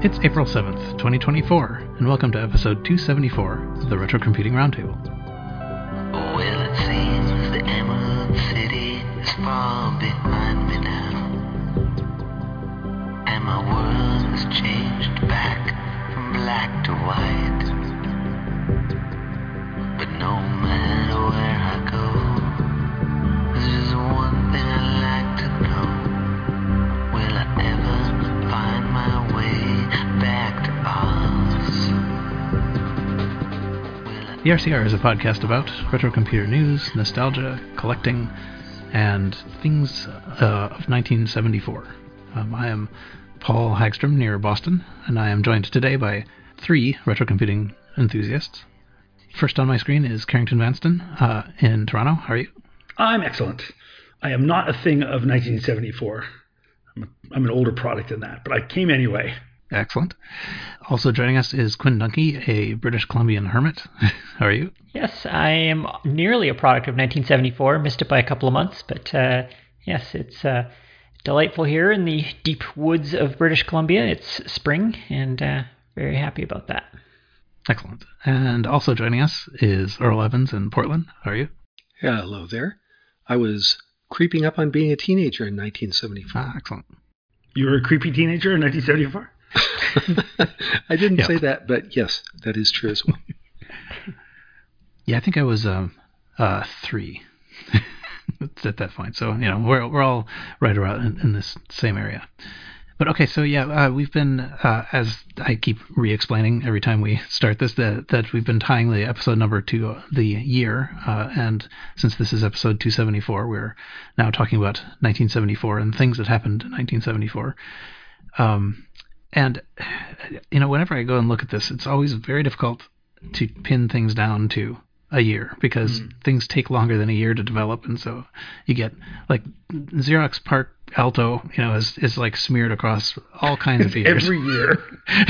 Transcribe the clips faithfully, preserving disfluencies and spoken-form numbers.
It's April seventh, twenty twenty-four, and welcome to episode two seventy-four of the Retro Computing Roundtable. Well, it seems the Emerald City is far behind me now, and my world has changed back from black to white. But no matter where I go, there's just one thing I'd like to know. Will I ever find my way back to Oz? Will I The R C R is a podcast about retro computer news, nostalgia, collecting, and things uh, of nineteen seventy-four. Um, I am Paul Hagstrom near Boston, and I am joined today by three retro computing enthusiasts. First on my screen is Carrington Vanston uh, in Toronto. How are you? I'm excellent. I am not a thing of nineteen seventy-four. I'm, a, I'm an older product than that, but I came anyway. Excellent. Also joining us is Quinn Dunkey, a British Columbian hermit. How are you? Yes, I am nearly a product of nineteen seventy-four. Missed it by a couple of months, but uh, yes, it's uh, delightful here in the deep woods of British Columbia. It's spring, and uh, very happy about that. Excellent. And also joining us is Earl Evans in Portland. How are you? Yeah, hello there. I was creeping up on being a teenager in nineteen seventy-four. Ah, excellent. You were a creepy teenager in nineteen seventy-four? I didn't Yep. say that, but yes, that is true as well. Yeah, I think I was um, uh, three at that point. So, you know, we're we're all right around in, in this same area. But okay, so yeah, uh, we've been, uh, as I keep re-explaining every time we start this, that, that we've been tying the episode number to uh, the year. Uh, and since this is episode two seventy-four, we're now talking about nineteen seventy-four and things that happened in nineteen seventy-four. Um, and, you know, whenever I go and look at this, it's always very difficult to pin things down to a year because mm. things take longer than a year to develop. And so you get like Xerox PARC Alto, you know, is, is like smeared across all kinds of years. Every year.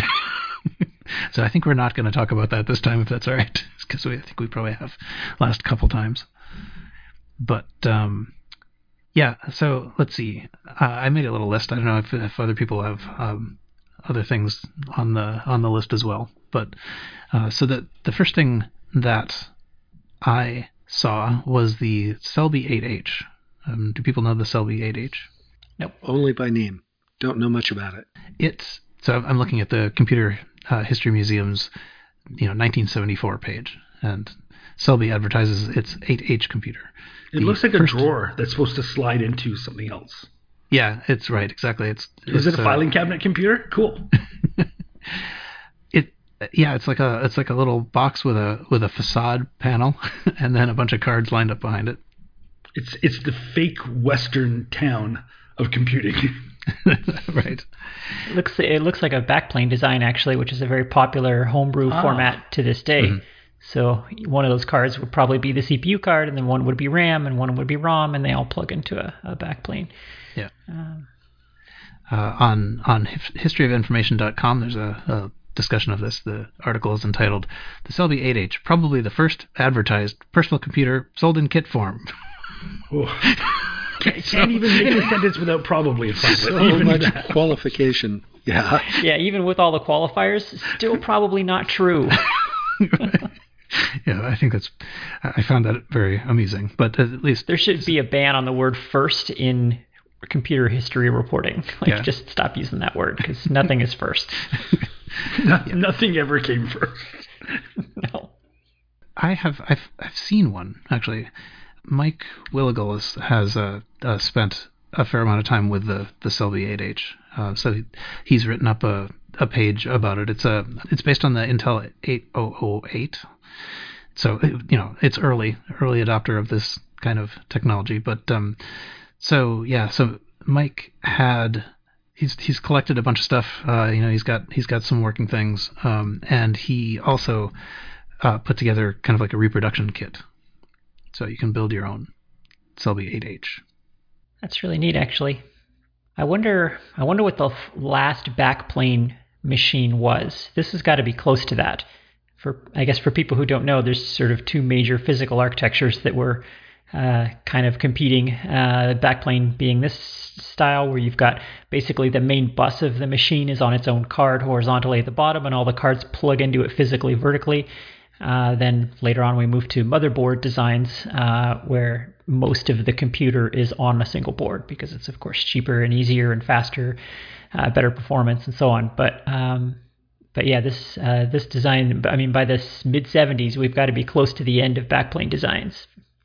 So I think we're not going to talk about that this time, if that's all right, because we I think we probably have last couple times. But um, yeah, so let's see. Uh, I made a little list. I don't know if, if other people have um, other things on the on the list as well. But uh, so the the first thing that I saw was the Selby eight H. Um, do people know the Selby eight H? Nope. Only by name. Don't know much about it. It's so I'm looking at the Computer uh, History Museum's, you know, nineteen seventy-four page, and Selby advertises its eight H computer. It The looks like a first- drawer that's supposed to slide into something else. Yeah, it's right. Exactly. It's Is it's, it a uh, filing cabinet computer? Cool. It yeah, it's like a it's like a little box with a with a facade panel, and then a bunch of cards lined up behind it. It's it's the fake Western town of computing. Right. It looks it looks like a backplane design actually, which is a very popular homebrew Ah. format to this day. Mhm. So one of those cards would probably be the C P U card, and then one would be RAM, and one would be ROM, and they all plug into a, a backplane. Yeah. Um, Uh, on on history of information dot com, there's a, a discussion of this. The article is entitled "The Selby eight H, probably the first advertised personal computer sold in kit form." Oh. Can't, can't even make a sentence without probably in front of it. So Even much that. qualification. Yeah. yeah, even with all the qualifiers, still probably not true. Yeah, I think that's. I found that very amusing, but at least There should be a ban on the word first in computer history reporting. Like, Yeah. just stop using that word because nothing is first. No, Nothing ever came first. No. I have I've I've seen one actually. Mike Willigal has, has uh, uh, spent a fair amount of time with the the Selby eight H. Uh, so he, he's written up a, a page about it. It's a it's based on the Intel eight thousand eight. So you know it's early early adopter of this kind of technology. But um, so yeah, so Mike had he's he's collected a bunch of stuff. Uh, you know he's got he's got some working things, um, and he also uh, put together kind of like a reproduction kit. So you can build your own Selby eight H. That's really neat, actually. I wonder I wonder what the f- last backplane machine was. This has got to be close to that. For I guess for people who don't know, there's sort of two major physical architectures that were uh, kind of competing. Uh, backplane being this style, where you've got basically the main bus of the machine is on its own card horizontally at the bottom, and all the cards plug into it physically vertically. Uh, then later on, we moved to motherboard designs, uh, where most of the computer is on a single board because it's, of course, cheaper and easier and faster, uh, better performance, and so on. But um, but yeah, this uh, this design, I mean, by the mid seventies, we've got to be close to the end of backplane designs.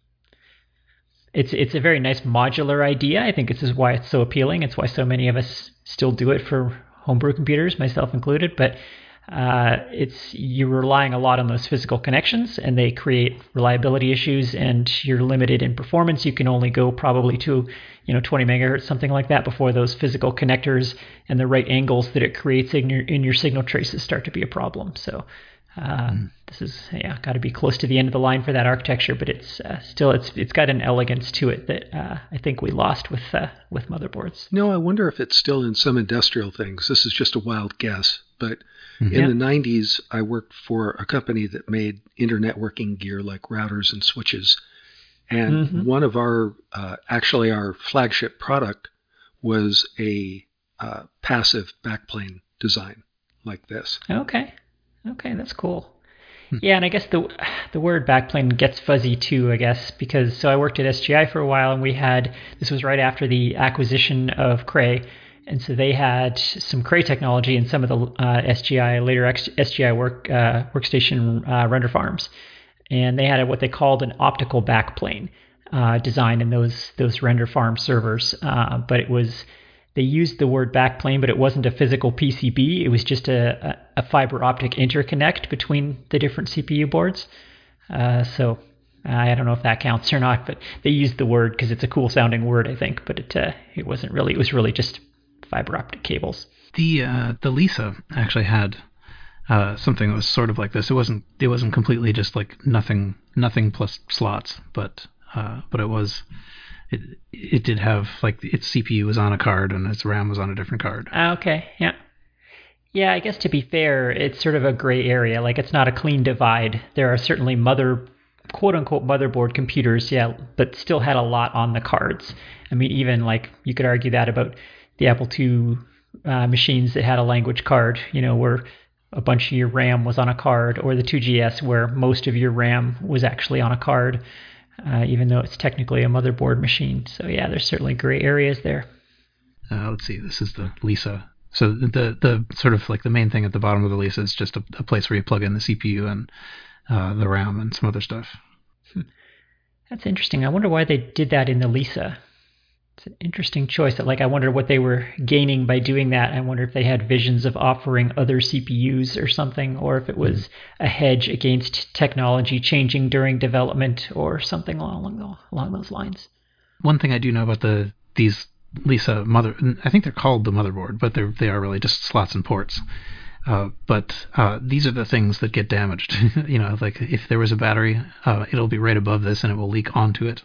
It's it's a very nice modular idea. I think this is why it's so appealing. It's why so many of us still do it for homebrew computers, myself included. But uh, it's you're relying a lot on those physical connections, and they create reliability issues, and you're limited in performance. You can only go probably to, you know, twenty megahertz, something like that, before those physical connectors and the right angles that it creates in your in your signal traces start to be a problem. So uh, mm. this is yeah got to be close to the end of the line for that architecture, but it's uh, still it's it's got an elegance to it that uh, I think we lost with uh, with motherboards. No, I wonder if it's still in some industrial things. This is just a wild guess, but in yeah. the nineties, I worked for a company that made internetworking gear like routers and switches. And mm-hmm. one of our, uh, actually our flagship product was a uh, passive backplane design like this. Okay. Okay, that's cool. Hmm. Yeah, and I guess the the word backplane gets fuzzy too, I guess, because so I worked at S G I for a while, and we had, this was right after the acquisition of Cray. And so they had some Cray technology in some of the uh, S G I, later S G I work uh, workstation uh, render farms. And they had a, what they called an optical backplane uh, design in those those render farm servers. Uh, but it was, they used the word backplane, but it wasn't a physical P C B. It was just a, a fiber optic interconnect between the different C P U boards. Uh, so I don't know if that counts or not, but they used the word because it's a cool sounding word, I think. But it uh, it wasn't really, it was really just fiber optic cables. The uh, the Lisa actually had uh, something that was sort of like this. It wasn't it wasn't completely just like nothing nothing plus slots, but uh, but it was it it did have like its C P U was on a card and its RAM was on a different card. Uh, okay, yeah, yeah. I guess to be fair, it's sort of a gray area. Like it's not a clean divide. There are certainly mother quote unquote motherboard computers, yeah, but still had a lot on the cards. I mean, even like you could argue that about the Apple two uh, machines that had a language card, you know, where a bunch of your RAM was on a card, or the two G S where most of your RAM was actually on a card, uh, even though it's technically a motherboard machine. So yeah, there's certainly gray areas there. Uh, let's see, this is the Lisa. So the the sort of like the main thing at the bottom of the Lisa is just a, a place where you plug in the C P U and uh, the RAM and some other stuff. Hmm. That's interesting. I wonder why they did that in the Lisa. It's an interesting choice. Like, I wonder what they were gaining by doing that. I wonder if they had visions of offering other C P Us or something, or if it was a hedge against technology changing during development or something along the, along those lines. One thing I do know about the these Lisa mother, I think they're called the motherboard, but they're they are really just slots and ports. Uh, but uh, these are the things that get damaged. You know, like if there was a battery, uh, it'll be right above this and it will leak onto it.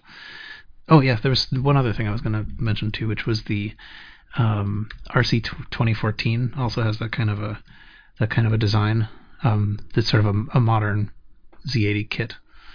Oh yeah, there was one other thing I was going to mention too, which was the um, R C twenty fourteen also has that kind of a that kind of a design. Um, that's sort of a, a modern Z eighty kit.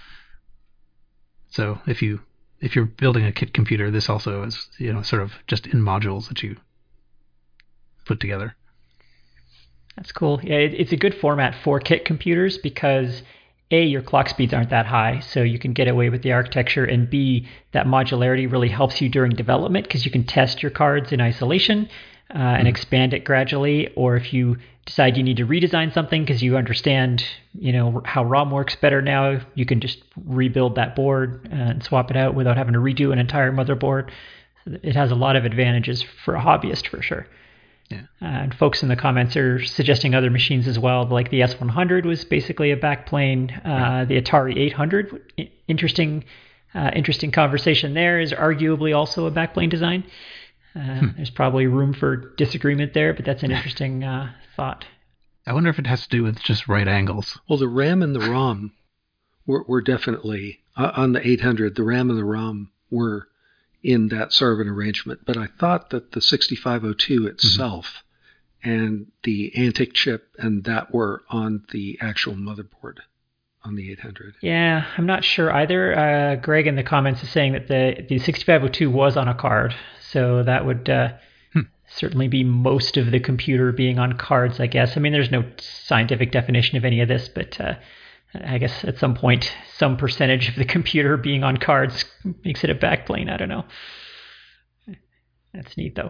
So if you if you're building a kit computer, this also is, you know, sort of just in modules that you put together. That's cool. Yeah, it, it's a good format for kit computers because A, your clock speeds aren't that high, so you can get away with the architecture, and B, that modularity really helps you during development because you can test your cards in isolation uh, and mm-hmm. expand it gradually. Or if you decide you need to redesign something because you understand, you know, how ROM works better now, you can just rebuild that board and swap it out without having to redo an entire motherboard. It has a lot of advantages for a hobbyist for sure. Yeah. Uh, and folks in the comments are suggesting other machines as well, like the S one hundred was basically a backplane. Uh, right. The Atari eight hundred, interesting, uh, interesting conversation there, is arguably also a backplane design. Uh, hmm. There's probably room for disagreement there, but that's an interesting uh, thought. I wonder if it has to do with just right angles. Well, the RAM and the ROM were, were definitely, uh, on the eight hundred, the RAM and the ROM were in that sort of an arrangement. But I thought that the sixty-five oh two itself mm-hmm. and the Antic chip and that were on the actual motherboard. on the eight hundred. Yeah, I'm not sure either. Uh, Greg in the comments is saying that the, the sixty-five oh two was on a card, so that would uh, hmm. certainly be most of the computer being on cards, I guess. I mean, there's no scientific definition of any of this, but uh, I guess at some point, some percentage of the computer being on cards makes it a backplane. I don't know. That's neat, though.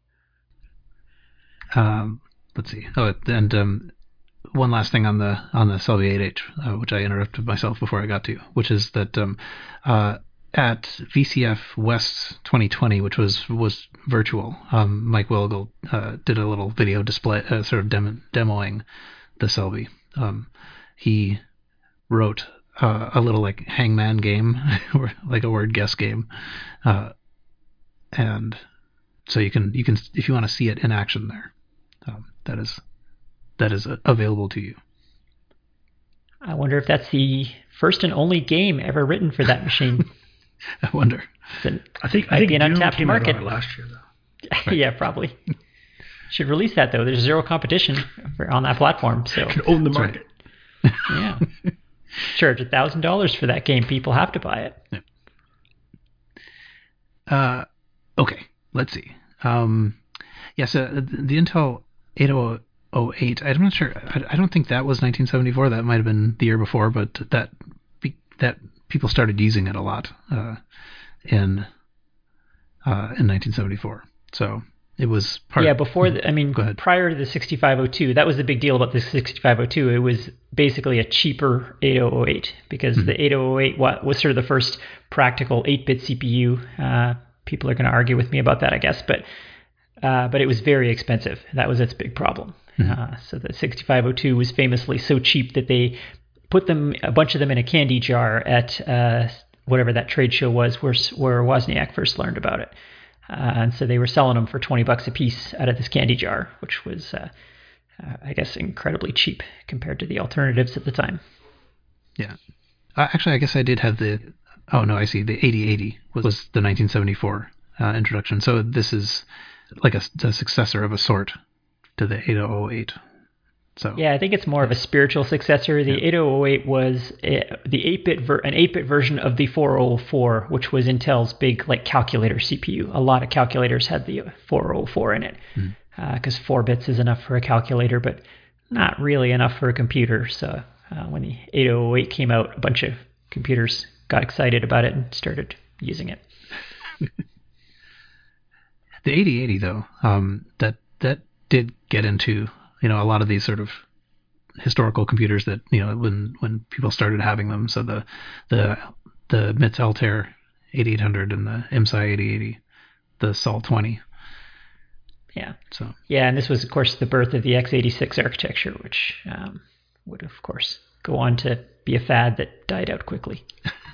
Um, let's see. Oh, and um, one last thing on the on the Selby eight H, uh, which I interrupted myself before I got to, which is that um, uh, at V C F West twenty twenty, which was was virtual, um, Mike Wilgel uh, did a little video display, uh, sort of demo, demoing the Selby. Um, he wrote uh, a little like hangman game, or like a word guess game, uh, and so you can you can if you want to see it in action there, um, that is that is uh, available to you. I wonder if that's the first and only game ever written for that machine. I wonder. An, I think I think be an Doom untapped came market out on it last year though. Right. Yeah, probably. Should release that though. There's zero competition for, on that platform, so can own the market. Right. Yeah. Charge a thousand dollars for that game. People have to buy it. Yeah. Uh, okay. Let's see. Um, yes, yeah, so the, the Intel eight oh oh eight. I'm not sure. I, I don't think that was nineteen seventy-four. That might have been the year before, but that that people started using it a lot uh, in uh, in nineteen seventy-four. So it was part. Yeah, before. The, I mean, prior to the sixty-five oh two, that was the big deal about the sixty-five oh two. It was basically a cheaper eight oh oh eight because mm-hmm. the eight oh oh eight was sort of the first practical eight-bit C P U. Uh, people are going to argue with me about that, I guess, but uh, but it was very expensive. That was its big problem. Mm-hmm. Uh, so the sixty-five oh two was famously so cheap that they put them, a bunch of them in a candy jar at uh, whatever that trade show was where, where Wozniak first learned about it. Uh, and so they were selling them for twenty bucks a piece out of this candy jar, which was, uh, uh, I guess, incredibly cheap compared to the alternatives at the time. Yeah. Uh, actually, I guess I did have the, oh no, I see, the eighty eighty was, was the nineteen seventy-four uh, introduction. So this is like a, a successor of a sort to the eight oh oh eight. So yeah, I think it's more of a spiritual successor. The yeah. eight oh oh eight was a, the eight-bit ver- an eight-bit version of the four oh four, which was Intel's big like calculator C P U. A lot of calculators had the four oh four in it because mm. uh, four bits is enough for a calculator, but not really enough for a computer. So uh, when the eight oh oh eight came out, a bunch of computers got excited about it and started using it. The eighty eighty though, um, that that did get into, you know, a lot of these sort of historical computers that, you know, when when people started having them. So the the the M I T S Altair eighty-eight hundred and the M S I eighty eighty, the Sol twenty. Yeah. So yeah, and this was of course the birth of the x eighty-six architecture, which um, would of course go on to be a fad that died out quickly.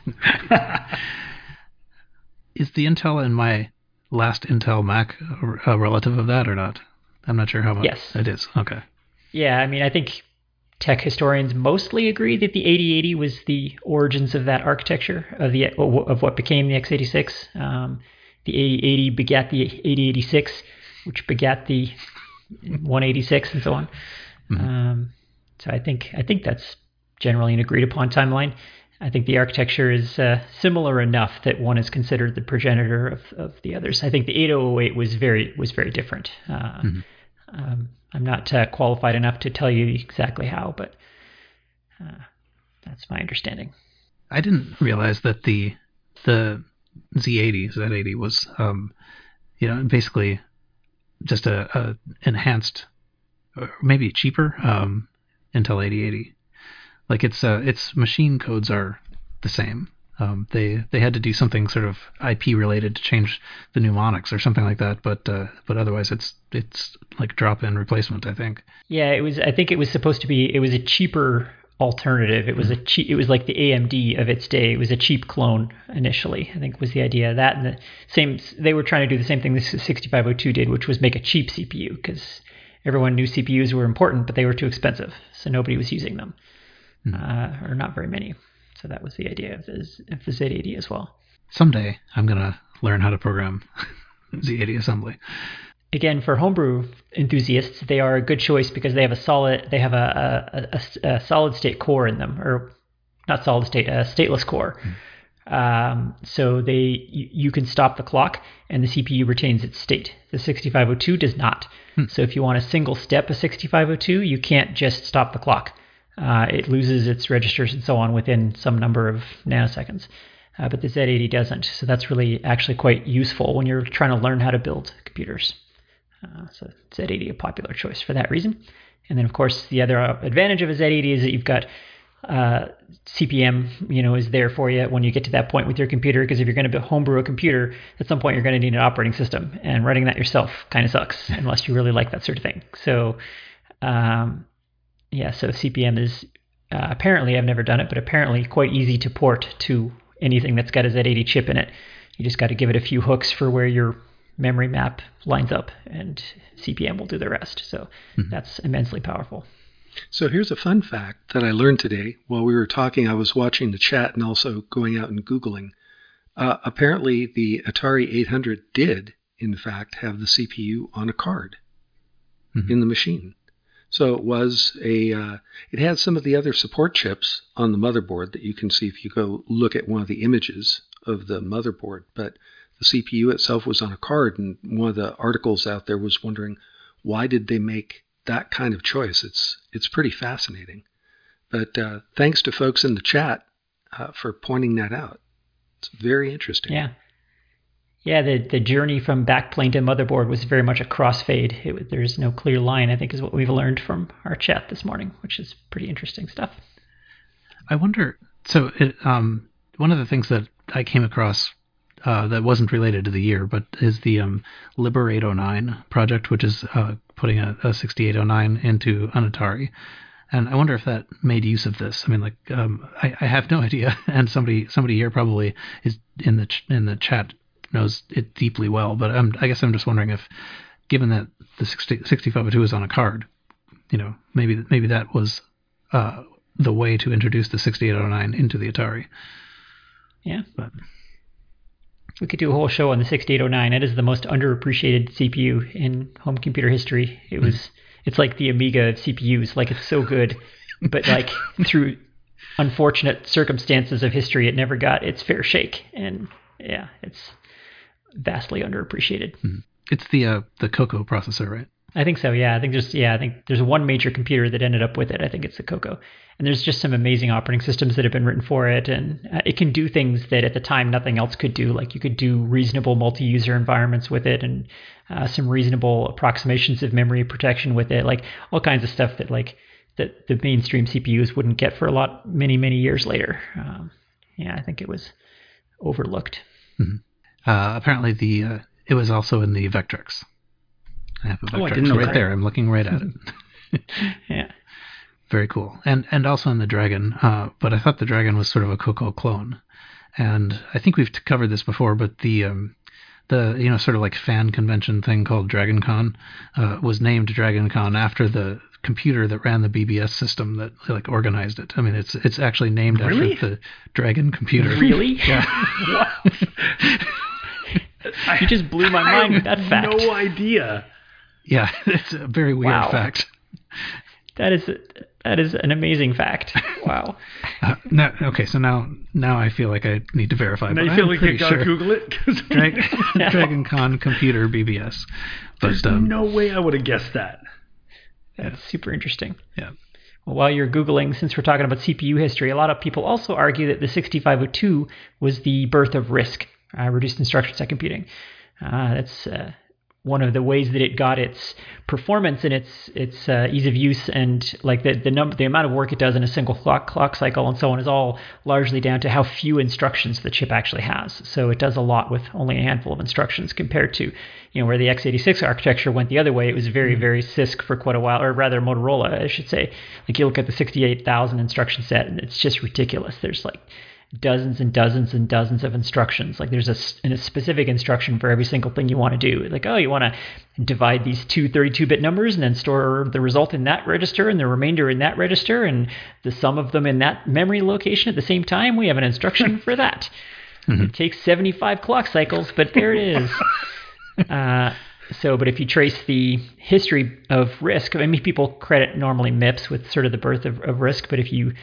Is the Intel in my last Intel Mac a relative of that or not? I'm not sure how much. Yes. It is. Okay. Yeah, I mean, I think tech historians mostly agree that the eighty eighty was the origins of that architecture, of the of what became the x eighty-six. Um, the eighty eighty begat the eighty eighty-six, which begat the one eighty-six, and so on. Mm-hmm. Um, so I think I think that's generally an agreed upon timeline. I think the architecture is uh, similar enough that one is considered the progenitor of, of the others. I think the eight oh oh eight was very was very different. Uh, mm-hmm. um, I'm not uh, qualified enough to tell you exactly how, but uh, that's my understanding. I didn't realize that the the Z eighty, Z eighty was, um, you know, basically just a, a enhanced, or maybe cheaper um, Intel eighty eighty. Like its uh, its machine codes are the same. Um, they they had to do something sort of I P related to change the mnemonics or something like that. But uh, but otherwise, it's it's like drop in replacement, I think. Yeah, it was. I think it was supposed to be. It was a cheaper alternative. It was mm-hmm. a cheap. It was like the A M D of its day. It was a cheap clone initially. I think was the idea. That and the same. They were trying to do the same thing the sixty-five oh two did, which was make a cheap C P U because everyone knew C P Us were important, but they were too expensive, so nobody was using them. Uh, or not very many. So that was the idea of, this, of the Z eighty as well. Someday I'm going to learn how to program Z eighty assembly. Again, for homebrew enthusiasts, they are a good choice because they have a solid they have a, a, a, a solid state core in them, or not solid state, uh, stateless core. Um, so they you, you can stop the clock and the C P U retains its state. The sixty-five oh two does not. Hmm. So if you want to single step a sixty-five oh two, you can't just stop the clock. Uh, it loses its registers and so on within some number of nanoseconds. Uh, but the Z eighty doesn't. So that's really actually quite useful when you're trying to learn how to build computers. Uh, so Z eighty a popular choice for that reason. And then of course the other advantage of a Z eighty is that you've got Uh, C P M, you know, is there for you when you get to that point with your computer, because if you're going to homebrew a computer, at some point you're going to need an operating system, and running that yourself kind of sucks unless you really like that sort of thing. So, um, yeah, so C P M is uh, apparently, I've never done it, but apparently quite easy to port to anything that's got a Z eighty chip in it. You just got to give it a few hooks for where your memory map lines up, and C P M will do the rest. So mm-hmm. that's immensely powerful. So here's a fun fact that I learned today. While we were talking, I was watching the chat and also going out and Googling. Uh, apparently, the Atari eight hundred did, in fact, have the C P U on a card mm-hmm. in the machine. So it was a, uh, it had some of the other support chips on the motherboard that you can see if you go look at one of the images of the motherboard. But the C P U itself was on a card, and one of the articles out there was wondering, why did they make that kind of choice? It's it's pretty fascinating. But uh, thanks to folks in the chat uh, for pointing that out. It's very interesting. Yeah. Yeah, the, the journey from backplane to motherboard was very much a crossfade. It, there's no clear line, I think, is what we've learned from our chat this morning, which is pretty interesting stuff. I wonder, so it, um, one of the things that I came across Uh, that wasn't related to the year, but is the um, Liberate oh nine project, which is uh, putting a, a sixty-eight oh nine into an Atari. And I wonder if that made use of this. I mean, like, um, I, I have no idea, and somebody somebody here probably is in the ch- in the chat knows it deeply well. But I'm, I guess I'm just wondering if, given that the sixty-five oh two is on a card, you know, maybe maybe that was uh, the way to introduce the sixty-eight oh nine into the Atari. Yeah. But we could do a whole show on the sixty-eight oh nine. It is the most underappreciated C P U in home computer history. It was, mm. it's like the Amiga of C P Us. Like, it's so good, but like through unfortunate circumstances of history, it never got its fair shake. And yeah, it's vastly underappreciated. Mm. It's the uh, the Coco processor, right? I think so. Yeah, I think there's yeah, I think there's one major computer that ended up with it. I think it's the Coco, and there's just some amazing operating systems that have been written for it, and uh, it can do things that at the time nothing else could do. Like, you could do reasonable multi-user environments with it, and uh, some reasonable approximations of memory protection with it, like all kinds of stuff that like that the mainstream C P Us wouldn't get for a lot many many years later. Um, yeah, I think it was overlooked. Mm-hmm. Uh, apparently, the uh, it was also in the Vectrex. I have a Vectrex oh, I didn't know right that. there. I'm looking right at it. Yeah. Very cool. And and also in the Dragon, uh, but I thought the Dragon was sort of a Coco clone. And I think we've covered this before, but the um, the you know sort of like fan convention thing called DragonCon uh, was named DragonCon after the computer that ran the B B S system that like organized it. I mean, it's it's actually named really? after the Dragon computer. Really? Yeah. Wow. You just blew my mind with that fact. No idea. Yeah, it's a very weird Wow. fact. That is that is an amazing fact. Wow. Uh, now, okay, so now now I feel like I need to verify. Now but you feel I'm like pretty you gotta sure. Google it? Drag, DragonCon computer B B S. But There's um, no way I would have guessed that. That's super interesting. Yeah. Well, while you're Googling, since we're talking about C P U history, a lot of people also argue that the sixty-five oh two was the birth of RISC, uh, reduced instruction set computing. Uh, that's uh, one of the ways that it got its performance and its its uh, ease of use, and like the the number, the amount of work it does in a single clock clock cycle and so on is all largely down to how few instructions the chip actually has. So it does a lot with only a handful of instructions compared to, you know, where the x eighty-six architecture went the other way. It was very, very C I S C for quite a while, or rather Motorola, I should say. Like, you look at the sixty-eight thousand instruction set, and it's just ridiculous. There's like dozens and dozens and dozens of instructions. Like, there's a, a specific instruction for every single thing you want to do. Like, oh, you want to divide these two thirty-two bit numbers and then store the result in that register and the remainder in that register and the sum of them in that memory location at the same time. We have an instruction for that. Mm-hmm. It takes seventy-five clock cycles, but there it is. uh, so, but if you trace the history of RISC, I mean, people credit normally MIPS with sort of the birth of, of RISC, but if you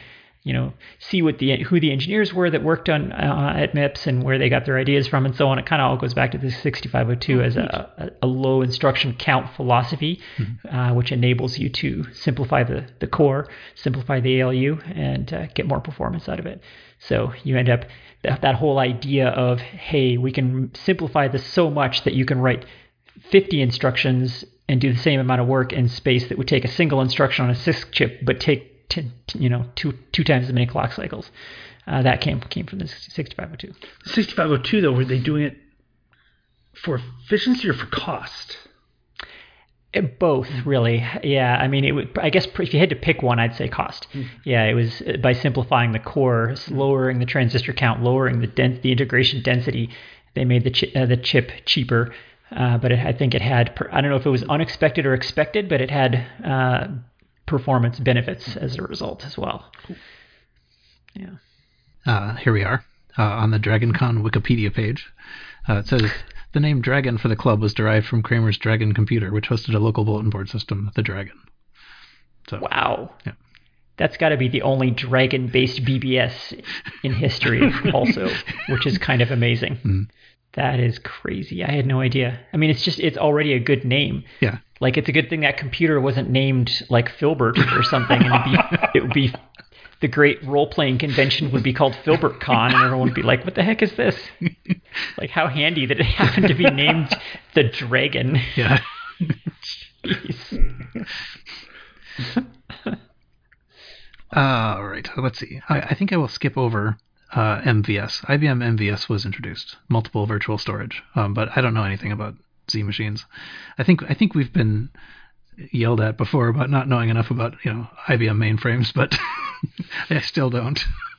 you know, see what the who the engineers were that worked on uh, at MIPS and where they got their ideas from and so on. It kind of all goes back to the sixty-five oh two oh, as a, a, a low instruction count philosophy, mm-hmm. uh, which enables you to simplify the, the core, simplify the A L U, and uh, get more performance out of it. So you end up, that, that whole idea of, hey, we can simplify this so much that you can write fifty instructions and do the same amount of work in space that would take a single instruction on a CISC chip, but take ten, you know two two times as many clock cycles. Uh, that came came from the sixty-five oh two. The sixty-five oh two, though, were they doing it for efficiency or for cost? Both, really. Yeah, I mean, it would, I guess if you had to pick one, I'd say cost. Mm. Yeah, it was by simplifying the core, lowering the transistor count, lowering the den- the integration density. They made the chi- uh, the chip cheaper, uh, but it, I think it had, per- I don't know if it was unexpected or expected, but it had uh, performance benefits as a result as well. Cool. Yeah. Uh, here we are uh, on the DragonCon Wikipedia page. Uh, it says, the name Dragon for the club was derived from Kramer's Dragon computer, which hosted a local bulletin board system, the Dragon. So, wow. Yeah. That's got to be the only Dragon-based B B S in history also, which is kind of amazing. Mm. That is crazy. I had no idea. I mean, it's just, it's already a good name. Yeah. Like, it's a good thing that computer wasn't named like Filbert or something, and it'd be, it would be, the great role-playing convention would be called FilbertCon, and everyone would be like, what the heck is this? Like, how handy that it happened to be named the Dragon. Yeah. Jeez. uh, all right, let's see. I, I think I will skip over uh, M V S. I B M M V S was introduced, multiple virtual storage, um, but I don't know anything about Z machines. I think I think we've been yelled at before about not knowing enough about, you know, I B M mainframes, but I still don't.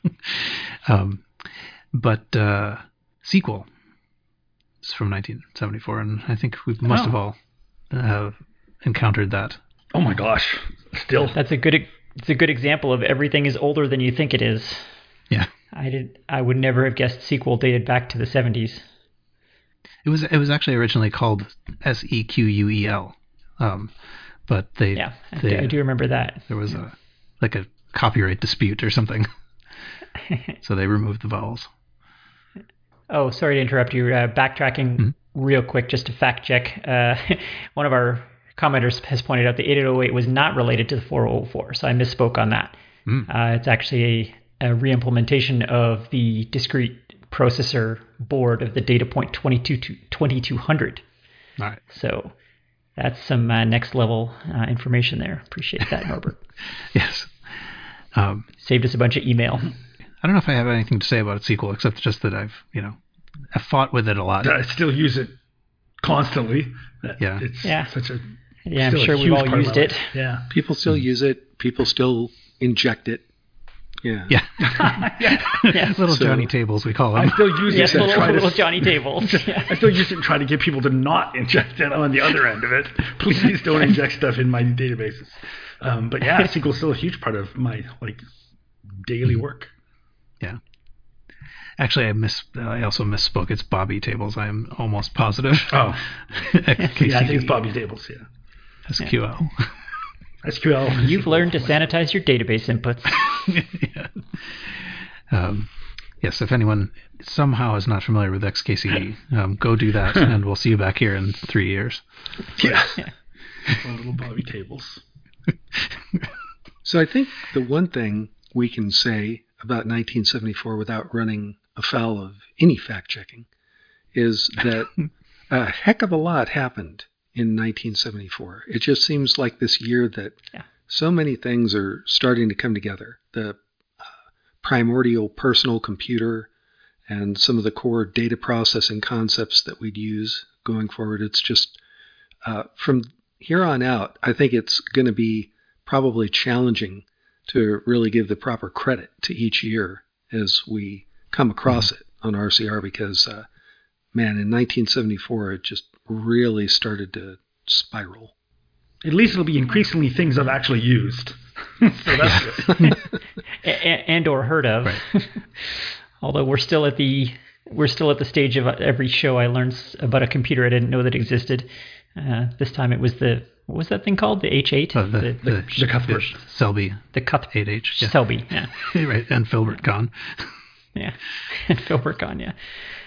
um, but uh, S Q L is from nineteen seventy-four, and I think we must oh. have all uh, encountered that. Oh my gosh! Still, that's a good. It's a good example of everything is older than you think it is. Yeah, I did. I would never have guessed S Q L dated back to the seventies. It was. It was actually originally called S E Q U E L. Um, But they, yeah, I, they, do, I do remember that. There was a like a copyright dispute or something, so they removed the vowels. Oh, sorry to interrupt you. Uh, backtracking mm-hmm. real quick, just to fact check. Uh, one of our commenters has pointed out the eighty-eight oh eight was not related to the four oh four, so I misspoke on that. Mm. Uh, it's actually a, a re-implementation of the discrete processor board of the DataPoint twenty-two hundred. All right. So. That's some uh, next level uh, information there. Appreciate that, Norbert. Yes. Um, Saved us a bunch of email. I don't know if I have anything to say about S Q L except just that I've, you know, I've fought with it a lot. I still use it constantly. Yeah. It's yeah. such a Yeah, I'm sure we've all used it. Yeah. People still mm-hmm. use it. People still inject it. Yeah. Yeah. yeah. yeah. Little so, Johnny tables, we call them. I still use yes, it. Little, try little to, Johnny tables. Yeah. I still use it and try to get people to not inject it on the other end of it. Please don't inject stuff in my databases. Um, but yeah, S Q L is still a huge part of my like daily work. Yeah. Actually, I miss. Uh, I also misspoke. It's Bobby tables. I am almost positive. Oh. yeah, I think it's Bobby tables. Yeah. S Q L. Yeah. S Q L. You've learned to sanitize your database inputs. yeah. Um, yes, if anyone somehow is not familiar with X K C D, um, go do that, and we'll see you back here in three years. Yeah. yeah. Little Bobby tables. So I think the one thing we can say about nineteen seventy-four without running afoul of any fact-checking is that a heck of a lot happened in nineteen seventy-four. It just seems like this year that yeah. so many things are starting to come together. The uh, primordial personal computer and some of the core data processing concepts that we'd use going forward. It's just, uh, from here on out, I think it's going to be probably challenging to really give the proper credit to each year as we come across mm-hmm. it on R C R because, uh, man, in nineteen seventy-four, it just really started to spiral. At least it'll be increasingly things I've actually used. So that's good. and, and or heard of. Right. Although we're still at the we're still at the stage of every show I learned about a computer I didn't know that existed. Uh, this time it was the what was that thing called? The H eight? Uh, the, the, the, the Cuthbert. Selby the Cuth- eight H. Yeah. Selby, yeah. Right, and Filbert Kahn. Yeah, and Filbert Kahn, yeah.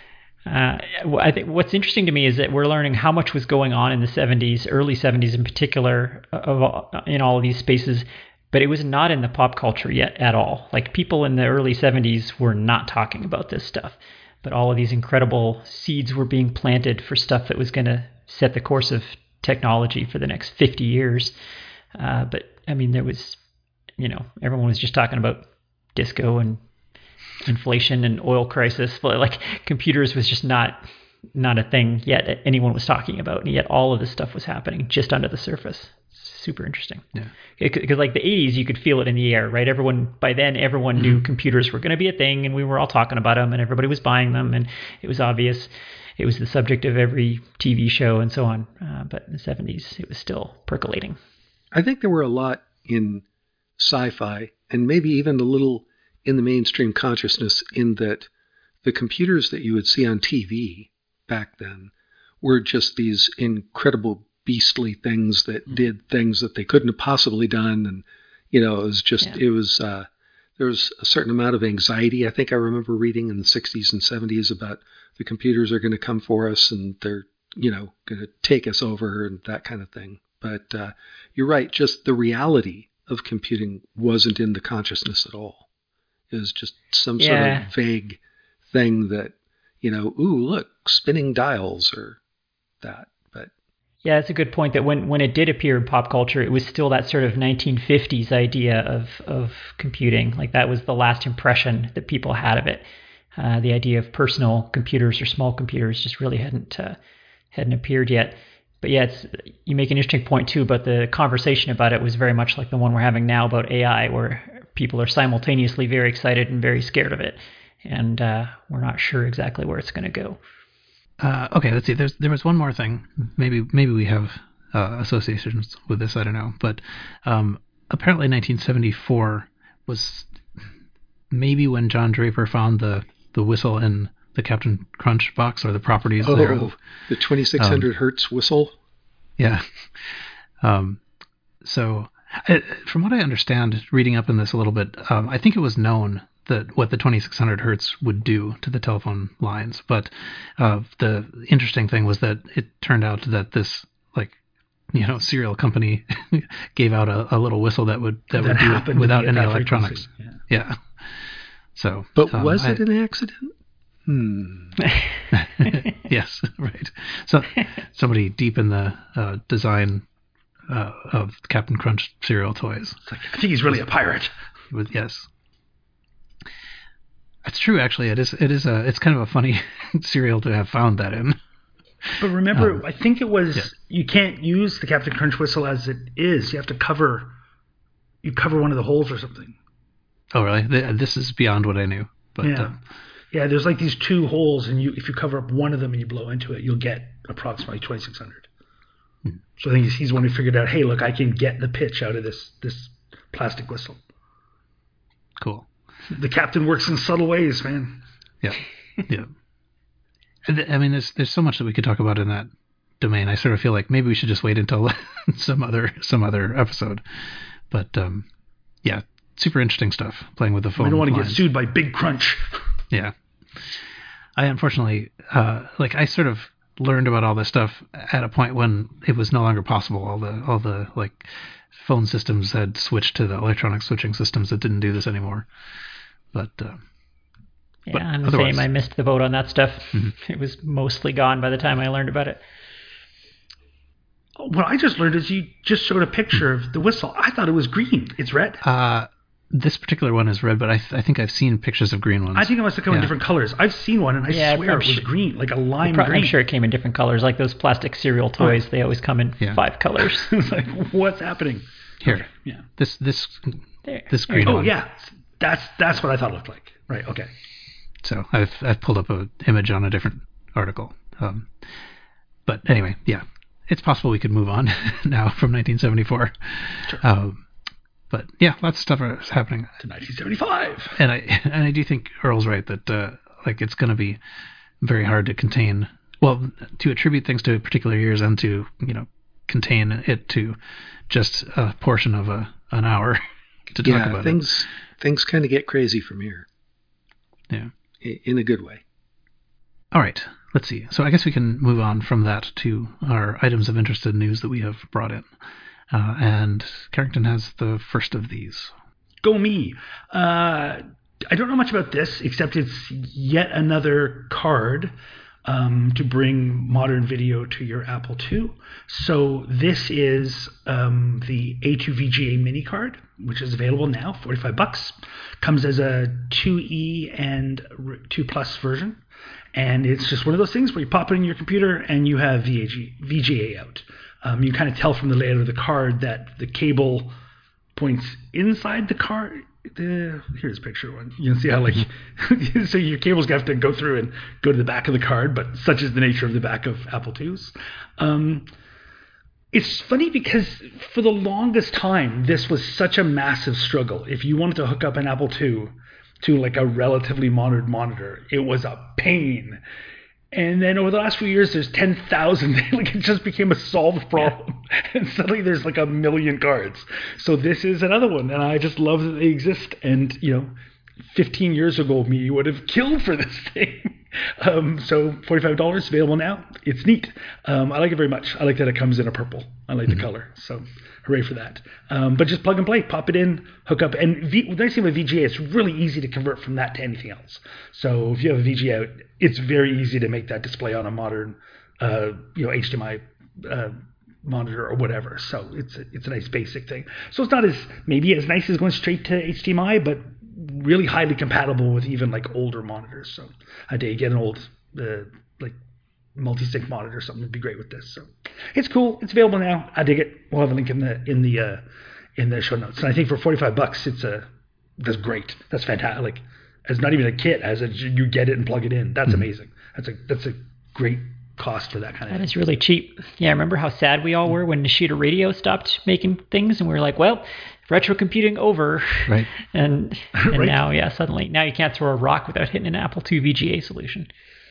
Uh, I think what's interesting to me is that we're learning how much was going on in the seventies, early seventies in particular, of all, in all of these spaces, but it was not in the pop culture yet at all. Like people in the early seventies were not talking about this stuff, but all of these incredible seeds were being planted for stuff that was going to set the course of technology for the next fifty years. Uh, but I mean, there was, you know, everyone was just talking about disco and inflation and oil crisis, but like computers was just not not a thing yet that anyone was talking about, and yet all of this stuff was happening just under the surface. Super interesting. Yeah. Because like the eighties, you could feel it in the air, right? Everyone, by then, everyone mm-hmm. knew computers were going to be a thing, and we were all talking about them, and everybody was buying them, and it was obvious. It was the subject of every T V show and so on. Uh, but in the seventies, it was still percolating. I think there were a lot in sci-fi, and maybe even a little in the mainstream consciousness, in that the computers that you would see on T V back then were just these incredible beastly things that mm-hmm. did things that they couldn't have possibly done. And, you know, it was just, yeah. it was, uh, there was a certain amount of anxiety. I think I remember reading in the sixties and seventies about the computers are going to come for us and they're, you know, going to take us over and that kind of thing. But uh, you're right. Just the reality of computing wasn't in the consciousness at all. It was just some yeah. sort of vague thing that, you know, ooh, look, spinning dials or that. But yeah, that's a good point, that when, when it did appear in pop culture, it was still that sort of nineteen fifties idea of, of computing. Like that was the last impression that people had of it. Uh, the idea of personal computers or small computers just really hadn't uh, hadn't appeared yet. But yeah, it's, you make an interesting point too, but the conversation about it was very much like the one we're having now about A I, where people are simultaneously very excited and very scared of it. And uh, we're not sure exactly where it's going to go. Uh, okay, let's see. There's there was one more thing. Maybe maybe we have uh, associations with this. I don't know. But um, apparently, nineteen seventy-four was maybe when John Draper found the, the whistle in the Captain Crunch box, or the properties oh, there. Of, the twenty-six hundred um, hertz whistle. Yeah. Um. So, it, from what I understand, reading up on this a little bit, um, I think it was known that what the twenty-six hundred hertz would do to the telephone lines. But uh, the interesting thing was that it turned out that this, like, you know, serial company gave out a, a little whistle that would that, that would do it without any electronics. Yeah. yeah. So, but um, was I, it an accident? Hmm. Yes, right. So somebody deep in the uh, design uh, of Captain Crunch cereal toys. It's like, I think he's really a pirate. With yes. It's true, actually. It is. It is a. It's kind of a funny cereal to have found that in. But remember, um, I think it was yeah. you can't use the Captain Crunch whistle as it is. You have to cover. You cover one of the holes or something. Oh, really? This is beyond what I knew. But yeah, uh, yeah. There's like these two holes, and you if you cover up one of them and you blow into it, you'll get approximately twenty-six hundred. Hmm. So I think he's, he's the one who figured out, hey, look, I can get the pitch out of this this plastic whistle. Cool. The captain works in subtle ways, man. Yeah, yeah. I mean, there's there's so much that we could talk about in that domain. I sort of feel like maybe we should just wait until some other some other episode. But um, yeah, super interesting stuff. Playing with the phone. We don't want to lines. get sued by Big Crunch. Yeah. I unfortunately, uh, like, I sort of learned about all this stuff at a point when it was no longer possible. All the all the like phone systems had switched to the electronic switching systems that didn't do this anymore. But uh, yeah, but I'm the same. I missed the boat on that stuff. Mm-hmm. It was mostly gone by the time I learned about it. What I just learned is you just showed a picture of the whistle. I thought it was green. It's red. Uh, this particular one is red, but I, th- I think I've seen pictures of green ones. I think it must have come yeah. in different colors. I've seen one, and I yeah, swear I'm it was sure, green, like a lime pro- green. I'm sure it came in different colors, like those plastic cereal toys. Oh. They always come in yeah. five colors. It's like, what's happening? Here, okay. yeah. this this there. this green oh, one. Oh yeah, that's that's what I thought it looked like. Right. Okay. So I've I've pulled up an image on a different article. Um, but anyway, yeah, it's possible we could move on now from nineteen seventy-four. Sure. Um, but yeah, lots of stuff is happening to nineteen seventy-five. And I and I do think Earl's right that uh, like it's going to be very hard to contain. Well, to attribute things to particular years and to, you know, contain it to just a portion of a an hour to talk yeah, about things, it. Things kind of get crazy from here. Yeah. In a good way. All right. Let's see. So I guess we can move on from that to our items of interest and news that we have brought in. Uh, and Carrington has the first of these. Go me. Uh, I don't know much about this, except it's yet another card um, to bring modern video to your Apple two. So this is um, the A two V G A mini card, which is available now, forty-five bucks. Comes as a two E and two Plus version. And it's just one of those things where you pop it in your computer and you have V G A out. Um, you kind of tell from the layout of the card that the cable points inside the card. The, here's a picture one. You can see how, like, so your cables have to go through and go to the back of the card, but such is the nature of the back of Apple twos. Um, it's funny because for the longest time, this was such a massive struggle. If you wanted to hook up an Apple two to like a relatively modern monitor, it was a pain. And then over the last few years, there's ten thousand. Like, it just became a solved problem. Yeah. And suddenly there's like a million cards. So this is another one. And I just love that they exist. And, you know, fifteen years ago, me would have killed for this thing. Um, so forty-five dollars available now. It's neat. Um, I like it very much. I like that it comes in a purple. I like mm-hmm. the color. So hooray for that. Um, but just plug and play, pop it in, hook up. And v- the nice thing with V G A, it's really easy to convert from that to anything else. So if you have a V G A out, it's very easy to make that display on a modern, uh, you know, H D M I uh, monitor or whatever. So it's a, it's a nice basic thing. So it's not as maybe as nice as going straight to H D M I, but really highly compatible with even like older monitors. So I did get an old uh, like multi-sync monitor or something would be great with this. So it's cool. It's available now. I dig it. We'll have a link in the in the uh, in the show notes. And I think for forty-five bucks, it's a that's great. That's fantastic. Like, it's not even a kit. As a, you get it and plug it in. That's mm-hmm. amazing. That's a that's a great cost for that kind of that thing. Is really cheap. Yeah, remember how sad we all were when Nishida Radio stopped making things, and we were like, well, retro computing over. Right. And and right. now, yeah, suddenly now you can't throw a rock without hitting an Apple two V G A solution.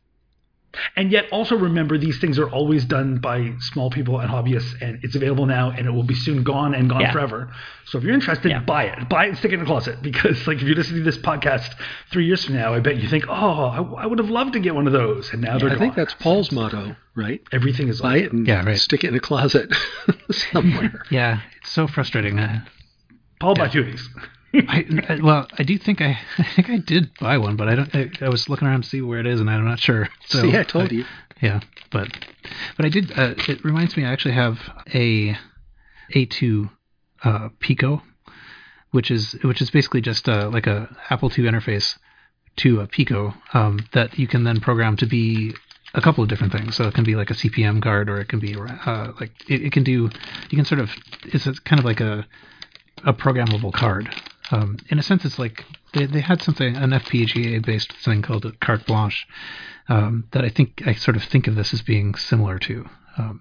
And yet also remember, these things are always done by small people and hobbyists, and it's available now, and it will be soon gone and gone yeah. forever. So if you're interested, yeah. buy it. Buy it and stick it in the closet, because like if you're listening to this podcast three years from now, I bet you think, oh, I, I would have loved to get one of those, and now yeah, they're I gone. think that's Paul's motto, right? Everything is buy it and yeah, right. stick it in a closet somewhere. Yeah, it's so frustrating. Uh, Paul yeah. buy two of these. I, I, well, I do think I, I think I did buy one, but I don't. I, I was looking around to see where it is, and I'm not sure. So see, I told I, you. Yeah, but but I did. Uh, it reminds me, I actually have a A two uh, Pico, which is which is basically just uh, like a Apple two interface to a Pico um, that you can then program to be a couple of different things. So it can be like a C P M card, or it can be uh, like it, it can do. You can sort of it's a, kind of like a a programmable card. Um, in a sense, it's like they, they had something, an F P G A-based thing called a carte blanche um, that I think I sort of think of this as being similar to. Um,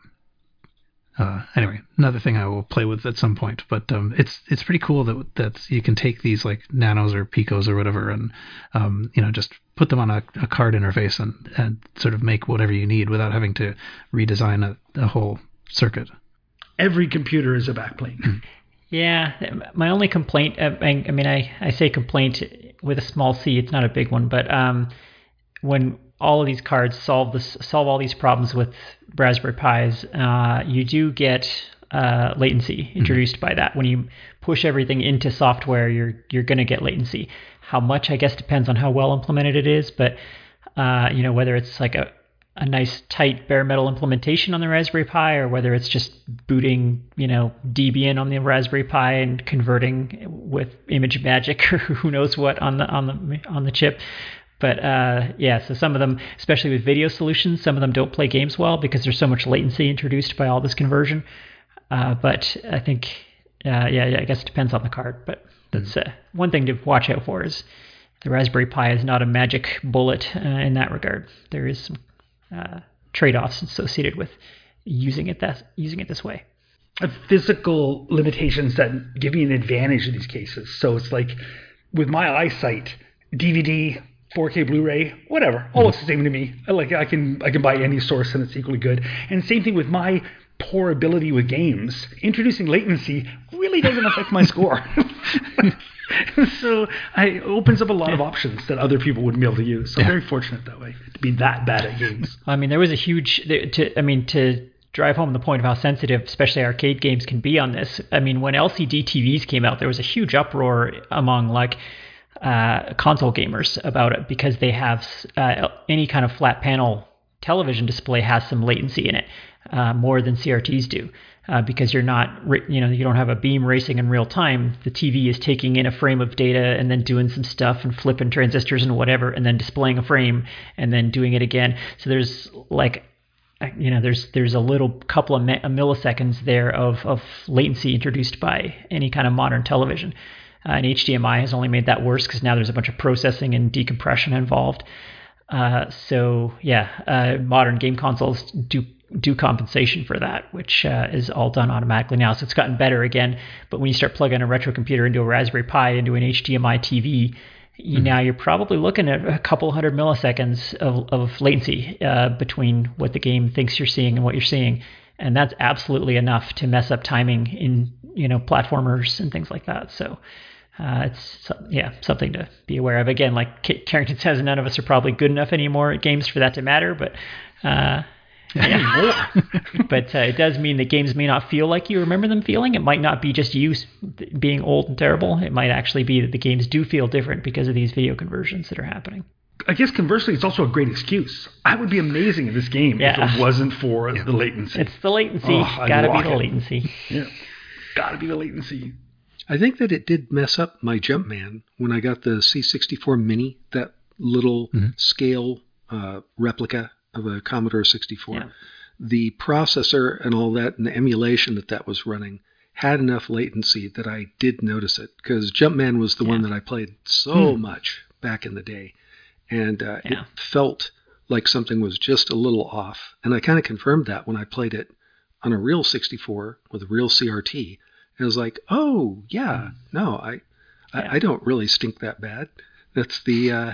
uh, anyway, another thing I will play with at some point. But um, it's it's pretty cool that that you can take these like nanos or picos or whatever, and um, you know just put them on a, a card interface and, and sort of make whatever you need without having to redesign a, a whole circuit. Every computer is a backplane. Yeah, my only complaint, I, I mean, I, I say complaint with a small c, it's not a big one, but um, when all of these cards solve this, solve all these problems with Raspberry Pis, uh, you do get uh, latency introduced mm-hmm. by that. When you push everything into software, you're you're going to get latency. How much, I guess, depends on how well implemented it is, but uh, you know, whether it's like a a nice tight bare metal implementation on the Raspberry Pi, or whether it's just booting, you know, Debian on the Raspberry Pi and converting with ImageMagick or who knows what on the on the on the chip. But uh, yeah, so some of them, especially with video solutions, some of them don't play games well because there's so much latency introduced by all this conversion. Uh, but I think, uh, yeah, yeah, I guess it depends on the card. But that's uh, one thing to watch out for is the Raspberry Pi is not a magic bullet uh, in that regard. There is some Uh, trade-offs associated with using it that using it this way. Physical limitations that give you an advantage in these cases. So it's like with my eyesight, D V D, four K Blu-ray, whatever, all looks the same to me. Like I can I can buy any source and it's equally good. And same thing with my poor ability with games, introducing latency really doesn't affect my score. So it opens up a lot of options that other people wouldn't be able to use. So Yeah. I'm very fortunate that way to be that bad at games. I mean, there was a huge. To, I mean, to drive home the point of how sensitive, especially arcade games, can be on this. I mean, when L C D T Vs came out, there was a huge uproar among like uh, console gamers about it because they have uh, any kind of flat panel television display has some latency in it, uh, more than C R Ts do. Uh, because you're not, you know, you don't have a beam racing in real time. The T V is taking in a frame of data and then doing some stuff and flipping transistors and whatever, and then displaying a frame and then doing it again. So there's like, you know, there's there's a little couple of milliseconds there of, of latency introduced by any kind of modern television. Uh, and H D M I has only made that worse because now there's a bunch of processing and decompression involved. Uh, so yeah, uh, modern game consoles do do compensation for that, which uh, is all done automatically now. So it's gotten better again. But when you start plugging a retro computer into a Raspberry Pi into an H D M I T V, you, mm-hmm. now you're probably looking at a couple hundred milliseconds of, of latency uh, between what the game thinks you're seeing and what you're seeing, and that's absolutely enough to mess up timing in you know platformers and things like that. So. Uh, it's yeah something to be aware of. Again, like Carrington says, none of us are probably good enough anymore at games for that to matter. But uh, yeah, but uh, it does mean that games may not feel like you remember them feeling. It might not be just you being old and terrible. It might actually be that the games do feel different because of these video conversions that are happening. I guess conversely, it's also a great excuse. I would be amazing at this game yeah. if it wasn't for yeah. the latency. It's the latency. Oh, Gotta be the it. latency. Yeah, gotta be the latency. I think that it did mess up my Jumpman when I got the C sixty-four Mini, that little mm-hmm. scale uh, replica of a Commodore sixty-four. Yeah. The processor and all that and the emulation that that was running had enough latency that I did notice it, because Jumpman was the yeah. one that I played so hmm. much back in the day. And uh, yeah. it felt like something was just a little off. And I kind of confirmed that when I played it on a real sixty-four with a real C R T. And I was like, oh, yeah, no, I I, yeah. I don't really stink that bad. That's the uh,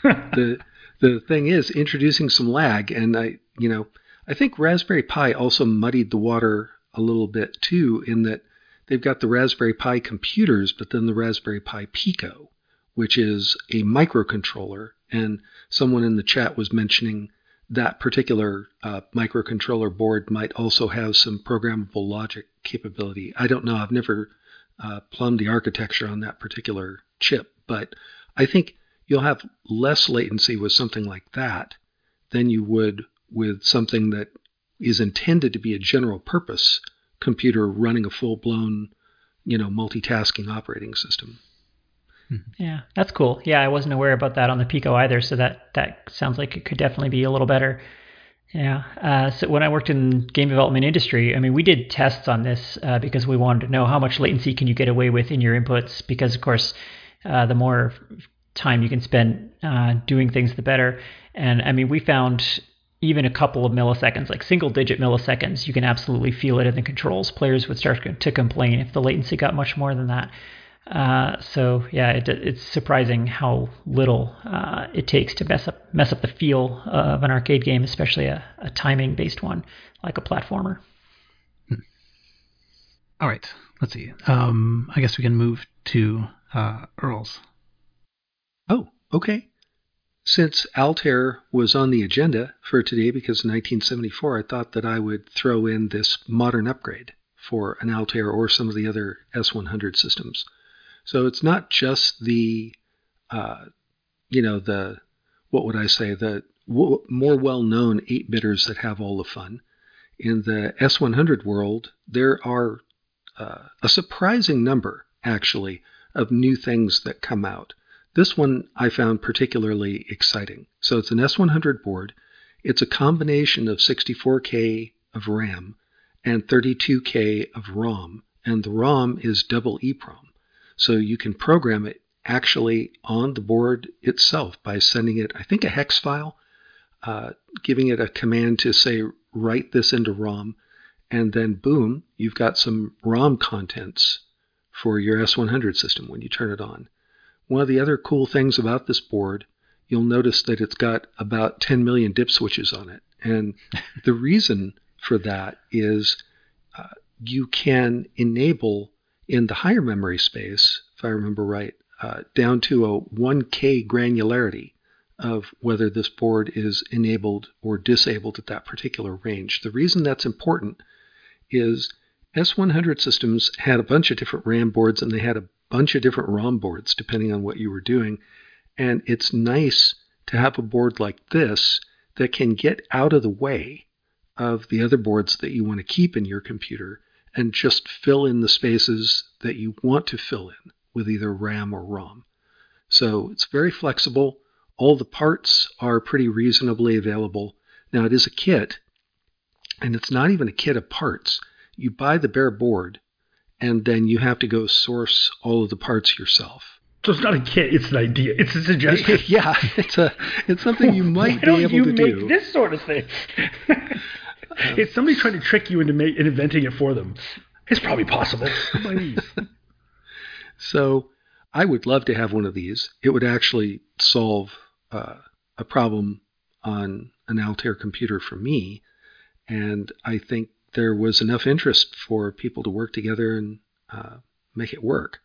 the the thing is introducing some lag. And I, you know, I think Raspberry Pi also muddied the water a little bit, too, in that they've got the Raspberry Pi computers, but then the Raspberry Pi Pico, which is a microcontroller. And someone in the chat was mentioning that particular uh, microcontroller board might also have some programmable logic capability. I don't know. I've never uh, plumbed the architecture on that particular chip, but I think you'll have less latency with something like that than you would with something that is intended to be a general purpose computer running a full-blown, you know, multitasking operating system. Yeah, that's cool. Yeah, I wasn't aware about that on the Pico either, so that, that sounds like it could definitely be a little better. Yeah. Uh, so when I worked in game development industry, I mean, we did tests on this uh, because we wanted to know how much latency can you get away with in your inputs, because, of course, uh, the more time you can spend uh, doing things, the better. And, I mean, we found even a couple of milliseconds, like single-digit milliseconds, you can absolutely feel it in the controls. Players would start to complain if the latency got much more than that. Uh, so yeah, it, it's surprising how little uh, it takes to mess up mess up the feel of an arcade game, especially a, a timing-based one like a platformer. Hmm. All right, let's see. Um, I guess we can move to uh, Earl's. Oh, okay. Since Altair was on the agenda for today because of nineteen seventy-four, I thought that I would throw in this modern upgrade for an Altair or some of the other S one hundred systems. So it's not just the, uh, you know, the, what would I say, the w- more well-known eight-bitters that have all the fun. In the S one hundred world, there are uh, a surprising number, actually, of new things that come out. This one I found particularly exciting. So it's an S one hundred board. It's a combination of sixty-four K of RAM and thirty-two K of ROM, and the ROM is double EEPROM. So you can program it actually on the board itself by sending it, I think, a hex file, uh, giving it a command to say, write this into ROM, and then boom, you've got some ROM contents for your S one hundred system when you turn it on. One of the other cool things about this board, you'll notice that it's got about ten million dip switches on it. And the reason for that is uh, you can enable in the higher memory space, if I remember right, uh, down to a one K granularity of whether this board is enabled or disabled at that particular range. The reason that's important is S one hundred systems had a bunch of different RAM boards, and they had a bunch of different ROM boards depending on what you were doing. And it's nice to have a board like this that can get out of the way of the other boards that you want to keep in your computer and just fill in the spaces that you want to fill in with either RAM or ROM. So it's very flexible. All the parts are pretty reasonably available. Now, it is a kit, and it's not even a kit of parts. You buy the bare board, and then you have to go source all of the parts yourself. So it's not a kit, it's an idea. It's a suggestion. Yeah, it's a it's something you might be able you to make do. This sort of thing. It's somebody trying to trick you into make, inventing it for them. It's probably possible. By these. So I would love to have one of these. It would actually solve uh, a problem on an Altair computer for me, and I think there was enough interest for people to work together and uh, make it work.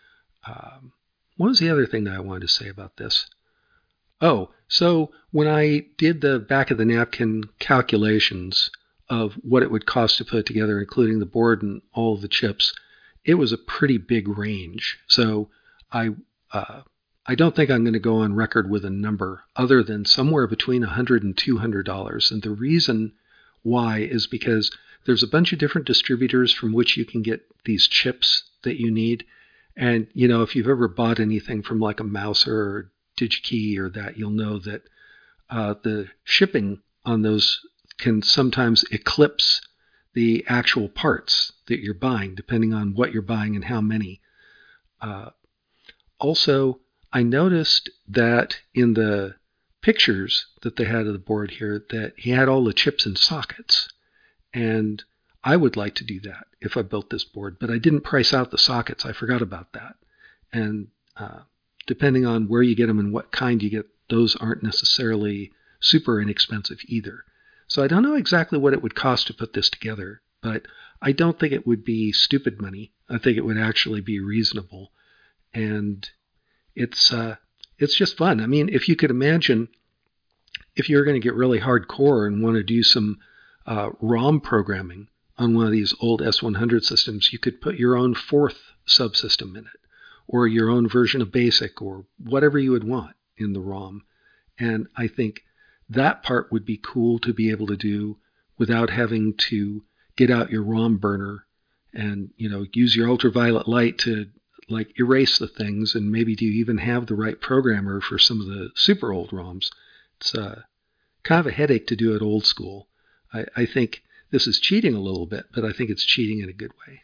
Um, what was the other thing that I wanted to say about this? Oh, so when I did the back of the napkin calculations of what it would cost to put it together, including the board and all of the chips, it was a pretty big range. So I uh, I don't think I'm going to go on record with a number other than somewhere between one hundred dollars and two hundred dollars. And the reason why is because there's a bunch of different distributors from which you can get these chips that you need. And, you know, if you've ever bought anything from like a Mouser or DigiKey or that, you'll know that uh, the shipping on those can sometimes eclipse the actual parts that you're buying, depending on what you're buying and how many. Uh, also, I noticed that in the pictures that they had of the board here, that he had all the chips in sockets. And I would like to do that if I built this board, but I didn't price out the sockets. I forgot about that. And uh, depending on where you get them and what kind you get, those aren't necessarily super inexpensive either. So I don't know exactly what it would cost to put this together, but I don't think it would be stupid money. I think it would actually be reasonable. And it's uh, it's just fun. I mean, if you could imagine, if you're going to get really hardcore and want to do some uh, ROM programming on one of these old S one hundred systems, you could put your own fourth subsystem in it, or your own version of BASIC, or whatever you would want in the ROM. And I think that part would be cool to be able to do without having to get out your ROM burner and, you know, use your ultraviolet light to like erase the things, and maybe do you even have the right programmer for some of the super old ROMs. It's uh, kind of a headache to do it old school. I, I think this is cheating a little bit, but I think it's cheating in a good way.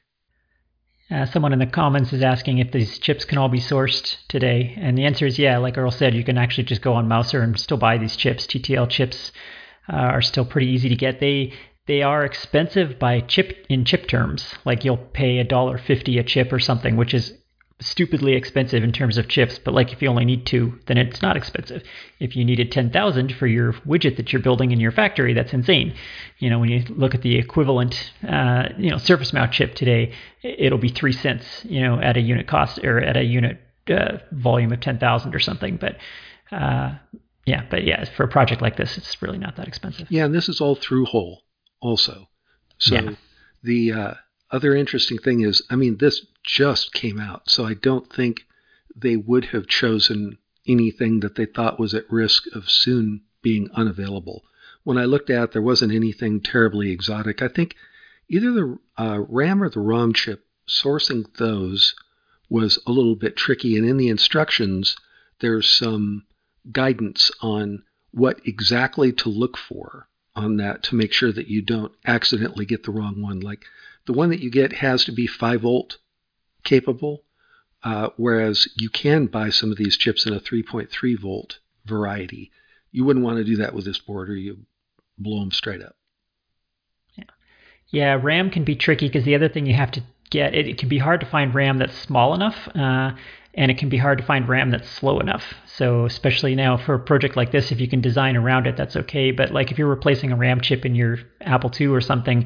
Uh, someone in the comments is asking if these chips can all be sourced today. And the answer is yeah. Like Earl said, you can actually just go on Mouser and still buy these chips. T T L chips uh, are still pretty easy to get. They they are expensive by chip in chip terms. Like you'll pay a dollar fifty a chip or something, which is stupidly expensive in terms of chips. But like if you only need two, then it's not expensive. If you needed ten thousand for your widget that you're building in your factory, that's insane. You know, when you look at the equivalent, uh, you know, surface mount chip today, it'll be three cents, you know, at a unit cost or at a unit uh, volume of ten thousand or something. But uh, yeah, but yeah, for a project like this, it's really not that expensive. Yeah, and this is all through hole also. So yeah. the uh, other interesting thing is, I mean, this just came out, so I don't think they would have chosen anything that they thought was at risk of soon being unavailable. When I looked at it, there wasn't anything terribly exotic. I think either the uh, RAM or the ROM chip, sourcing those was a little bit tricky, and in the instructions, there's some guidance on what exactly to look for on that to make sure that you don't accidentally get the wrong one. Like the one that you get has to be five volt capable, uh, whereas you can buy some of these chips in a three point three volt variety. You wouldn't want to do that with this board, or you blow them straight up. Yeah, yeah. RAM can be tricky because the other thing you have to get, it, it can be hard to find RAM that's small enough, uh, and it can be hard to find RAM that's slow enough. So especially now for a project like this, if you can design around it, that's okay. But like if you're replacing a RAM chip in your Apple two or something,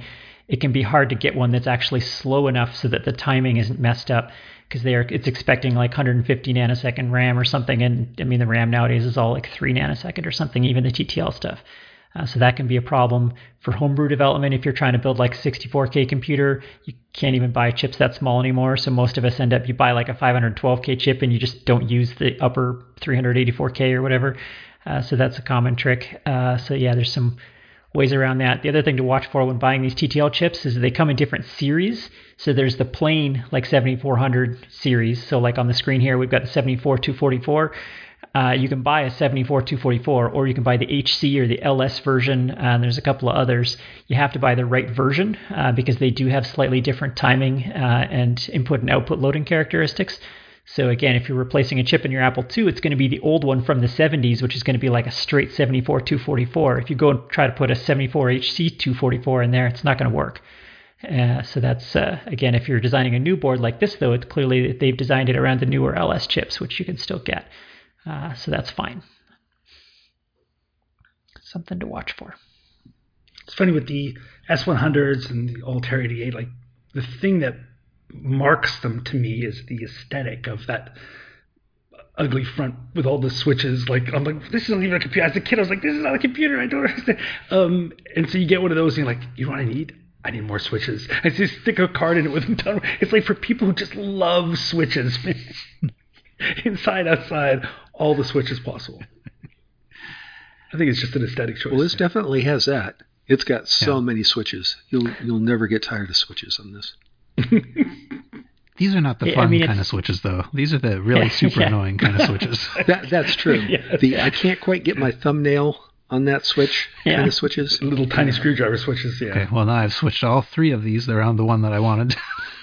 it can be hard to get one that's actually slow enough so that the timing isn't messed up, because they are it's expecting like one hundred fifty nanosecond RAM or something, and I mean the RAM nowadays is all like three nanosecond or something, even the T T L stuff. Uh, so that can be a problem for homebrew development. If you're trying to build like a sixty-four K computer, you can't even buy chips that small anymore. So most of us end up, you buy like a five hundred twelve K chip and you just don't use the upper three hundred eighty-four K or whatever. Uh, so that's a common trick. Uh, so yeah, there's some ways around that. The other thing to watch for when buying these T T L chips is they come in different series. So there's the plain like seventy-four hundred series. So like on the screen here, we've got the seventy-four two forty-four. Uh, you can buy a seventy-four two forty-four, or you can buy the H C or the L S version. Uh, and there's a couple of others. You have to buy the right version uh, because they do have slightly different timing uh, and input and output loading characteristics. So again, if you're replacing a chip in your Apple two, it's going to be the old one from the seventies, which is going to be like a straight seventy-four two forty-four. If you go and try to put a seventy-four H C two forty-four in there, it's not going to work. Uh, so that's, uh, again, if you're designing a new board like this, though, it's clearly that they've designed it around the newer L S chips, which you can still get. Uh, so that's fine. Something to watch for. It's funny with the S one hundreds and the Altair eighty-eight, like the thing that marks them to me is the aesthetic of that ugly front with all the switches. Like, I'm like, this isn't even a computer. As a kid, I was like, this is not a computer. I don't understand. Um, and so you get one of those and you're like, you know what I need? I need more switches. I just stick a card in it with them done. It's like for people who just love switches, man. Inside, outside, all the switches possible. I think it's just an aesthetic choice. Well, this man. definitely has that. It's got so Yeah. many switches. You'll you'll never get tired of switches on this. These are not the Yeah, I fun mean, kind of it's- switches, though. These are the really super Yeah. annoying kind of switches. That that's true. Yeah. The I can't quite get my thumbnail on that switch Yeah. kind of switches. Little tiny screwdriver switches, yeah. Okay, well, now I've switched all three of these around the one that I wanted.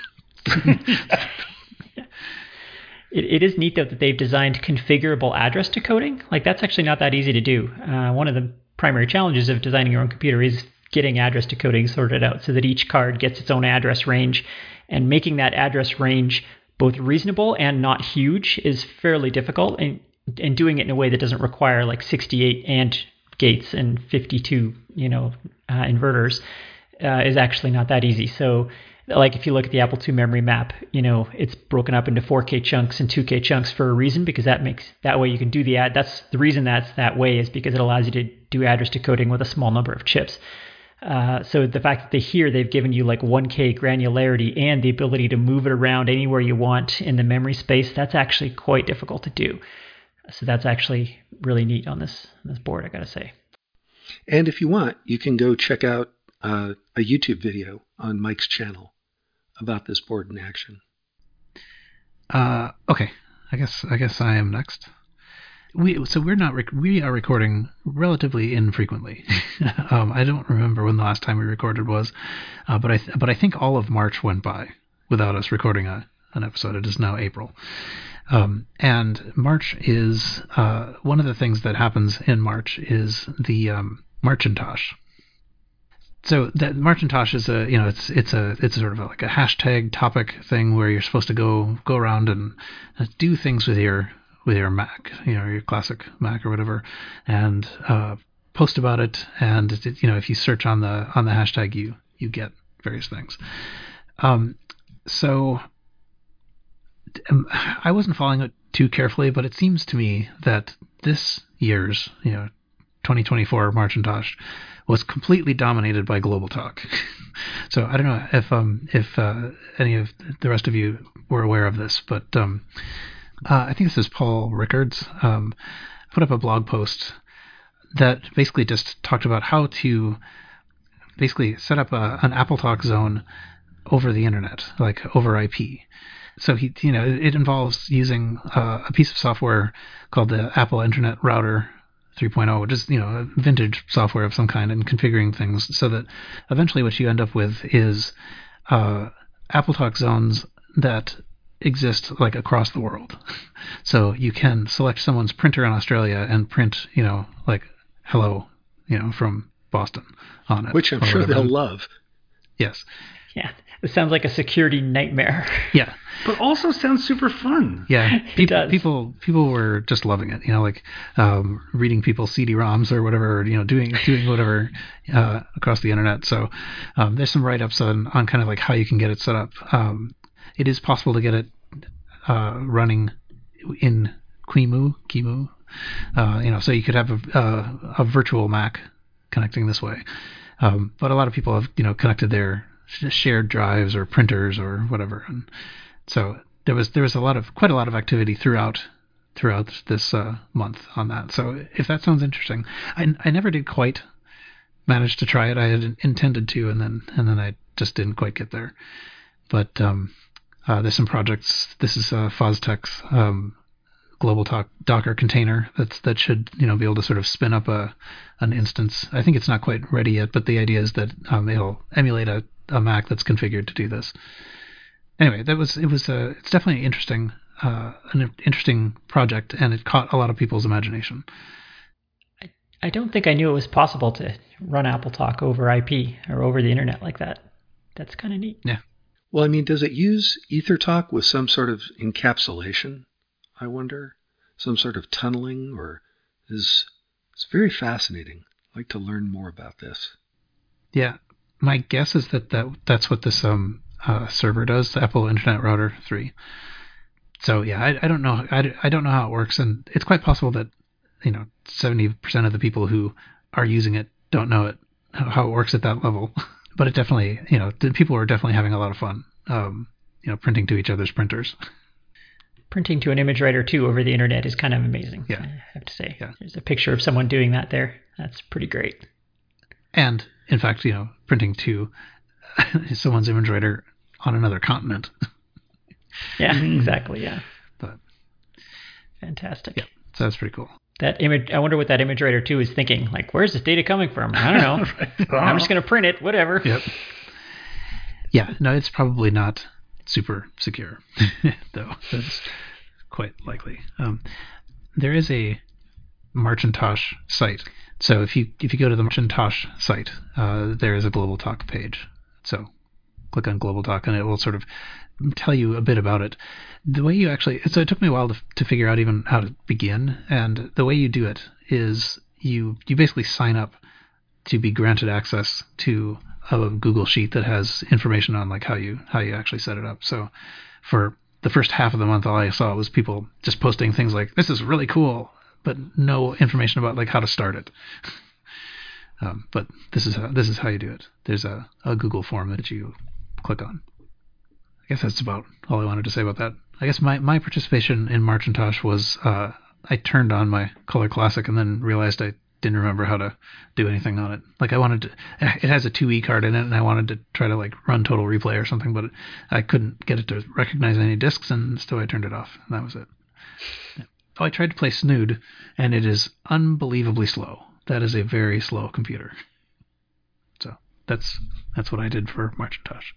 It, it is neat, though, that they've designed configurable address decoding. Like, that's actually not that easy to do. Uh, one of the primary challenges of designing your own computer is getting address decoding sorted out so that each card gets its own address range. And making that address range both reasonable and not huge is fairly difficult. And, and doing it in a way that doesn't require, like, sixty-eight AND gates and fifty-two, you know, uh, inverters uh, is actually not that easy. So, like if you look at the Apple two memory map, you know, it's broken up into four K chunks and two K chunks for a reason, because that makes that way you can do the ad. That's the reason that's that way, is because it allows you to do address decoding with a small number of chips. Uh, so the fact that they here they've given you like one K granularity and the ability to move it around anywhere you want in the memory space, that's actually quite difficult to do. So that's actually really neat on this this board, I gotta say. And if you want, you can go check out uh, a YouTube video on Mike's channel about this board in action. Uh, okay, I guess I guess I am next. We so we're not rec- we are recording relatively infrequently. um, I don't remember when the last time we recorded was, uh, but I th- but I think all of March went by without us recording a an episode. It is now April, um, and March is uh, one of the things that happens in March is the um, Marchintosh. So that Marchintosh is a, you know, it's it's a it's sort of a, like a hashtag topic thing where you're supposed to go go around and do things with your with your Mac, you know, your classic Mac or whatever, and uh, post about it. And it, you know, if you search on the on the hashtag, you you get various things. Um, so um, I wasn't following it too carefully, but it seems to me that this year's, you know, twenty twenty-four Marchintosh was completely dominated by Global Talk. So I don't know if um if uh, any of the rest of you were aware of this, but um, uh, I think this is Paul Rickards um, put up a blog post that basically just talked about how to basically set up a, an Apple Talk zone over the internet, like over I P. So he, you know, it involves using uh, a piece of software called the Apple Internet Router three point oh, which is, you know, vintage software of some kind, and configuring things so that eventually what you end up with is uh, Apple Talk zones that exist like across the world. So you can select someone's printer in Australia and print, you know, like hello, you know, from Boston on it. Which I'm or sure whatever. they'll love. Yes. Yeah, this sounds like a security nightmare. Yeah. But also sounds super fun. Yeah, It people, does. people, people were just loving it. You know, like um, reading people's C D ROMs or whatever. Or, you know, doing doing whatever uh, across the internet. So um, there's some write-ups on, on kind of like how you can get it set up. Um, it is possible to get it uh, running in Qimu, Qimu. Uh, you know, so you could have a, a, a virtual Mac connecting this way. Um, but a lot of people have you know connected their shared drives or printers or whatever, and so there was there was a lot of quite a lot of activity throughout throughout this uh, month on that. So if that sounds interesting, I, I never did quite manage to try it. I had intended to, and then and then I just didn't quite get there. But um, uh, there's some projects. This is uh, Foztek's um, global talk Docker container that's that should you know be able to sort of spin up a an instance. I think it's not quite ready yet, but the idea is that um, it'll emulate a, a Mac that's configured to do this. Anyway, that was it was a it's definitely interesting uh, an interesting project, and it caught a lot of people's imagination. I, I don't think I knew it was possible to run AppleTalk over I P or over the internet like that. That's kind of neat. Yeah. Well, I mean, does it use EtherTalk with some sort of encapsulation? I wonder, some sort of tunneling, or is it's very fascinating. I'd like to learn more about this. Yeah, my guess is that, that that's what this um uh, server does, the Apple Internet Router three. So yeah, I, I don't know I, I don't know how it works, and it's quite possible that you know seventy percent of the people who are using it don't know it how it works at that level. But it definitely you know the people are definitely having a lot of fun um you know printing to each other's printers. Printing to an image writer too over the internet is kind of amazing. Yeah. I have to say. Yeah. There's a picture of someone doing that there. That's pretty great. And in fact, you know, printing to someone's image writer on another continent. Yeah, exactly. Yeah. But fantastic. Yeah, so that's pretty cool. That image. I wonder what that image writer too is thinking. Like, where's this data coming from? I don't know. Right. I'm just going to print it. Whatever. Yep. Yeah. No, it's probably not super secure, though. That's quite likely. Um, there is a Marcintosh site. So if you if you go to the Marcintosh site, uh, there is a Global Talk page. So click on Global Talk, and it will sort of tell you a bit about it. The way you actually, so it took me a while to to figure out even how to begin, and the way you do it is you you basically sign up to be granted access to a Google Sheet that has information on like how you how you actually set it up. So for the first half of the month, all I saw was people just posting things like, "This is really cool," but no information about like how to start it. um, but this is how, this is how you do it. There's a, a Google form that you click on. I guess that's about all I wanted to say about that. I guess my, my participation in Marcintosh was uh, I turned on my Color Classic and then realized I didn't remember how to do anything on it. Like I wanted to, it has a two E card in it, and I wanted to try to like run Total Replay or something, but I couldn't get it to recognize any discs, and so I turned it off. And that was it. Yeah. Oh, I tried to play Snood, and it is unbelievably slow. That is a very slow computer. So that's that's what I did for Marcintosh.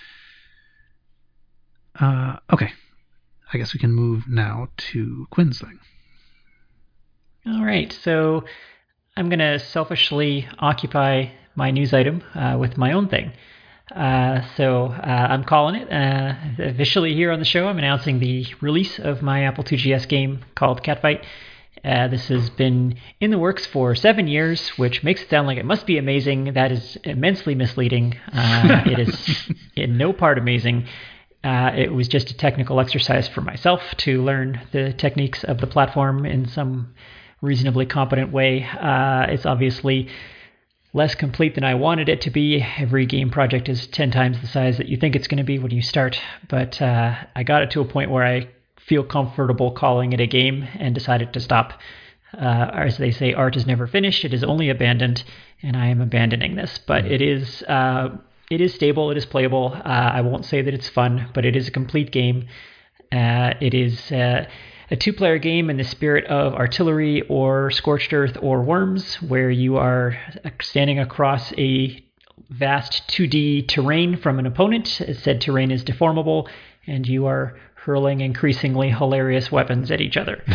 Uh, okay, I guess we can move now to Quinn's thing. All right, so I'm going to selfishly occupy my news item uh, with my own thing. Uh, so uh, I'm calling it uh, officially here on the show. I'm announcing the release of my Apple two G S game called Catfight. Uh, this has been in the works for seven years, which makes it sound like it must be amazing. That is immensely misleading. Uh, it is in no part amazing. Uh, it was just a technical exercise for myself to learn the techniques of the platform in some reasonably competent way. Uh, it's obviously less complete than I wanted it to be. Every game project is ten times the size that you think it's going to be when you start. But uh, I got it to a point where I feel comfortable calling it a game and decided to stop. Uh, as they say, art is never finished. It is only abandoned, and I am abandoning this. But it is uh, it is stable. It is playable. Uh, I won't say that it's fun, but it is a complete game. Uh, it is uh, a two-player game in the spirit of Artillery or Scorched Earth or Worms, where you are standing across a vast two D terrain from an opponent. Said terrain is deformable, and you are hurling increasingly hilarious weapons at each other.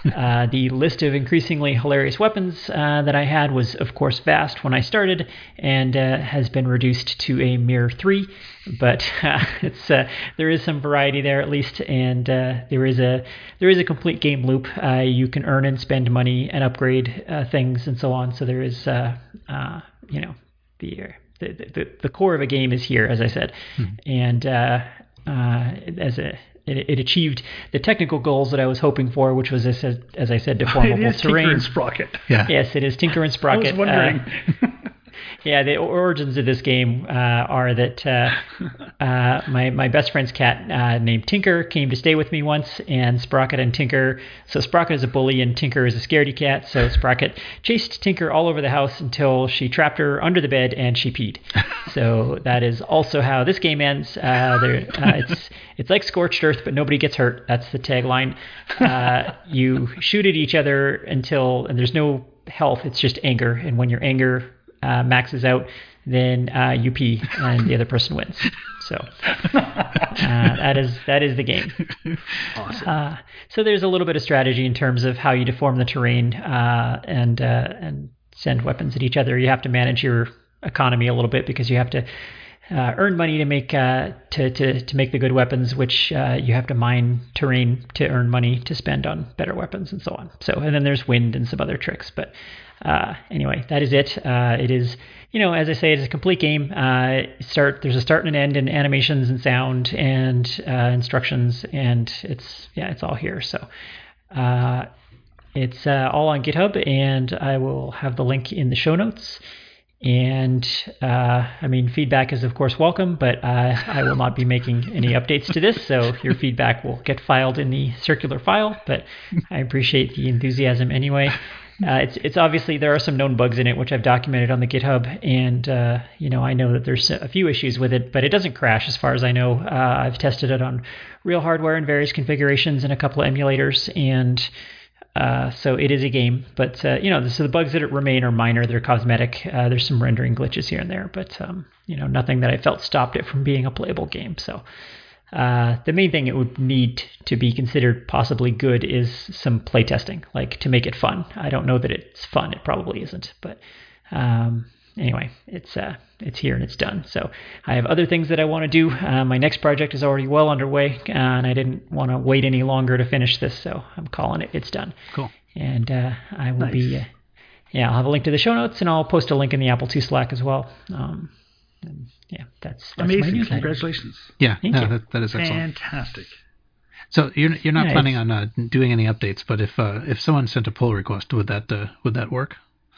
uh, the list of increasingly hilarious weapons uh, that I had was, of course, vast when I started, and uh, has been reduced to a mere three. But uh, it's uh, there is some variety there at least, and uh, there is a there is a complete game loop. Uh, you can earn and spend money and upgrade uh, things and so on. So there is, uh, uh, you know, the, the the the core of a game is here, as I said, hmm. and uh, uh, as a It, it achieved the technical goals that I was hoping for, which was, as, as I said, deformable it is terrain. Tinker and Sprocket. Yeah. Yes, it is Tinker and Sprocket. I was wondering. Uh, yeah, the origins of this game uh, are that uh, uh, my my best friend's cat uh, named Tinker came to stay with me once, and Sprocket and Tinker. So Sprocket is a bully, and Tinker is a scaredy cat. So Sprocket chased Tinker all over the house until she trapped her under the bed and she peed. So that is also how this game ends. Uh, there, uh, it's it's like Scorched Earth, but nobody gets hurt. That's the tagline. Uh, you shoot at each other until and there's no health. It's just anger, and when your anger Uh, maxes out, then uh, you pee and the other person wins. So uh, that is that is the game. Awesome. Uh, so there's a little bit of strategy in terms of how you deform the terrain uh, and uh, and send weapons at each other. You have to manage your economy a little bit because you have to uh, earn money to make uh, to, to to make the good weapons, which uh, you have to mine terrain to earn money to spend on better weapons and so on. So and then there's wind and some other tricks, but. Uh, anyway, that is it. Uh, it is, you know, as I say, it's a complete game. Uh, start there's a start and an end, and animations and sound and uh, instructions, and it's yeah, it's all here. So uh, it's uh, all on GitHub, and I will have the link in the show notes. And uh, I mean, feedback is of course welcome, but uh, I will not be making any updates to this, so your feedback will get filed in the circular file. But I appreciate the enthusiasm anyway. Uh, it's it's obviously there are some known bugs in it, which I've documented on the GitHub, and uh, you know I know that there's a few issues with it, but it doesn't crash as far as I know. Uh, I've tested it on real hardware in various configurations and a couple of emulators, and uh, so it is a game. But uh, you know, so the bugs that remain are minor; they're cosmetic. Uh, there's some rendering glitches here and there, but um, you know, nothing that I felt stopped it from being a playable game. So. Uh, the main thing it would need to be considered possibly good is some playtesting, like to make it fun. I don't know that it's fun. It probably isn't. But um, anyway, it's uh, it's here and it's done. So I have other things that I want to do. Uh, my next project is already well underway, uh, and I didn't want to wait any longer to finish this. So I'm calling it. It's done. Cool. And uh, I will nice. be, uh, yeah, I'll have a link to the show notes, and I'll post a link in the Apple two Slack as well. Um, And yeah, that's, that's amazing. My Congratulations! Yeah, Thank no, you. that, that is excellent. Fantastic. So you're you're not Yeah, planning on uh, doing any updates, but if uh, if someone sent a pull request, would that uh, would that work?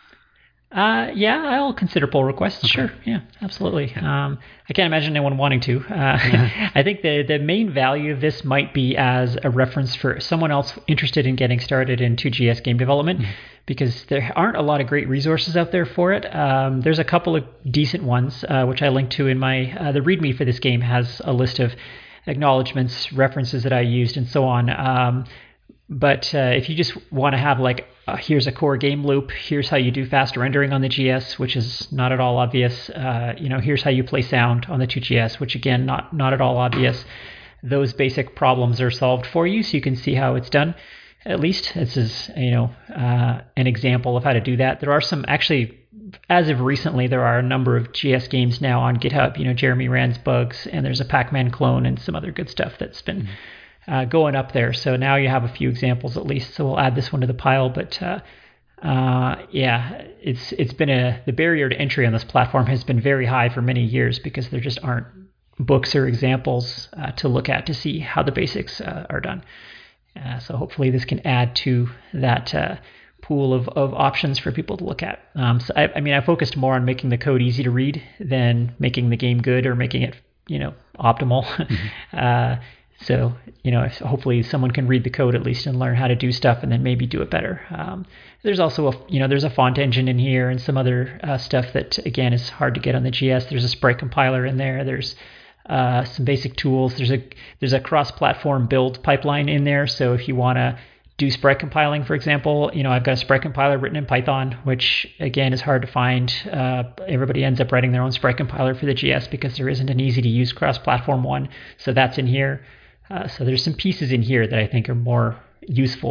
Uh, yeah, I'll consider pull requests. Okay. Sure, yeah, absolutely. Um, I can't imagine anyone wanting to. Uh, yeah. I think the the main value of this might be as a reference for someone else interested in getting started in two G S game development, mm-hmm. because there aren't a lot of great resources out there for it. Um, there's a couple of decent ones, uh, which I linked to in my uh, the README for this game has a list of acknowledgments, references that I used, and so on. Um, But uh, if you just want to have like, uh, here's a core game loop, here's how you do fast rendering on the G S, which is not at all obvious. Uh, you know, here's how you play sound on the two G S, which again, not not at all obvious. Those basic problems are solved for you, so you can see how it's done. At least this is, you know, uh, an example of how to do that. There are some actually, as of recently, there are a number of G S games now on GitHub. You know, Jeremy Rand's bugs, and there's a Pac-Man clone and some other good stuff that's been. Mm-hmm. Uh, going up there. So now you have a few examples at least. So we'll add this one to the pile. But uh, uh, yeah, it's it's been a the barrier to entry on this platform has been very high for many years because there just aren't books or examples uh, to look at to see how the basics uh, are done. Uh, so hopefully this can add to that uh, pool of, of options for people to look at. Um, so I, I mean, I focused more on making the code easy to read than making the game good or making it, you know, optimal. Mm-hmm. uh, So, you know, if hopefully someone can read the code at least and learn how to do stuff and then maybe do it better. Um, there's also, a, you know, there's a font engine in here and some other uh, stuff that, again, is hard to get on the G S. There's a sprite compiler in there. There's uh, some basic tools. There's a there's a cross-platform build pipeline in there. So if you want to do sprite compiling, for example, you know, I've got a sprite compiler written in Python, which, again, is hard to find. Uh, everybody ends up writing their own sprite compiler for the G S because there isn't an easy-to-use cross-platform one. So that's in here. Uh, so there's some pieces in here that I think are more useful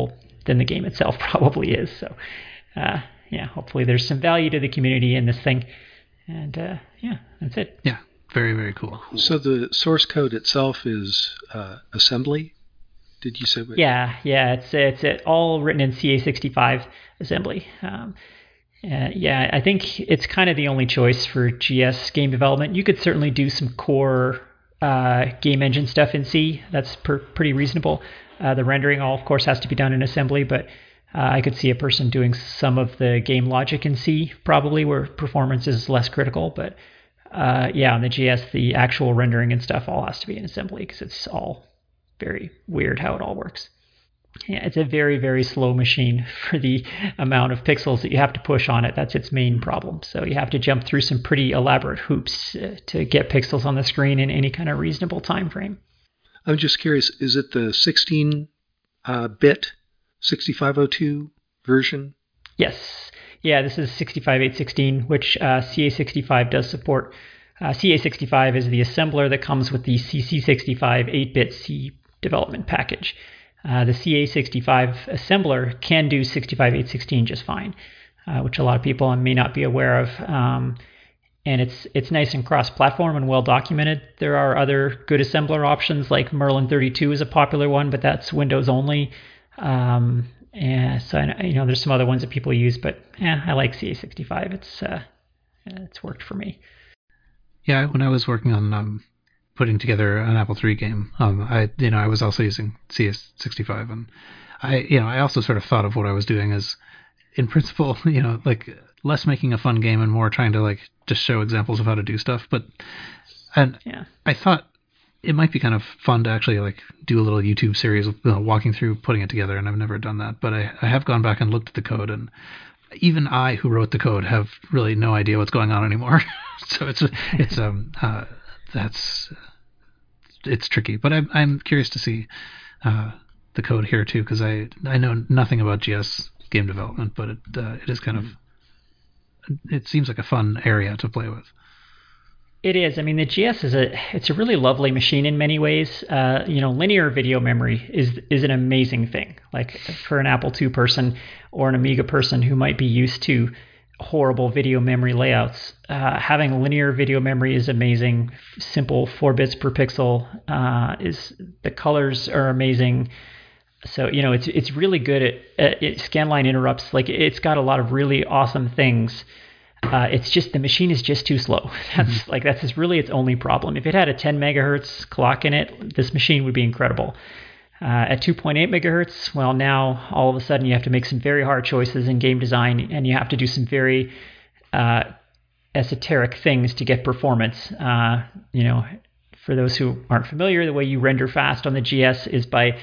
than the game itself probably is. So, uh, yeah, hopefully there's some value to the community in this thing. And uh, yeah, that's it. Yeah, very, very cool. So the source code itself is uh, assembly? Did you say? What? Yeah, yeah, it's it's it, all written in C A sixty-five assembly. Um, uh, yeah, I think it's kind of the only choice for G S game development. You could certainly do some core uh, game engine stuff in C. That's per, pretty reasonable. Uh, the rendering all, of course, has to be done in assembly, but uh, I could see a person doing some of the game logic in C, probably, where performance is less critical. But uh, yeah, on the G S, the actual rendering and stuff all has to be in assembly because it's all very weird how it all works. Yeah, it's a very, very slow machine for the amount of pixels that you have to push on it. That's its main problem. So you have to jump through some pretty elaborate hoops uh, to get pixels on the screen in any kind of reasonable time frame. I'm just curious, is it the sixteen-bit uh, sixty-five oh two version? Yes. Yeah, this is sixty-five eight sixteen, which uh, C A sixty-five does support. Uh, C A sixty-five is the assembler that comes with the C C sixty-five eight-bit C development package. Uh, the C A sixty-five assembler can do sixty-five eight sixteen just fine, uh, which a lot of people may not be aware of. Um, and it's it's nice and cross-platform and well documented. There are other good assembler options, like Merlin thirty-two is a popular one, but that's Windows only. Um, and so I, you know, there's some other ones that people use, but yeah, I like C A sixty-five. It's uh, it's worked for me. Yeah, when I was working on um, putting together an Apple three game, um, I you know I was also using C A sixty-five, and I you know I also sort of thought of what I was doing as, in principle, you know, like less making a fun game and more trying to like just show examples of how to do stuff. But and yeah. I thought it might be kind of fun to actually like do a little YouTube series of you know, walking through putting it together, and I've never done that. But I, I have gone back and looked at the code, and even I, who wrote the code, have really no idea what's going on anymore. So it's it's um uh, that's it's tricky. But I'm I'm curious to see uh, the code here too, because I I know nothing about G S game development, but it uh, it is kind of it seems like a fun area to play with. It is. I mean, the G S is a it's a really lovely machine in many ways. Uh, you know, linear video memory is is an amazing thing. Like for an Apple two person or an Amiga person who might be used to horrible video memory layouts, uh, having linear video memory is amazing. Simple four bits per pixel uh, is the colors are amazing. So you know, it's it's really good at, at it, scanline interrupts. Like it's got a lot of really awesome things. Uh, it's just the machine is just too slow. That's mm-hmm. like that's really its only problem. If it had a ten megahertz clock in it, this machine would be incredible. Uh, at two point eight megahertz, well, now all of a sudden you have to make some very hard choices in game design, and you have to do some very uh, esoteric things to get performance. Uh, you know, for those who aren't familiar, the way you render fast on the G S is by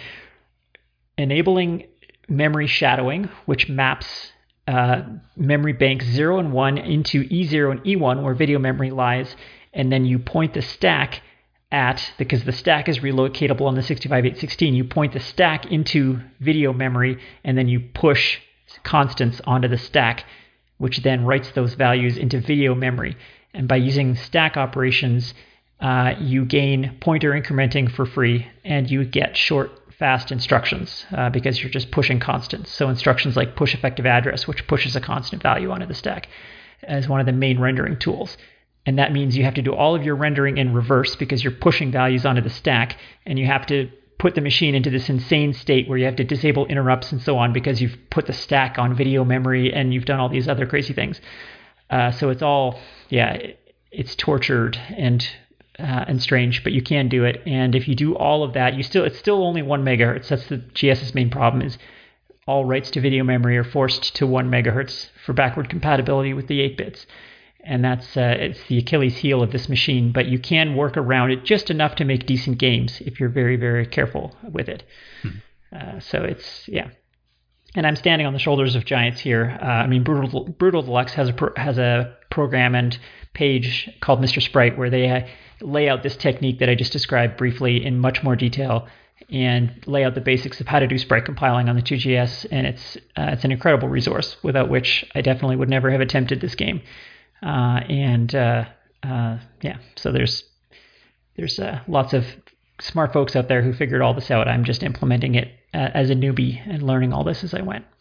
enabling memory shadowing, which maps Uh, memory banks zero and one into E zero and E one, where video memory lies, and then you point the stack at, because the stack is relocatable on the sixty-five eight sixteen, you point the stack into video memory, and then you push constants onto the stack, which then writes those values into video memory. And by using stack operations, uh, you gain pointer incrementing for free, and you get short fast instructions uh, because you're just pushing constants. So instructions like push effective address, which pushes a constant value onto the stack, as one of the main rendering tools. And that means you have to do all of your rendering in reverse because you're pushing values onto the stack, and you have to put the machine into this insane state where you have to disable interrupts and so on because you've put the stack on video memory and you've done all these other crazy things. Uh, so it's all, yeah, it's tortured and Uh, and strange, but you can do it. And if you do all of that, you still it's still only one megahertz. That's the GS's main problem, is all writes to video memory are forced to one megahertz for backward compatibility with the eight bits. And that's uh, it's the Achilles heel of this machine, but you can work around it just enough to make decent games if you're very, very careful with it. Hmm. Uh, so it's, yeah. And I'm standing on the shoulders of giants here. Uh, I mean, Brutal Brutal Deluxe has a pro, has a program and page called Mister Sprite where they uh, lay out this technique that I just described briefly in much more detail and lay out the basics of how to do sprite compiling on the two G S. And it's uh, it's an incredible resource without which I definitely would never have attempted this game. Uh, and uh, uh, yeah, so there's there's uh, lots of smart folks out there who figured all this out. I'm just implementing it uh, as a newbie and learning all this as I went.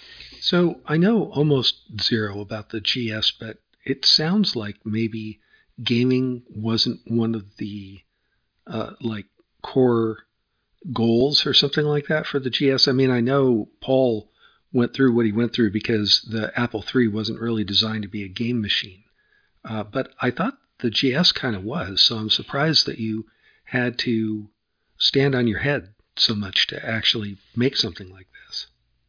So I know almost zero about the G S, but it sounds like maybe gaming wasn't one of the uh, like core goals or something like that for the G S. I mean, I know Paul went through what he went through because the Apple three wasn't really designed to be a game machine. Uh, but I thought the G S kind of was, so I'm surprised that you had to stand on your head so much to actually make something like this.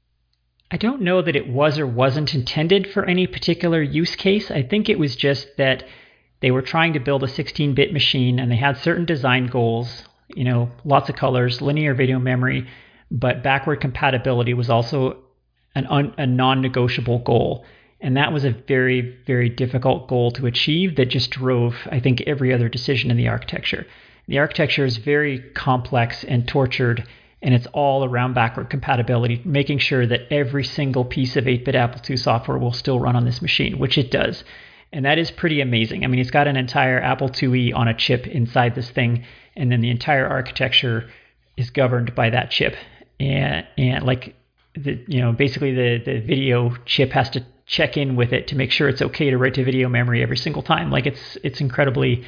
I don't know that it was or wasn't intended for any particular use case. I think it was just that they were trying to build a sixteen-bit machine and they had certain design goals, you know, lots of colors, linear video memory, but backward compatibility was also an un, a non-negotiable goal. And that was a very, very difficult goal to achieve that just drove, I think, every other decision in the architecture. The architecture is very complex and tortured, and it's all around backward compatibility, making sure that every single piece of eight-bit Apple two software will still run on this machine, which it does. And that is pretty amazing. I mean, it's got an entire Apple two E on a chip inside this thing, and then the entire architecture is governed by that chip. And, and like, the, you know, basically the, the video chip has to check in with it to make sure it's okay to write to video memory every single time. Like it's it's incredibly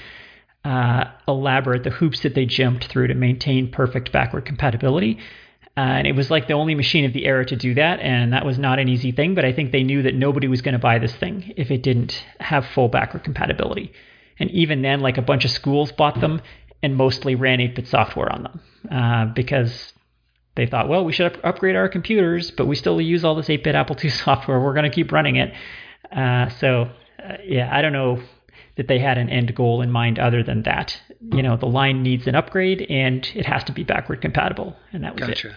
uh, elaborate, the hoops that they jumped through to maintain perfect backward compatibility. Uh, and it was like the only machine of the era to do that, and that was not an easy thing, but I think they knew that nobody was going to buy this thing if it didn't have full backward compatibility. And even then, like a bunch of schools bought them and mostly ran eight-bit software on them uh, because they thought, well, we should up- upgrade our computers, but we still use all this eight-bit Apple two software. We're going to keep running it. Uh, so, uh, yeah, I don't know that they had an end goal in mind other than that. You know, the line needs an upgrade, and it has to be backward compatible, and that was gotcha. it.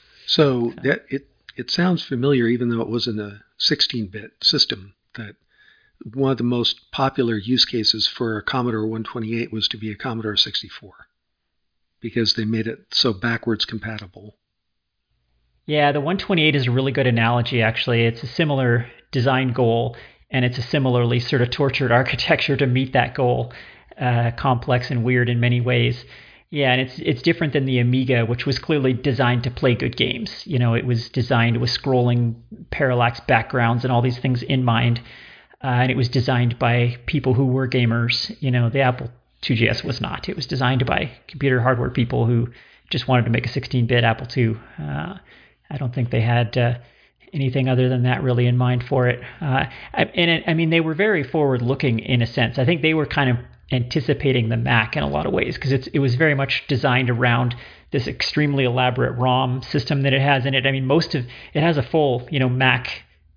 So, so that it it sounds familiar, even though it wasn't a sixteen-bit system. That one of the most popular use cases for a Commodore one twenty-eight was to be a Commodore sixty-four because they made it so backwards compatible. Yeah, the one twenty-eight is a really good analogy, actually. It's a similar design goal, and it's a similarly sort of tortured architecture to meet that goal, uh, complex and weird in many ways. Yeah, and it's it's different than the Amiga, which was clearly designed to play good games. You know, it was designed with scrolling parallax backgrounds and all these things in mind, uh, and it was designed by people who were gamers. You know, the Apple two G S was not. It was designed by computer hardware people who just wanted to make a sixteen-bit Apple two. Uh, I don't think they had uh, anything other than that really in mind for it. Uh, and it, I mean, they were very forward-looking in a sense. I think they were kind of anticipating the Mac in a lot of ways because it's it was very much designed around this extremely elaborate ROM system that it has in it. I mean, most of it has a full, you know, Mac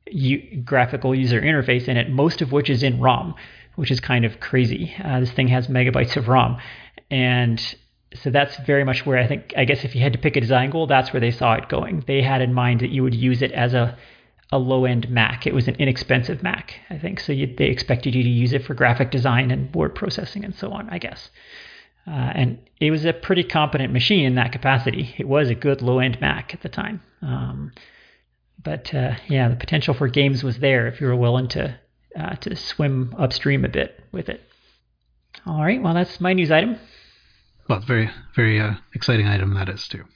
u- graphical user interface in it, most of which is in ROM, which is kind of crazy. Uh, this thing has megabytes of ROM, and so that's very much where I think, I guess if you had to pick a design goal, that's where they saw it going. They had in mind that you would use it as a, a low-end Mac. It was an inexpensive Mac, I think. So you, they expected you to use it for graphic design and word processing and so on, I guess. Uh, and it was a pretty competent machine in that capacity. It was a good low-end Mac at the time. Um, but uh, yeah, the potential for games was there if you were willing to uh, to swim upstream a bit with it. All right, well, that's my news item. Well, it's very, very uh, exciting item that is, too.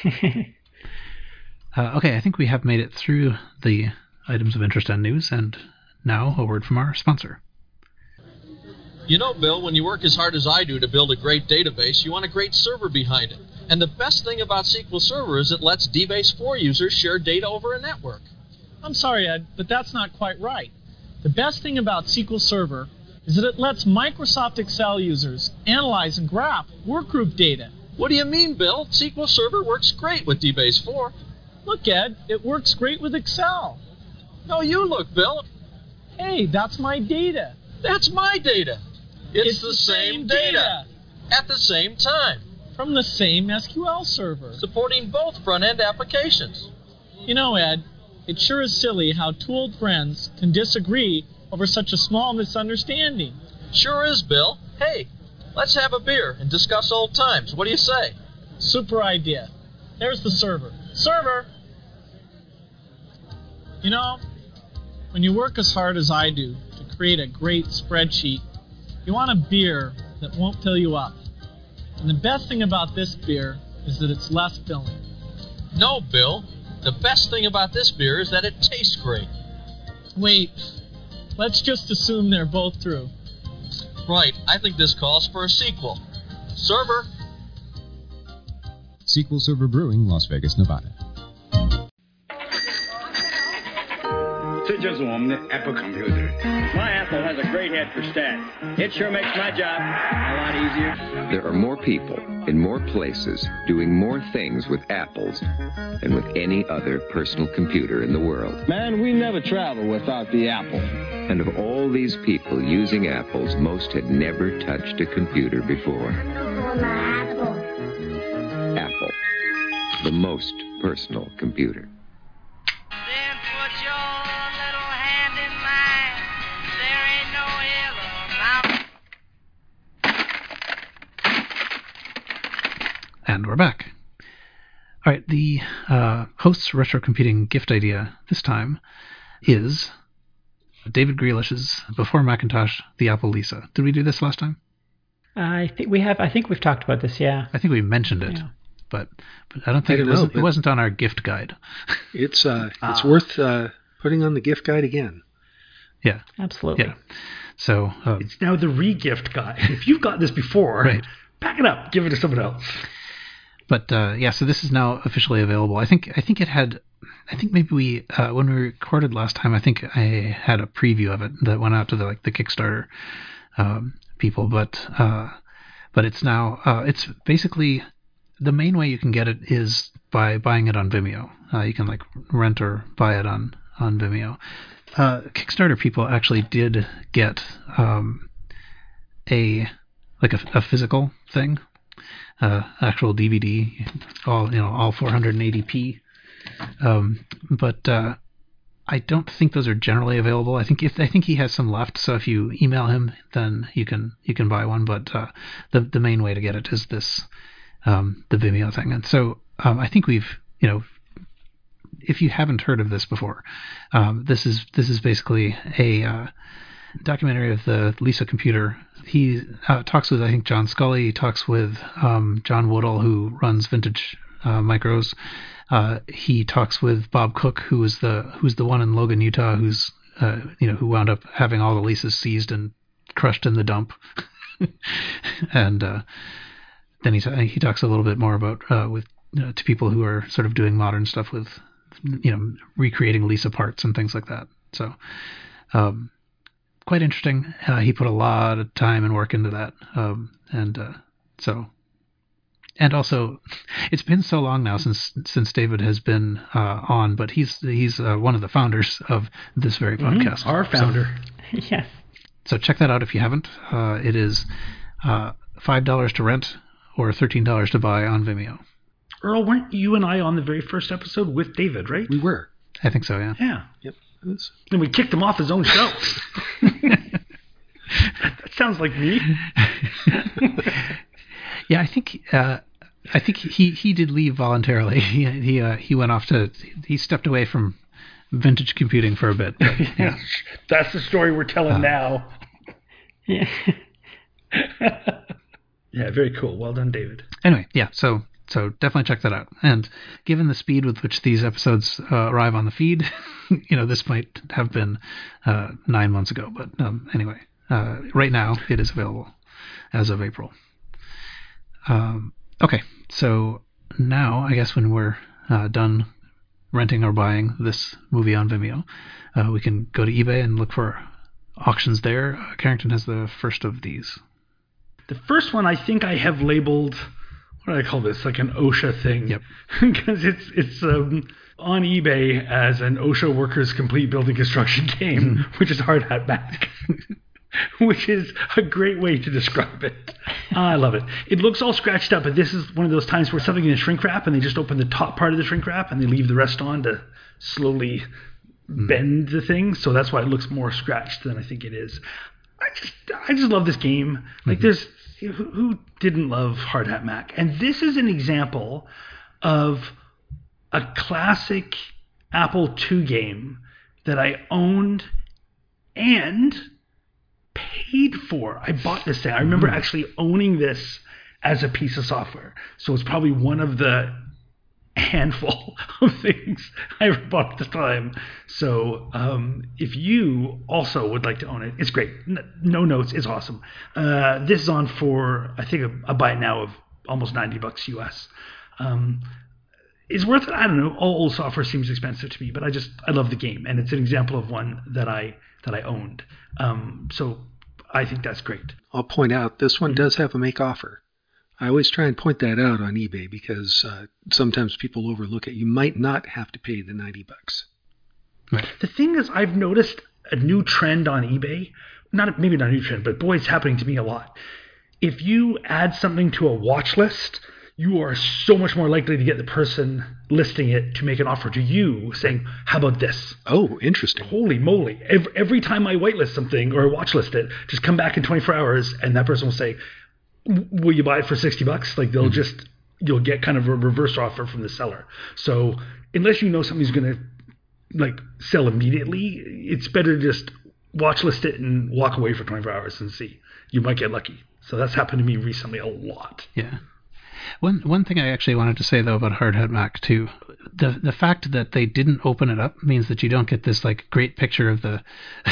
uh, okay, I think we have made it through the items of interest and news, and now a word from our sponsor. You know, Bill, when you work as hard as I do to build a great database, you want a great server behind it. And the best thing about S Q L Server is it lets D base four users share data over a network. I'm sorry, Ed, but that's not quite right. The best thing about S Q L Server is that it lets Microsoft Excel users analyze and graph workgroup data. What do you mean, Bill? S Q L Server works great with D base four. Look, Ed, it works great with Excel. No, you look, Bill. Hey, that's my data. That's my data. It's, It's the, the same, same data. data. At the same time. From the same S Q L server. Supporting both front-end applications. You know, Ed, it sure is silly how two old friends can disagree over such a small misunderstanding. Sure is, Bill. Hey, let's have a beer and discuss old times. What do you say? Super idea. There's the server. Server! You know, when you work as hard as I do to create a great spreadsheet, you want a beer that won't fill you up. And the best thing about this beer is that it's less filling. No, Bill. The best thing about this beer is that it tastes great. Wait, let's just assume they're both true. Right, I think this calls for a sequel. Server. Sequel Server Brewing, Las Vegas, Nevada. 这就是我们的 Apple Computer. My Apple has a great head for stats. It sure makes my job a lot easier. There are more people in more places doing more things with Apples than with any other personal computer in the world. Man, we never travel without the Apple. And of all these people using Apples, most had never touched a computer before. Apple, the most personal computer. And we're back. All right, the uh, host's retro computing gift idea this time is David Grealish's Before Macintosh, the Apple Lisa. Did we do this last time? I think we have. I think we've talked about this. Yeah. I think we mentioned it, yeah. but but I don't think I don't it wasn't. know, it wasn't on our gift guide. It's uh, it's ah. worth uh, putting on the gift guide again. Yeah, absolutely. Yeah. So um, it's now the re-gift guide. If you've got this before, right. pack it up, give it to someone else. But uh, yeah, so this is now officially available. I think I think it had. I think maybe we uh, when we recorded last time, I think I had a preview of it that went out to the like the Kickstarter um, people. But uh, but it's now uh, it's basically the main way you can get it is by buying it on Vimeo. Uh, you can like rent or buy it on on Vimeo. Uh, Kickstarter people actually did get um, a like a, a physical thing. Uh, actual D V D, all you know, all four eighty p. Um, but uh, I don't think those are generally available. I think if I think he has some left. So if you email him, then you can you can buy one. But uh, the the main way to get it is this um, the Vimeo thing. And so um, I think we've you know if you haven't heard of this before, um, this is this is basically a uh, documentary of the Lisa computer. He uh, talks with, I think, John Scully. He talks with um, John Woodall, who runs Vintage uh, Micros. Uh, he talks with Bob Cook, who was the who's the one in Logan, Utah, who's uh, you know who wound up having all the Lisas seized and crushed in the dump. and uh, then he he talks a little bit more about uh, with you know, to people who are sort of doing modern stuff with you know recreating Lisa parts and things like that. So. Um, Quite interesting. Uh, he put a lot of time and work into that, um, and uh, so, and also, it's been so long now since since David has been uh, on, but he's he's uh, one of the founders of this very podcast. Mm-hmm. Our founder. So, yes. So check that out if you haven't. Uh, it is uh, five dollars to rent or thirteen dollars to buy on Vimeo. Earl, weren't you and I on the very first episode with David? Right? We were. I think so. Yeah. Yeah. Yep. And we kicked him off his own show. That sounds like me. Yeah, I think uh, I think he, he did leave voluntarily. He he uh, he went off to he stepped away from vintage computing for a bit. But, yeah. That's the story we're telling uh, now. Yeah. Yeah, very cool. Well done, David. Anyway, yeah. So. So definitely check that out. And given the speed with which these episodes uh, arrive on the feed, you know, this might have been uh, nine months ago. But um, anyway, uh, right now it is available as of April. Um, okay, so now I guess when we're uh, done renting or buying this movie on Vimeo, uh, we can go to eBay and look for auctions there. Uh, Carrington has the first of these. The first one I think I have labeled... What do I call this? Like an OSHA thing. Yep. Because it's it's um, on eBay as an OSHA Workers Complete Building Construction game, mm. which is Hard Hat Mac, which is a great way to describe it. I love it. It looks all scratched up, but this is one of those times where something in shrink wrap and they just open the top part of the shrink wrap and they leave the rest on to slowly mm. bend the thing. So that's why it looks more scratched than I think it is. I just I just love this game. Like mm-hmm. there's who didn't love Hard Hat Mac? And this is an example of a classic Apple two game that I owned and paid for. I bought this thing. I remember mm-hmm. actually owning this as a piece of software. So it's probably one of the handful of things I ever bought at the time. So um, if you also would like to own it, it's great. No notes, it's awesome. Uh, this is on for, I think, a, a buy now of almost ninety bucks U S. Um, it's worth it. I don't know. All old software seems expensive to me, but I just, I love the game. And it's an example of one that I, that I owned. Um, so I think that's great. I'll point out this one does have a make offer. I always try and point that out on eBay because uh, sometimes people overlook it. You might not have to pay the ninety bucks. Right. The thing is, I've noticed a new trend on eBay. Not maybe not a new trend, but boy, it's happening to me a lot. If you add something to a watch list, you are so much more likely to get the person listing it to make an offer to you saying, how about this? Oh, interesting. Holy moly. Every, every time I whitelist something or watch list it, just come back in twenty-four hours and that person will say, will you buy it for sixty bucks? Like they'll mm-hmm. just, you'll get kind of a reverse offer from the seller. So unless you know something's going to like sell immediately, it's better to just watch list it and walk away for twenty-four hours and see. You might get lucky. So that's happened to me recently a lot. Yeah. One one thing I actually wanted to say though about Hard Hat Mac too, the the fact that they didn't open it up means that you don't get this like great picture of the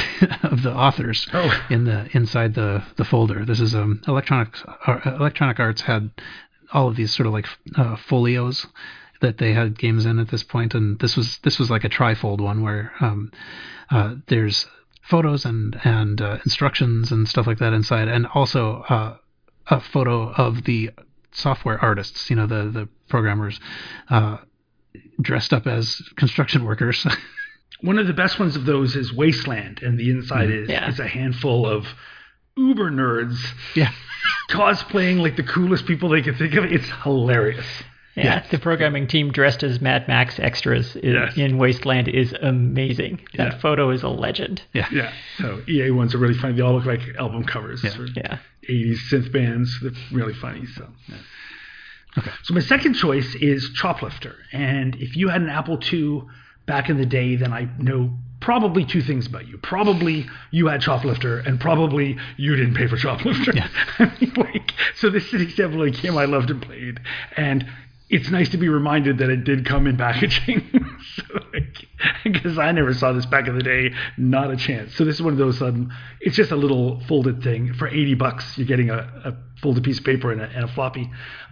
of the authors oh. in the inside the, the folder. This is um electronic uh, Electronic Arts had all of these sort of like uh, folios that they had games in at this point, and this was this was like a trifold one where um uh, there's photos and and uh, instructions and stuff like that inside, and also uh, a photo of the software artists, you know, the the programmers uh, dressed up as construction workers. One of the best ones of those is Wasteland, and the inside mm, is yeah. is a handful of uber nerds yeah. cosplaying like the coolest people they could think of. It's hilarious. Yeah, yeah. The programming team dressed as Mad Max extras in, yes. in Wasteland is amazing. That yeah. photo is a legend. Yeah. Yeah. So E A ones are really funny. They all look like album covers yeah. for yeah. eighties synth bands. They're really funny. So, yeah. Okay. So my second choice is Choplifter. And if you had an Apple two back in the day, then I know probably two things about you. Probably you had Choplifter, and probably you didn't pay for Choplifter. Yeah. I mean, like, so this is an example of a game I loved and played. And it's nice to be reminded that it did come in packaging. so, like, because I never saw this back in the day. Not a chance. So this is one of those, um, it's just a little folded thing. For eighty bucks, you're getting a, a folded piece of paper and a, and a floppy.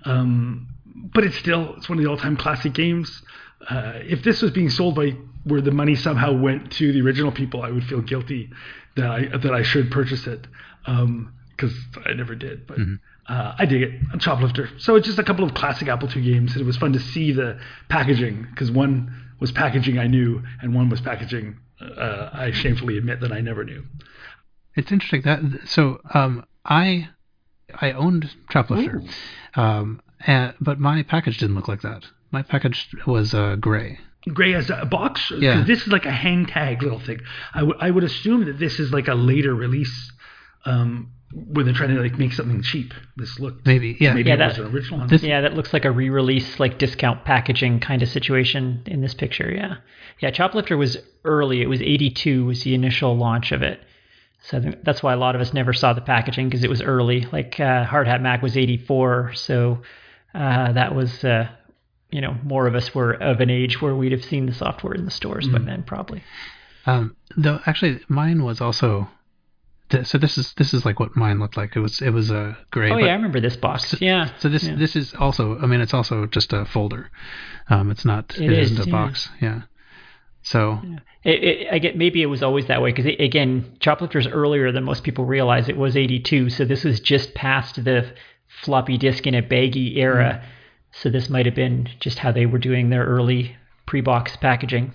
Um, but it's still, it's one of the all-time classic games. Uh, if this was being sold by where the money somehow went to the original people, I would feel guilty that I that I should purchase it, because um, I never did. But mm-hmm. uh, I dig it. I'm Choplifter. So it's just a couple of classic Apple two games, and it was fun to see the packaging, because one was packaging I knew, and one was packaging uh, I shamefully admit that I never knew. It's interesting that so um, I I owned Choplifter, um, and, but my package didn't look like that. My package was uh, gray. Gray as a box? Yeah. This is like a hang tag little thing. I, w- I would assume that this is like a later release um, where they're trying to like make something cheap. This looked maybe yeah maybe yeah, it that, was an original one. This, yeah, that looks like a re-release, like discount packaging kind of situation in this picture. Yeah, yeah. Choplifter was early. It was eighty-two was the initial launch of it. So that's why a lot of us never saw the packaging, because it was early. Like uh, Hard Hat Mac was eighty-four, so uh, that was. Uh, you know, more of us were of an age where we'd have seen the software in the stores mm. by then, probably. Um, though, actually, mine was also. Th- so this is this is like what mine looked like. It was it was a uh, gray. Oh but, yeah, I remember this box. So, yeah. So this yeah. this is also. I mean, it's also just a folder. Um, it's not. It, it is, isn't a yeah. box. Yeah. So. Yeah. It, it, I get maybe it was always that way, because again, Choplifter's earlier than most people realize. It was eighty-two, so this was just past the floppy disk in a baggy era. Mm. So this might have been just how they were doing their early pre-box packaging.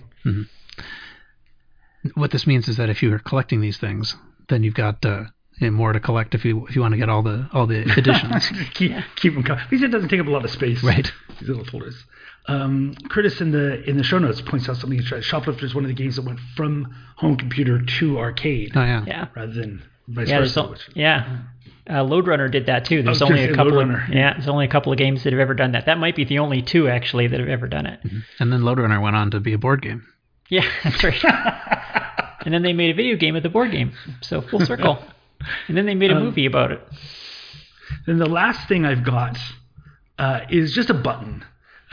Mm-hmm. What this means is that if you are collecting these things, then you've got uh, more to collect if you if you want to get all the all the editions. keep keep them coming. At least it doesn't take up a lot of space. Right. These little folders. Um, Curtis in the in the show notes points out something interesting. Shoplifter is one of the games that went from home computer to arcade. Oh yeah. Yeah. Rather than vice yeah, versa. Al- which, yeah. Uh, Lode Runner did that too. There's oh, only a couple of Runner. yeah. There's only a couple of games that have ever done that. That might be the only two actually that have ever done it. Mm-hmm. And then Lode Runner went on to be a board game. Yeah, that's right. And then they made a video game of the board game. So full circle. And then they made a um, movie about it. Then the last thing I've got uh, is just a button.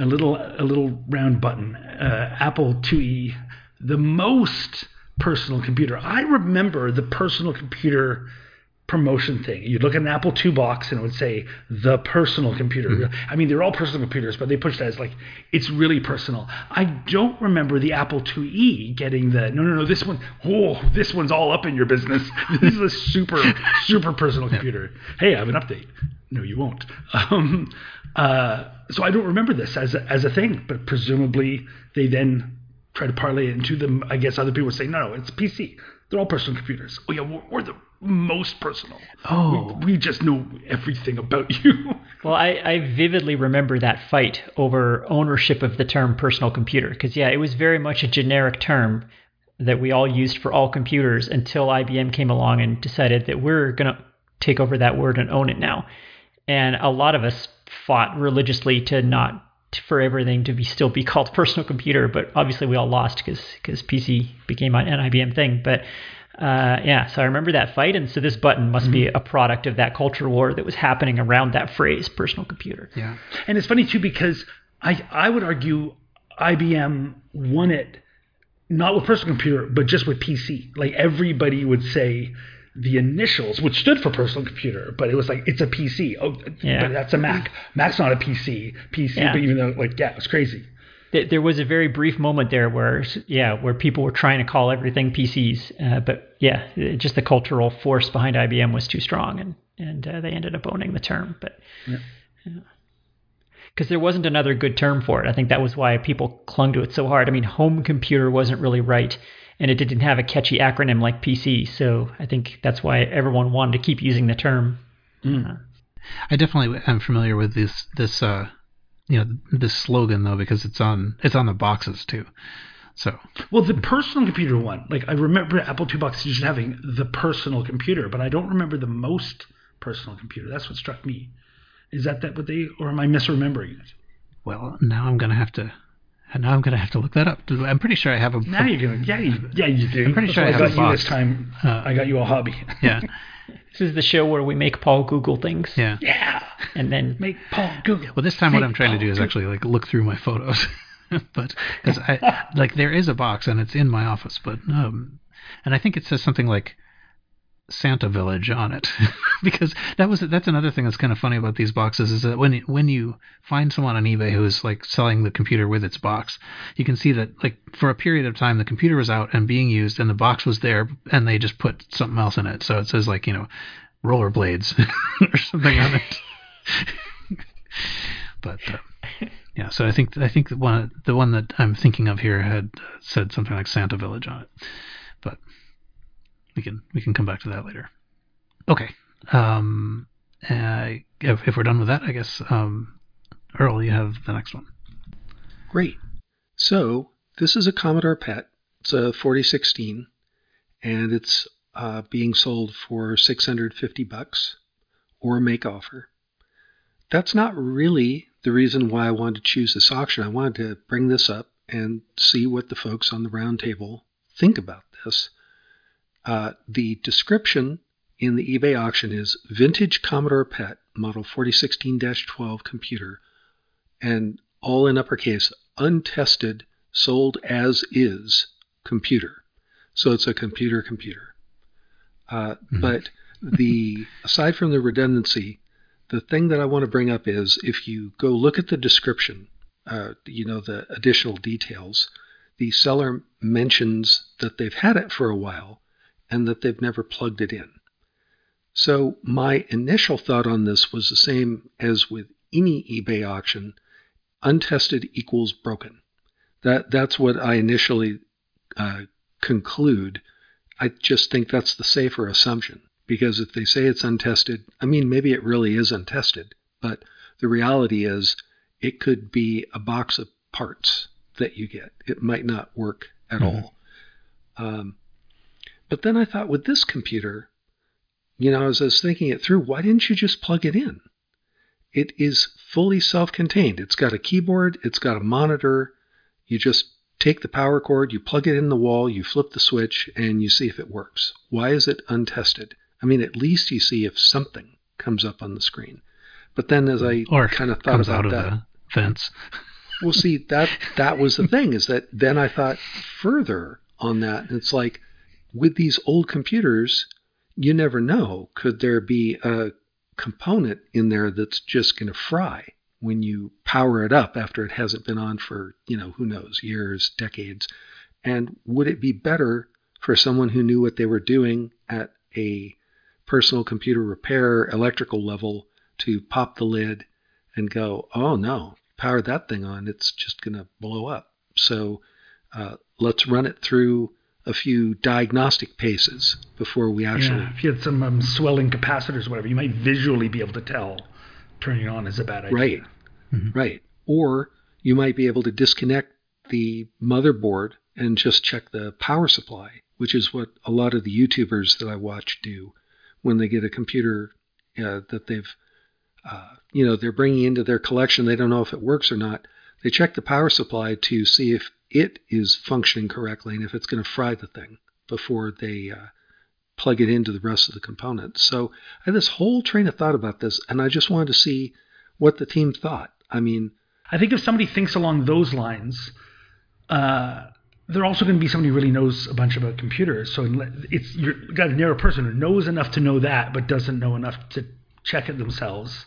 a little a little round button, uh, Apple two E, the most personal computer. I remember the personal computer promotion thing. You'd look at an Apple two box and it would say the personal computer. Mm-hmm. I mean, they're all personal computers, but they pushed that as like, it's really personal. I don't remember the Apple two E getting the, no, no, no, this one, oh, this one's all up in your business. This is a super, super personal computer. Hey, I have an update. No, you won't. Um, uh, so I don't remember this as a, as a thing, but presumably they then try to parlay it into them. I guess other people would say, no, no, it's P C. They're all personal computers. Oh yeah, we're, we're the most personal. Oh. We, we just know everything about you. Well, I, I vividly remember that fight over ownership of the term personal computer. Because, yeah, it was very much a generic term that we all used for all computers until I B M came along and decided that we're going to take over that word and own it now. And a lot of us fought religiously to not for everything to be still be called personal computer, but obviously we all lost because because P C became an I B M thing. But uh, yeah, so I remember that fight, and so this button must mm-hmm. be a product of that culture war that was happening around that phrase, personal computer. Yeah, and it's funny too because I I would argue I B M won it not with personal computer, but just with P C. Like everybody would say the initials, which stood for personal computer, but it was like, it's a P C. Oh, yeah. But that's a Mac. Mac's not a P C. P C, yeah. But even though, like, yeah, it was crazy. There was a very brief moment there where, yeah, where people were trying to call everything P Cs. Uh, but yeah, just the cultural force behind I B M was too strong, and, and uh, they ended up owning the term. But yeah. Yeah. Because there wasn't another good term for it. I think that was why people clung to it so hard. I mean, home computer wasn't really right, and it didn't have a catchy acronym like P C. So I think that's why everyone wanted to keep using the term. Mm. Uh, I definitely am familiar with this this uh, you know this slogan though, because it's on it's on the boxes too. So well, the personal computer one, like I remember Apple two boxes just having the personal computer, but I don't remember the most personal computer. That's what struck me. Is that that what they, or am I misremembering it? Well, now I'm gonna have to. And now I'm going to have to look that up. I'm pretty sure I have a... Now you're going to... Yeah, you, yeah, you do. I'm pretty That's sure I have I got a box. You this time. Uh, I got you a hobby. Yeah. This is the show where we make Paul Google things. Yeah. Yeah. And then... Make Paul Google. Well, this time make what I'm trying Paul to do is Google. actually like look through my photos. But, because I... Like, there is a box and it's in my office, but... um, and I think it says something like Santa Village on it. Because that was that's another thing that's kind of funny about these boxes is that when when you find someone on eBay who's like selling the computer with its box, you can see that like for a period of time the computer was out and being used and the box was there and they just put something else in it. So it says like, you know, rollerblades or something on it. But uh, yeah, so I think I think the one the one that I'm thinking of here had said something like Santa Village on it. But we can we can come back to that later. Okay. Um, uh, if, if we're done with that, I guess, um, Earl, you have the next one. Great. So this is a Commodore P E T. It's a forty sixteen, and it's uh, being sold for six hundred fifty bucks or make offer. That's not really the reason why I wanted to choose this auction. I wanted to bring this up and see what the folks on the round table think about this. Uh, the description in the eBay auction is vintage Commodore P E T model forty sixteen dash twelve computer, and all in uppercase, untested, sold as is computer. So it's a computer computer. Uh, mm-hmm. But the aside from the redundancy, the thing that I want to bring up is if you go look at the description, uh, you know, the additional details, the seller mentions that they've had it for a while and that they've never plugged it in. So my initial thought on this was the same as with any eBay auction. Untested equals broken. That That's what I initially uh, conclude. I just think that's the safer assumption. Because if they say it's untested, I mean, maybe it really is untested. But the reality is it could be a box of parts that you get. It might not work at mm-hmm. all. Um, but then I thought with this computer, you know, as I was thinking it through, why didn't you just plug it in? It is fully self-contained. It's got a keyboard. It's got a monitor. You just take the power cord, you plug it in the wall, you flip the switch, and you see if it works. Why is it untested? I mean, at least you see if something comes up on the screen. But then as I or kind of thought comes about out of that, the fence. Well, see, that that was the thing, is that then I thought further on that. And it's like, with these old computers, you never know. Could there be a component in there that's just going to fry when you power it up after it hasn't been on for, you know, who knows, years, decades? And would it be better for someone who knew what they were doing at a personal computer repair electrical level to pop the lid and go, oh no, power that thing on, it's just going to blow up. So uh, let's run it through a few diagnostic paces before we actually... Yeah, if you had some um, swelling capacitors or whatever, you might visually be able to tell turning it on is a bad idea. Right, Mm-hmm. right. Or you might be able to disconnect the motherboard and just check the power supply, which is what a lot of the YouTubers that I watch do when they get a computer uh, that they've, uh, you know, they're bringing into their collection. They don't know if it works or not. They check the power supply to see if it is functioning correctly and if it's going to fry the thing before they uh, plug it into the rest of the components. So I had this whole train of thought about this, and I just wanted to see what the team thought. I mean, I think if somebody thinks along those lines, uh, they're also going to be somebody who really knows a bunch about computers. So it's you've got a narrow person who knows enough to know that, but doesn't know enough to check it themselves.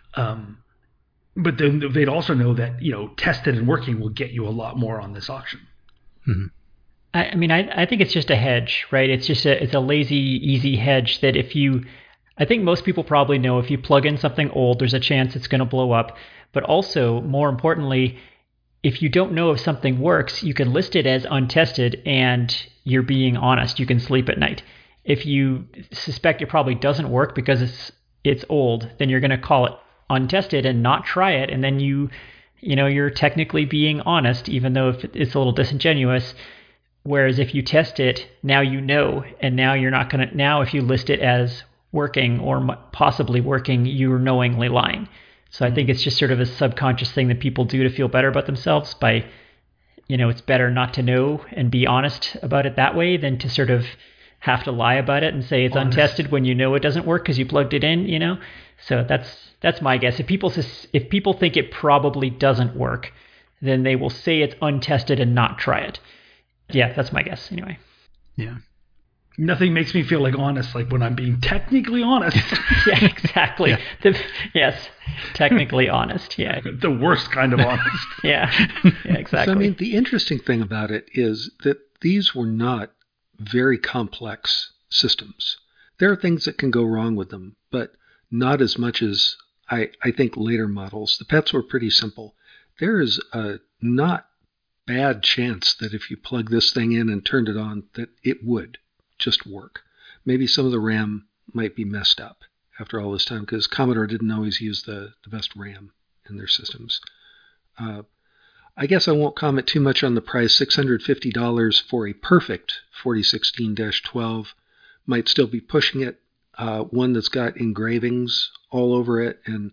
Um, but then they'd also know that, you know, tested and working will get you a lot more on this auction. Mm-hmm. I, I mean, I, I think it's just a hedge, right? It's just a it's a lazy, easy hedge that if you, I think most people probably know if you plug in something old, there's a chance it's going to blow up. But also, more importantly, if you don't know if something works, you can list it as untested and you're being honest. You can sleep at night. If you suspect it probably doesn't work because it's it's old, then you're going to call it untested and not try it. And then you, you know, you're technically being honest, even though if it's a little disingenuous. Whereas if you test it, now you know, and now you're not going to, now if you list it as working or possibly working, you're knowingly lying. So I think it's just sort of a subconscious thing that people do to feel better about themselves by, you know, it's better not to know and be honest about it that way than to sort of have to lie about it and say it's honest. Untested when you know it doesn't work because you plugged it in, you know. So that's that's my guess. If people if people think it probably doesn't work, then they will say it's untested and not try it. Yeah, that's my guess anyway. Yeah. Nothing makes me feel like honest like when I'm being technically honest. Yeah, exactly. Yeah. The, yes, technically honest. Yeah. The worst kind of honest. Yeah. Yeah, exactly. So, I mean, the interesting thing about it is that these were not very complex systems. There are things that can go wrong with them, but not as much as I, I think later models. The P E Ts were pretty simple. There is a not bad chance that if you plug this thing in and turned it on, that it would just work. Maybe some of the RAM might be messed up after all this time because Commodore didn't always use the, the best RAM in their systems. Uh, I guess I won't comment too much on the price. six hundred fifty dollars for a perfect forty sixteen dash twelve might still be pushing it. Uh, one that's got engravings all over it and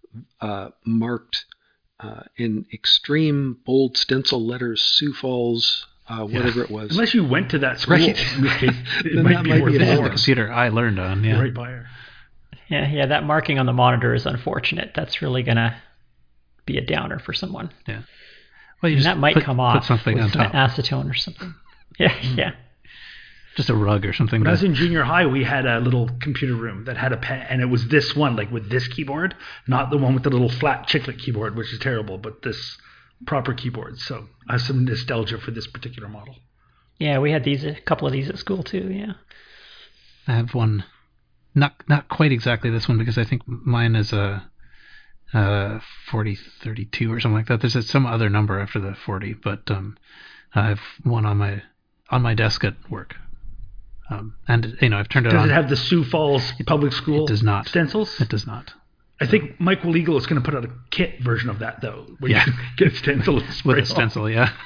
uh, marked uh, in extreme bold stencil letters, Sioux Falls, Uh, whatever yeah. it was. Unless you went to that school, right. in this case, it then might that be might worth be more. The computer I learned on, yeah. Right buyer. Yeah, yeah, that marking on the monitor is unfortunate. That's really going to be a downer for someone. Yeah. Well, you and just that might put, come off put something with on some top. acetone or something. Yeah, yeah. Just a rug or something. When I was to, in junior high, we had a little computer room that had a pen, and it was this one, like with this keyboard, not the one with the little flat chiclet keyboard, which is terrible, but this proper keyboard. So I have some nostalgia for this particular model. Yeah, we had these a couple of these at school too. Yeah, I have one, not not quite exactly this one because I think mine is a, a forty thirty-two or something like that. There's some other number after the forty, but um, I have one on my on my desk at work, um, and you know I've turned it does on. Does it have the Sioux Falls Public School? It does not. Stencils? It does not. I so. think Mike Legal is going to put out a kit version of that though, where yeah. you can get stencil and spray with a stencil, on. yeah.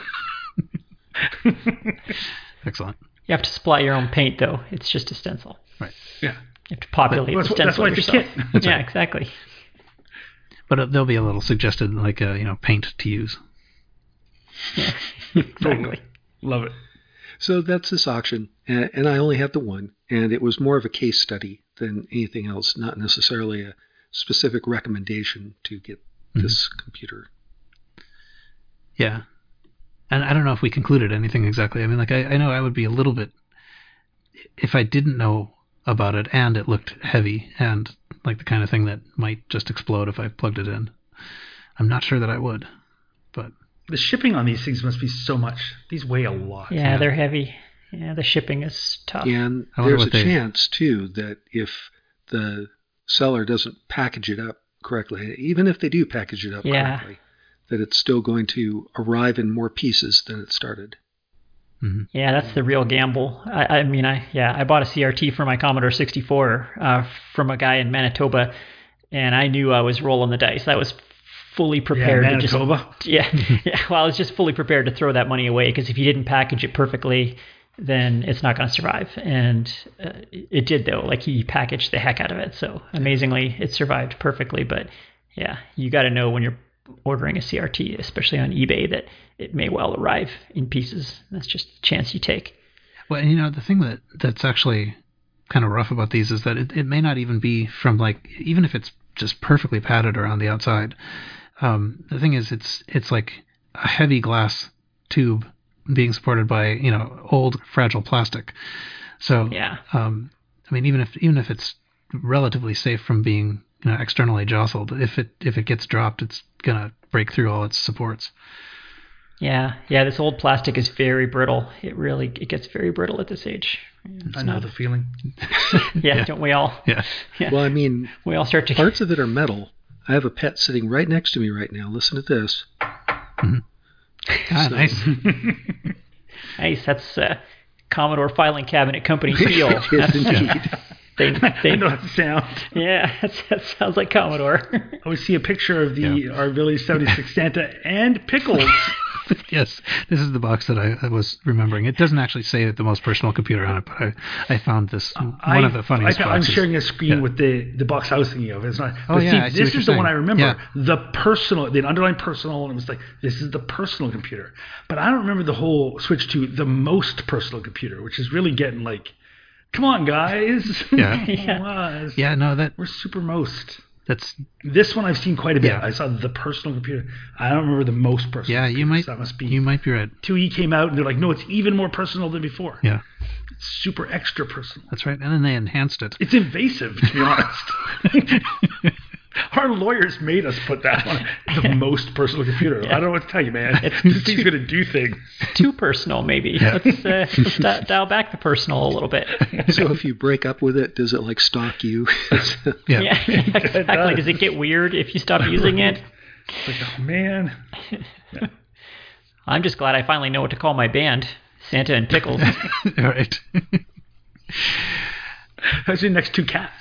Excellent. You have to supply your own paint, though. It's just a stencil. Right. Yeah. You have to populate but, the stencil That's why yourself. it's a kit. Yeah, right. exactly. But uh, there'll be a little suggested, like a you know paint to use. Yeah, exactly. Love it. So that's this auction, and, and I only had the one, and it was more of a case study than anything else, not necessarily a specific recommendation to get mm-hmm. this computer. Yeah. And I don't know if we concluded anything exactly. I mean, like, I, I know I would be a little bit, if I didn't know about it and it looked heavy and like the kind of thing that might just explode if I plugged it in. I'm not sure that I would, but the shipping on these things must be so much. These weigh a lot. Yeah, yeah. They're heavy. Yeah, the shipping is tough. And there's a they... chance, too, that if the seller doesn't package it up correctly, even if they do package it up yeah. correctly, that it's still going to arrive in more pieces than it started. Mm-hmm. Yeah, that's the real gamble. I, I mean, I yeah, I bought a C R T for my Commodore sixty-four uh, from a guy in Manitoba, and I knew I was rolling the dice. I was fully prepared yeah, to just Manitoba. yeah, yeah. Well, I was just fully prepared to throw that money away because if you didn't package it perfectly, then it's not going to survive. And uh, it did though. Like he packaged the heck out of it. So amazingly, it survived perfectly. But yeah, you got to know when you're ordering a C R T, especially on eBay, that it may well arrive in pieces. That's just a chance you take. Well, and you know, the thing that that's actually kind of rough about these is that it, it may not even be from like, even if it's just perfectly padded around the outside. Um, the thing is, it's it's like a heavy glass tube being supported by, you know, old fragile plastic. So yeah. Um, I mean, even if even if it's relatively safe from being, you know, externally jostled, if it if it gets dropped, it's gonna break through all its supports. Yeah, yeah. This old plastic is very brittle. It really it gets very brittle at this age. It's I know not... the feeling. yeah, yeah, don't we all? Yeah. yeah. Well, I mean, we all start to parts of it are metal. I have a pet sitting right next to me right now. Listen to this. Mm-hmm. Ah, so. Nice. Nice. That's uh, Commodore Filing Cabinet Company feel. Yes, indeed. They, they I know that sound. Yeah, that sounds like Commodore. I always see a picture of the yeah. our Village seventy-six Santa and Pickles. Yes, this is the box that I, I was remembering. It doesn't actually say the most personal computer on it, but I, I found this one I, of the funniest I, boxes. I'm sharing a screen yeah. with the, the box I was thinking of. It's not. Oh, yeah, see, this is the saying. one I remember. Yeah. The personal, the underlined personal, and it was like, this is the personal computer. But I don't remember the whole switch to the most personal computer, which is really getting like, come on, guys. Yeah. yeah. yeah, no, that we're super most. That's this one I've seen quite a bit. Yeah. I saw the personal computer. I don't remember the most personal. Yeah, you might. So that must be. You might be right. two E came out and they're like, no, it's even more personal than before. Yeah. It's super extra personal. That's right, and then they enhanced it. It's invasive, to be honest. Our lawyers made us put that on the most personal computer. Yeah. I don't know what to tell you, man. It's, this thing's going to do things. Too personal, maybe. Yeah. Let's, uh, let's di- dial back the personal a little bit. So if you break up with it, does it like stalk you? yeah. yeah, exactly. It does. does it get weird if you stop using it? It's like, oh, man. Yeah. I'm just glad I finally know what to call my band, Santa and Pickles. All right. That's your next two cats.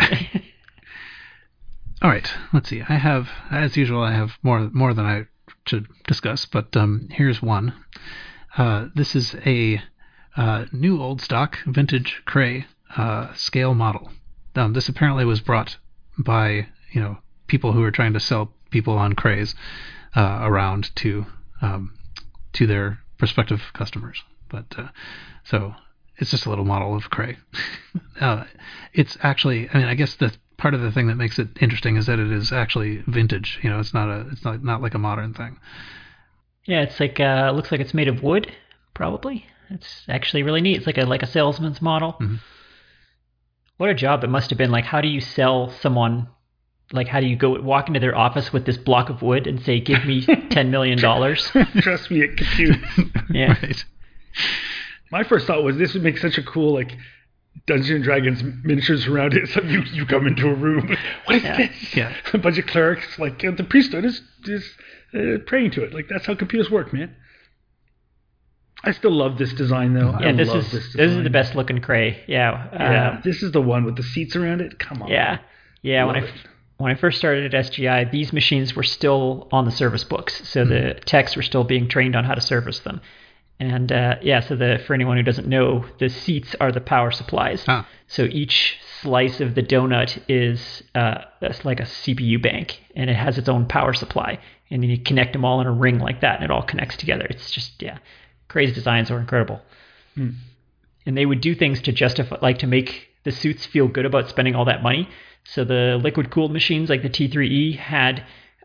All right, let's see. I have, as usual, I have more more than I should discuss, but um, here's one. Uh, this is a uh, new old stock vintage Cray uh, scale model. Um, this apparently was brought by you know people who are trying to sell people on Crays uh, around to um, to their prospective customers. But uh, so it's just a little model of Cray. uh, it's actually, I mean, I guess the part of the thing that makes it interesting is that it is actually vintage. You know, it's not a, it's not not like a modern thing. Yeah, it's like uh, looks like it's made of wood, probably. It's actually really neat. It's like a like a salesman's model. Mm-hmm. What a job it must have been. Like, how do you sell someone? Like, how do you go walk into their office with this block of wood and say, "Give me ten million dollars"? Trust me, it computes. Yeah. Right. My first thought was this would make such a cool like Dungeons and Dragons miniatures around it. So you, you come into a room. What is yeah. this? Yeah. A bunch of clerics, like uh, the priesthood is is uh, praying to it. Like that's how computers work, man. I still love this design though. Yeah, I this love is this, this is the best looking Cray. Yeah. Yeah. Um, this is the one with the seats around it. Come on. Yeah. Yeah. Love when I it. when I first started at S G I, these machines were still on the service books, so mm-hmm. the techs were still being trained on how to service them. And uh, yeah, so the for anyone who doesn't know, the seats are the power supplies. Ah. So each slice of the donut is uh, that's like a C P U bank, and it has its own power supply. And then you connect them all in a ring like that, and it all connects together. It's just yeah, Cray's designs are incredible. Hmm. And they would do things to justify, like to make the suits feel good about spending all that money. So the liquid cooled machines, like the T three E, had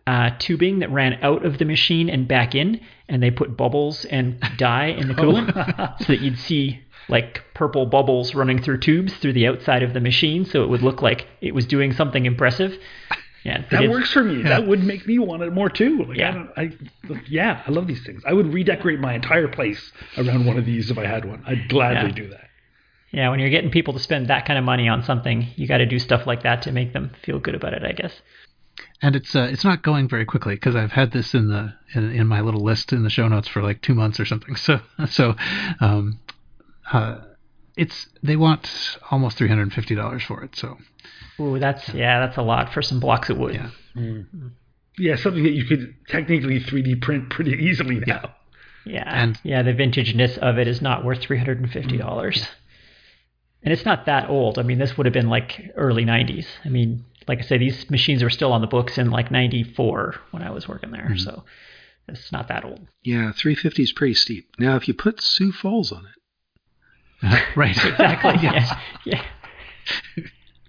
uh, tubing that ran out of the machine and back in, and they put bubbles and dye in the coolant so that you'd see like purple bubbles running through tubes through the outside of the machine, so it would look like it was doing something impressive. Yeah, that did. works for me. Yeah. That would make me want it more too. Like, Yeah. I, don't, I, yeah, I love these things. I would redecorate my entire place around one of these if I had one. I'd gladly Yeah. do that. Yeah, when you're getting people to spend that kind of money on something, you got to do stuff like that to make them feel good about it, I guess. And it's uh, it's not going very quickly because I've had this in the in, in my little list in the show notes for like two months or something. So so um, uh, it's they want almost three hundred fifty dollars for it. So Ooh, that's yeah, that's a lot for some blocks of wood. yeah. Mm. Yeah, something that you could technically three D print pretty easily now. Yeah, And- yeah, the vintageness of it is not worth three hundred fifty dollars. Mm. And it's not that old. I mean, this would have been like early nineties. I mean, like I say, these machines were still on the books in like ninety-four when I was working there. Mm-hmm. So it's not that old. Yeah, three fifty is pretty steep. Now, if you put Sioux Falls on it, Uh, right. Exactly. Yes. Yeah. yeah.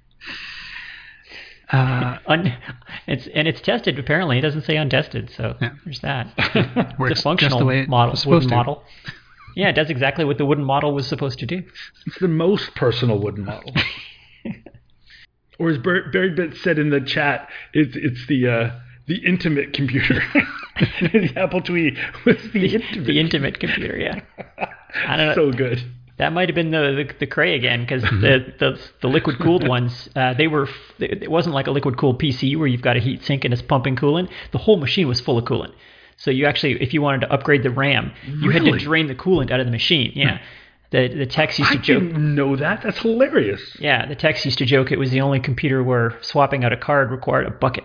Uh, Un- it's and it's tested. Apparently, it doesn't say untested. So Yeah. there's that. Works It's a functional just the way it model, was supposed wooden to. model. Yeah, it does exactly what the wooden model was supposed to do. It's the most personal wooden model. Or as Bar- Barry Bit said in the chat, it's it's the uh, the intimate computer. The Apple II was the intimate. The intimate computer. Yeah. I don't know. So good. That might have been the the, the Cray again, because the, the the liquid cooled ones, uh, they were it wasn't like a liquid cooled P C where you've got a heat sink and it's pumping coolant. The whole machine was full of coolant. So you actually, if you wanted to upgrade the RAM, you had Really? to drain the coolant out of the machine. Yeah. The the techs used I to joke. didn't know that. That's hilarious. Yeah, the techs used to joke it was the only computer where swapping out a card required a bucket.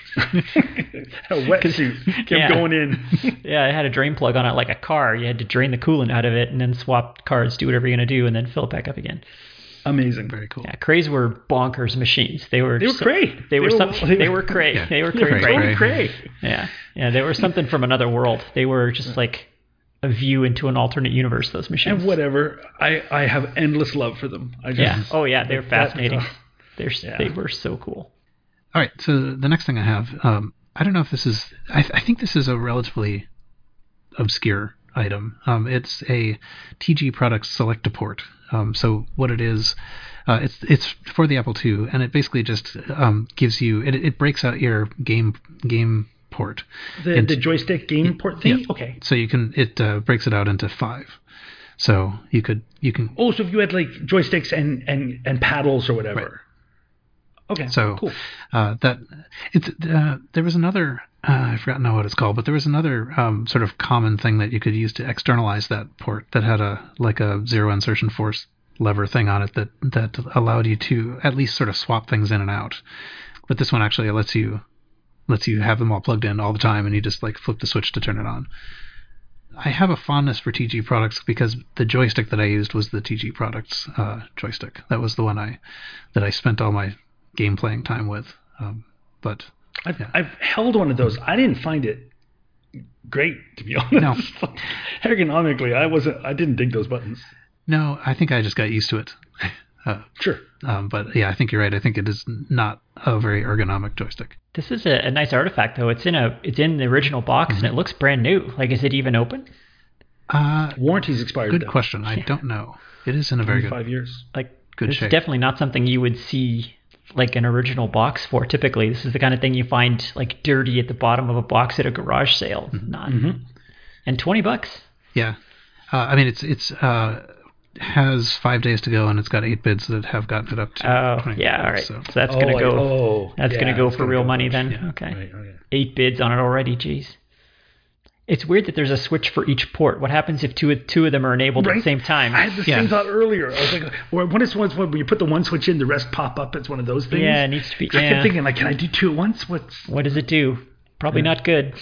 A wetsuit kept Yeah. going in. Yeah, it had a drain plug on it like a car. You had to drain the coolant out of it and then swap cards, do whatever you're going to do, and then fill it back up again. Amazing. very cool. Yeah, Crays were bonkers machines. They were They were so- cray. They, They were were- some, they they were- were Cray. Yeah. They were They were Cray. totally Cray. cray. Yeah, yeah, they were something from another world. They were just like a view into an alternate universe. Those machines. And whatever. I, I have endless love for them. I just, Yeah. Oh yeah, they were that- fascinating. uh, They're yeah. they were so cool. All right. So the next thing I have, um, I don't know if this is. I, th- I think this is a relatively obscure item. Um, it's a T G Products Select-A-Port. Um, so what it is, uh, it's it's for the Apple two, and it basically just um, gives you. It, it breaks out your game game port. The, into- the joystick game port thing? Yeah. Okay. So you can it uh, breaks it out into five. So you could you can Oh, so if you had like joysticks and, and, and paddles or whatever. Right. Okay. So cool. uh, that it's uh, there was another uh, I forgot now what it's called, but there was another um, sort of common thing that you could use to externalize that port that had a like a zero insertion force lever thing on it that that allowed you to at least sort of swap things in and out. But this one actually lets you lets you have them all plugged in all the time, and you just like flip the switch to turn it on. I have a fondness for T G products because the joystick that I used was the T G products uh, joystick. That was the one I that I spent all my game playing time with. Um, but I've, yeah. I've held one of those. I didn't find it great, to be honest. No. Ergonomically, I wasn't. I didn't dig those buttons. no, I think I just got used to it. Uh, Sure. um, but yeah, I think you're right. I think it is not a very ergonomic joystick. This is a, a nice artifact though. It's in a it's in the original box Mm-hmm. and it looks brand new. Like, is it even open? Uh, Warranty's expired. good though. question. I don't know. It is in a very good Five years. Like, good this shape. is definitely not something you would see like an original box for. Typically, this is the kind of thing you find like dirty at the bottom of a box at a garage sale. Not Mm-hmm. and twenty bucks. Yeah. Uh, I mean, it's it's uh, has five days to go, and it's got eight bids that have gotten it up to. Oh twenty yeah, all right. So. So that's Oh, gonna like- go. oh, that's yeah, gonna go it's for gonna real go money much. then. Yeah, Okay. right, okay. Eight bids on it already. Jeez. It's weird that there's a switch for each port. What happens if two two of them are enabled at Right? the same time? I had the Yeah. same thought earlier. I was like, well, when it's one when you put the one switch in, the rest pop up. It's one of those things. Yeah, it needs to be. I Yeah. kept thinking, like, can I do two at once? What's What does it do? Probably not good.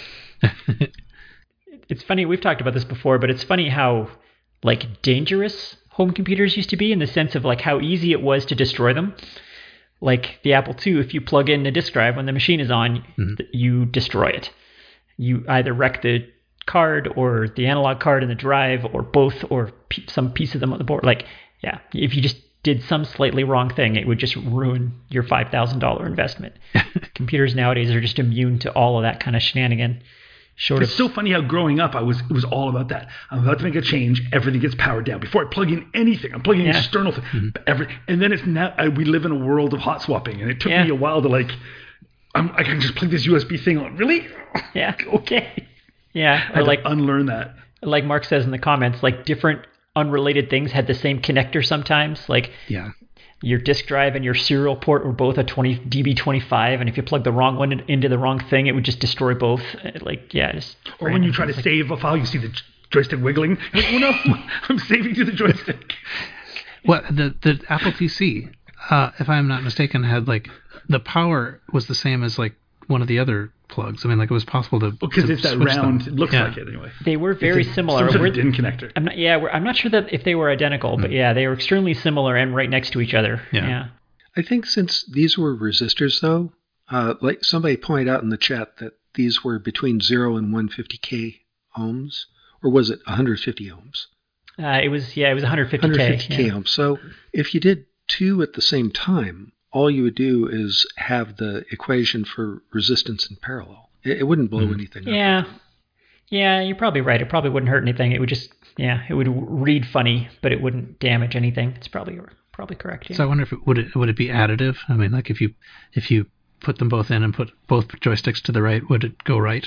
It's funny, we've talked about this before, but it's funny how like dangerous home computers used to be in the sense of like how easy it was to destroy them. Like the Apple two, if you plug in the disk drive when the machine is on, Mm-hmm. you destroy it. You either wreck the card or the analog card in the drive or both or p- some piece of them on the board. Like, yeah, if you just did some slightly wrong thing, it would just ruin your five thousand dollars investment. Computers nowadays are just immune to all of that kind of shenanigan. Short it's of, so funny how growing up I was it was all about that. I'm about to make a change. Everything gets powered down before I plug in anything. I'm plugging in Yeah. external thing. Mm-hmm. Every and then it's now I, we live in a world of hot swapping, and it took Yeah. me a while to like. I'm, I can just plug this U S B thing on. Really? Yeah. Okay. Yeah. I Or had like to unlearn that. like Mark says in the comments, like different unrelated things had the same connector sometimes. Like Yeah. your disk drive and your serial port were both a twenty D B twenty-five, and if you plug the wrong one in, into the wrong thing, it would just destroy both. Like, yeah. Just Or when you try to like, save a file, you see the joystick wiggling. You're like, oh no, I'm saving to the joystick. Well, the the Apple T C, uh, if I'm not mistaken, had like the power was the same as like one of the other plugs. I mean, like it was possible to Because to it's that switch round. them. It looks Yeah. like it anyway. They were very It's a- similar. Some sort We're- of D I N connector. I'm not, yeah, we're, I'm not sure that if they were identical, but yeah, they were extremely similar and right next to each other. Yeah. yeah. I think since these were resistors, though, uh, like somebody pointed out in the chat that these were between zero and one hundred fifty K ohms, or was it one hundred fifty ohms? Uh, it was yeah, it was one hundred fifty K. one hundred fifty K yeah. ohms. So if you did two at the same time, all you would do is have the equation for resistance in parallel. It, it wouldn't blow Mm. anything up. Yeah, yeah, you're probably right. It probably wouldn't hurt anything. It would just yeah, it would read funny, but it wouldn't damage anything. It's probably probably correct. Yeah. So I wonder if it would it would it be additive? I mean, like if you if you put them both in and put both joysticks to the right, would it go right?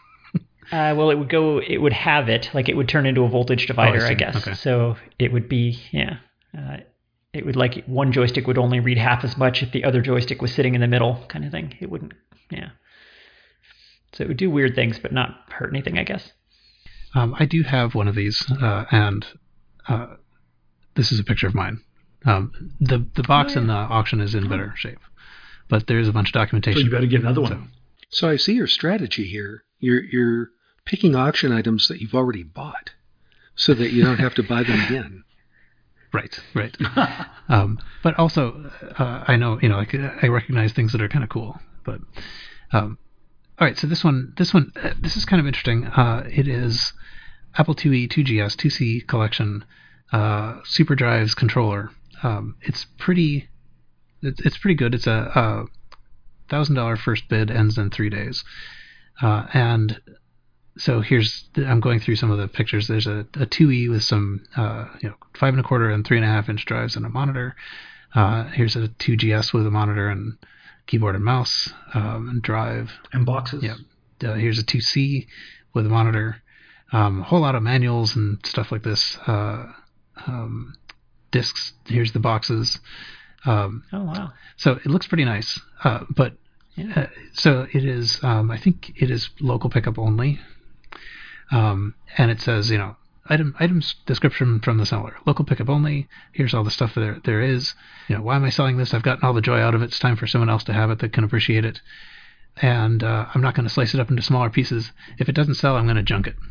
Uh, well, it would go. It would have it like it would turn into a voltage divider, Oh, I I, see. guess. Okay. So it would be yeah. Uh, it would like one joystick would only read half as much if the other joystick was sitting in the middle, kind of thing. It wouldn't. Yeah. So it would do weird things, but not hurt anything, I guess. Um, I do have one of these, uh, and uh, this is a picture of mine. Um, the the box Oh, yeah. in the auction is in better shape, but there's a bunch of documentation. So you better get another one. So- So I see your strategy here. You're you're picking auction items that you've already bought, so that you don't have to buy them again. Right, right. um, but also, uh, I know, you know, like I recognize things that are kind of cool. But um, all right, so this one, this one, uh, this is kind of interesting. Uh, it is Apple two E, two G S, two C collection, uh, Super Drives controller. Um, it's pretty, it's, it's pretty good. It's a, a thousand dollar first bid, ends in three days, uh, and. So here's, I'm going through some of the pictures. There's a, a two E with some, uh, you know, five and a quarter and three and a half inch drives and a monitor. Uh, here's a two G S with a monitor and keyboard and mouse um, and drive. And boxes. Yeah. Uh, here's a two C with a monitor. Um, a whole lot of manuals and stuff like this. Uh, um, discs. Here's the boxes. Um, Oh wow. so it looks pretty nice. Uh, but Yeah. uh, so it is. Um, I think it is local pickup only. Um, and it says, you know, item items description from the seller, local pickup only. Here's all the stuff there there is. You know, why am I selling this? I've gotten all the joy out of it. It's time for someone else to have it that can appreciate it. And uh, I'm not going to slice it up into smaller pieces. If it doesn't sell, I'm going to junk it.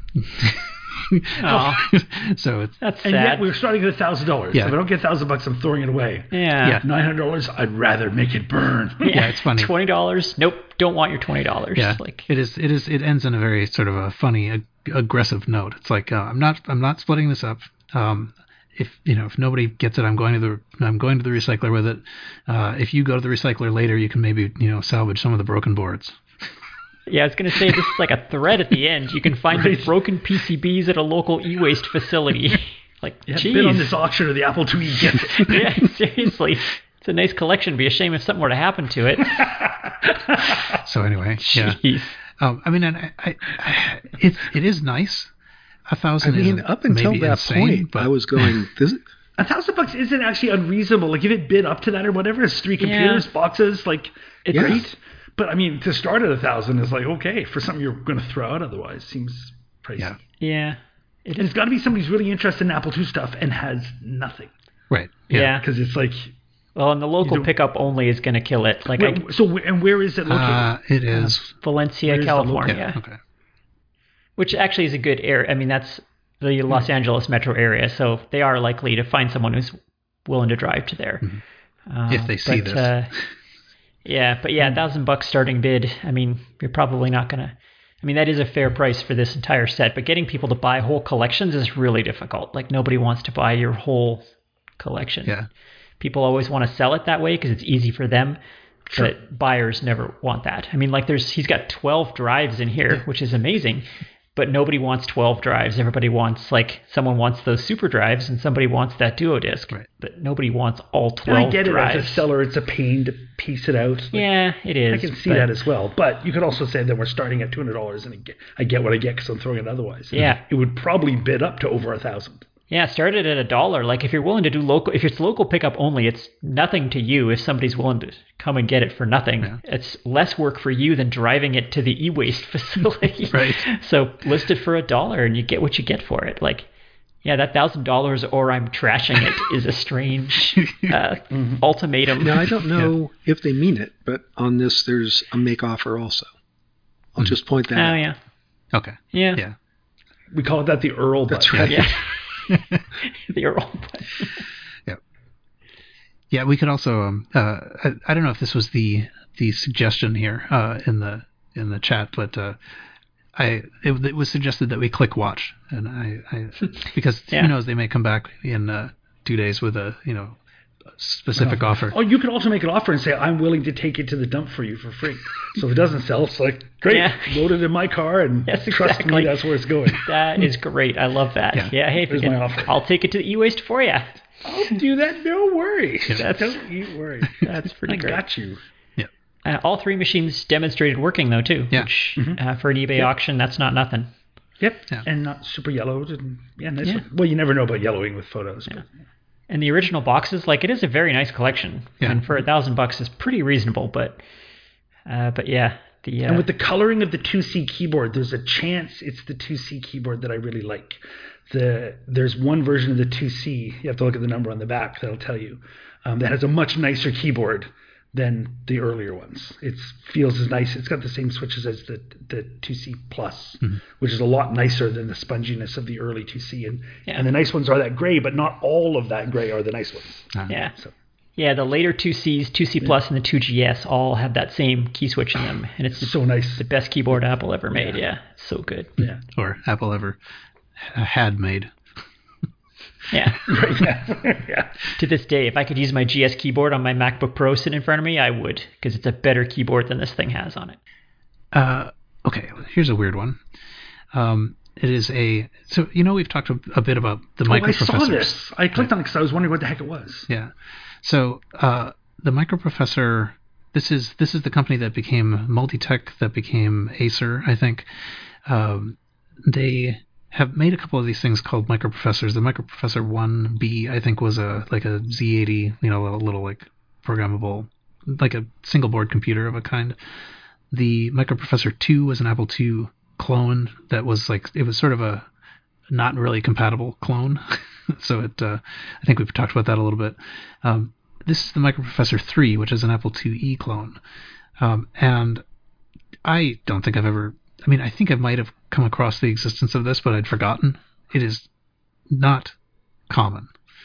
Aw. So it's That's And sad. yet we're starting at a thousand dollars. Yeah. If I don't get a thousand bucks, I'm throwing it away. yeah. yeah. Nine hundred dollars, I'd rather make it burn. Yeah, it's funny. Twenty dollars? Nope. Don't want your twenty dollars. Yeah, Like it is. It is. It ends in a very sort of a funny, ag- aggressive note. It's like uh, I'm not. I'm not splitting this up. Um, if you know, if nobody gets it, I'm going to the. I'm going to the recycler with it. Uh, if you go to the recycler later, you can maybe you know salvage some of the broken boards. yeah, I was gonna say this is like a thread at the end. You can find the Right. broken P C Bs at a local e-waste facility. like, Yeah, geez. bid on this auction or the Apple two E gets it. yeah, seriously. It's a nice collection. Be a shame if something were to happen to it. So anyway, yeah. Jeez. Um, I mean, and I, I, I, it's it is nice. A I thousand. mean, isn't up until maybe that insane, point, but I was going, this, A thousand bucks isn't actually unreasonable. Like if it bid up to that or whatever, it's three computers, Yeah. boxes, like it's Yeah. great. But I mean, to start at a thousand is like okay for something you're going to throw out. Otherwise, seems pricey. Yeah. Yeah. It And it's got to be somebody who's really interested in Apple two stuff and has nothing. right. Yeah. Because it's like, Well, and the local don't- pickup only is going to kill it. Like I, where, so where, and where is it located? Uh, it is. Valencia, where's the California, yeah. Okay. which actually is a good area. I mean, that's the Los Angeles metro area, so they are likely to find someone who's willing to drive to there. Uh, If they see but, this. Uh, yeah, but yeah, a thousand bucks starting bid. I mean, you're probably not going to. I mean, that is a fair price for this entire set, but getting people to buy whole collections is really difficult. Like nobody wants to buy your whole collection. Yeah. People always want to sell it that way because it's easy for them. Sure. But buyers never want that. I mean, like there's he's got twelve drives in here, yeah. which is amazing. But nobody wants twelve drives. Everybody wants, like, someone wants those super drives and somebody wants that duo disc. Right. But nobody wants all twelve drives. I get drives. it. As a seller, it's a pain to piece it out. Like, yeah, it is. I can see that as well. But you could also say that we're starting at two hundred dollars and I get what I get because I'm throwing it otherwise. Yeah. It would probably bid up to over one thousand dollars. Yeah, started at a dollar. Like, if you're willing to do local, if it's local pickup only, it's nothing to you if somebody's willing to come and get it for nothing. Yeah. It's less work for you than driving it to the e-waste facility. Right. So list it for a dollar and you get what you get for it. Like, yeah, that one thousand dollars or I'm trashing it is a strange uh, mm-hmm. ultimatum. Now, I don't know yeah. if they mean it, but on this, there's a make offer also. I'll mm-hmm. just point that oh, out. Oh, yeah. Okay. Yeah. Yeah. We call that the Earl button. That's right. Yeah. The Earl button. Yeah. Yeah, we could also. Um, uh, I, I don't know if this was the the suggestion here uh, in the in the chat, but uh, I it, it was suggested that we click watch, and I, I because yeah. who knows, they may come back in uh, two days with a you know specific offer. Oh, you could also make an offer and say, I'm willing to take it to the dump for you for free. So if it doesn't sell, it's like, great, yeah. load it in my car and yes, trust exactly. me, that's where it's going. That is great. I love that. Yeah, yeah hey, There's forget, my offer. I'll take it to the e-waste for you. I'll do that, no worries. That's, Don't you worry. That's pretty I great. I got you. Yeah. Uh, all three machines demonstrated working, though, too. Yeah. Which, mm-hmm. uh, for an eBay yep. auction, that's not nothing. Yep, yeah. and not super yellowed. And, yeah, nice yeah. one. Well, you never know about yellowing with photos. Yeah. But, yeah. And the original boxes, like, it is a very nice collection. Yeah. And for a thousand bucks is pretty reasonable, but uh, but yeah. The, uh, and with the coloring of the two C keyboard, there's a chance it's the two C keyboard that I really like. The There's one version of the two C, you have to look at the number on the back, that'll tell you, um, that has a much nicer keyboard than the earlier ones. It feels as nice. It's got the same switches as the the two C Plus, mm-hmm. which is a lot nicer than the sponginess of the early two C. And yeah. and the nice ones are that gray, but not all of that gray are the nice ones. Uh-huh. Yeah. So. Yeah, the later two Cs, two C Plus, yeah. and the two G S all have that same key switch in them. And it's so nice. The best keyboard Apple ever made. Yeah, yeah. So good. Yeah. Or Apple ever had made. Yeah. Right, yeah. yeah. To this day, if I could use my G S keyboard on my MacBook Pro sitting in front of me, I would, because it's a better keyboard than this thing has on it. Uh, okay, here's a weird one. Um, it is a so you know we've talked a, a bit about the oh, microprocessors. I saw this. I clicked right. on it because I was wondering what the heck it was. Yeah. So uh, the microprocessor. This is this is the company that became Multitech, that became Acer, I think. Um, they have made a couple of these things called microprocessors. The microprocessor one B, I think, was a like a Z eighty, you know, a little like programmable, like a single board computer of a kind. The microprocessor two was an Apple two clone that was like, it was sort of a not really compatible clone. So it, uh, I think we've talked about that a little bit. Um, this is the microprocessor three, which is an Apple two E clone. Um, and I don't think I've ever, I mean, I think I might have come across the existence of this, but I'd forgotten. It is not common.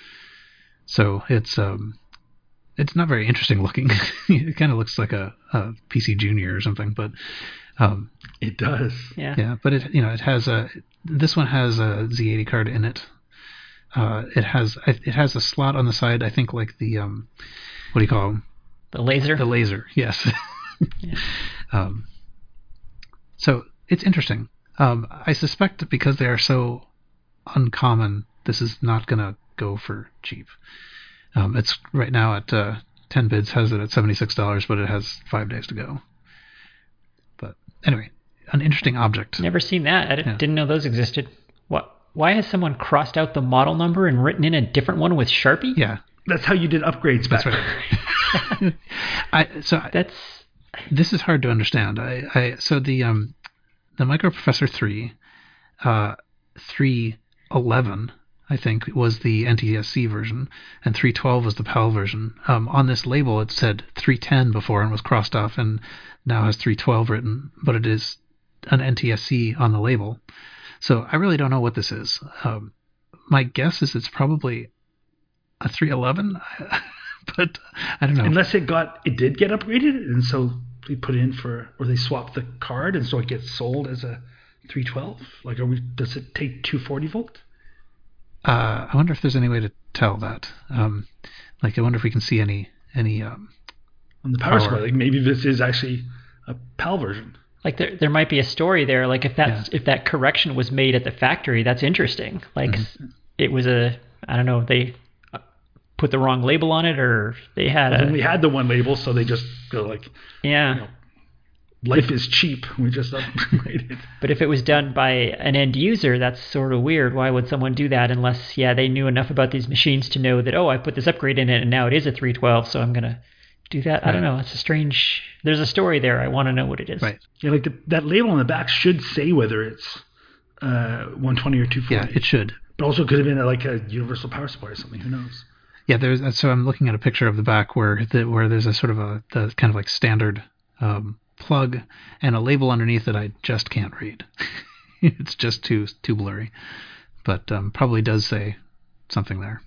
So it's, um, it's not very interesting looking. It kind of looks like a, a P C Junior or something, but um, it does. Yeah. Yeah, but it, you know, it has a, this one has a Z eighty card in it. Uh, it has it has a slot on the side, I think, like the um, what do you call them? The laser. The laser, yes. Yeah. Um, so it's interesting. Um, I suspect that because they are so uncommon, this is not going to go for cheap. Um, it's right now at uh, ten bids has it at seventy-six dollars, but it has five days to go. But anyway, an interesting object. Never seen that. I didn't, yeah. didn't know those existed. What? Why has someone crossed out the model number and written in a different one with Sharpie? Yeah, that's how you did upgrades back then. Right. I so that's this is hard to understand. I, I so the um the microprocessor three, uh, three eleven. I think was the N T S C version, and three twelve was the PAL version. Um, on this label, it said three ten before and was crossed off, and now has three twelve written, but it is an N T S C on the label. So I really don't know what this is. Um, my guess is it's probably a three eleven, but I don't know. Unless it got, it did get upgraded, and so they put in for, or they swapped the card, and so it gets sold as a three twelve. Like, are we? Does it take two forty volt? Uh, I wonder if there's any way to tell that. Um, Like, I wonder if we can see any any um, on the power, power. supply. Like maybe this is actually a PAL version. Like there, there might be a story there. Like if that's Yeah. if that correction was made at the factory, that's interesting. Like Mm-hmm. it was a, I don't know, they put the wrong label on it, or they had Well, a, then we had the one label, so they just go like, yeah. you know, life is cheap. We just upgraded. But if it was done by an end user, that's sort of weird. Why would someone do that unless, yeah, they knew enough about these machines to know that, oh, I put this upgrade in it and now it is a three twelve, so I'm going to do that. Right. I don't know. It's a strange, there's a story there. I want to know what it is. Right. Yeah, like the, that label on the back should say whether it's uh, one twenty or two forty. Yeah, it should. But also could have been a, like a universal power supply or something. Who knows? Yeah, there's. So I'm looking at a picture of the back where the, where there's a sort of a the kind of like standard um, plug and a label underneath that I just can't read. It's just too too blurry, but um, probably does say something there.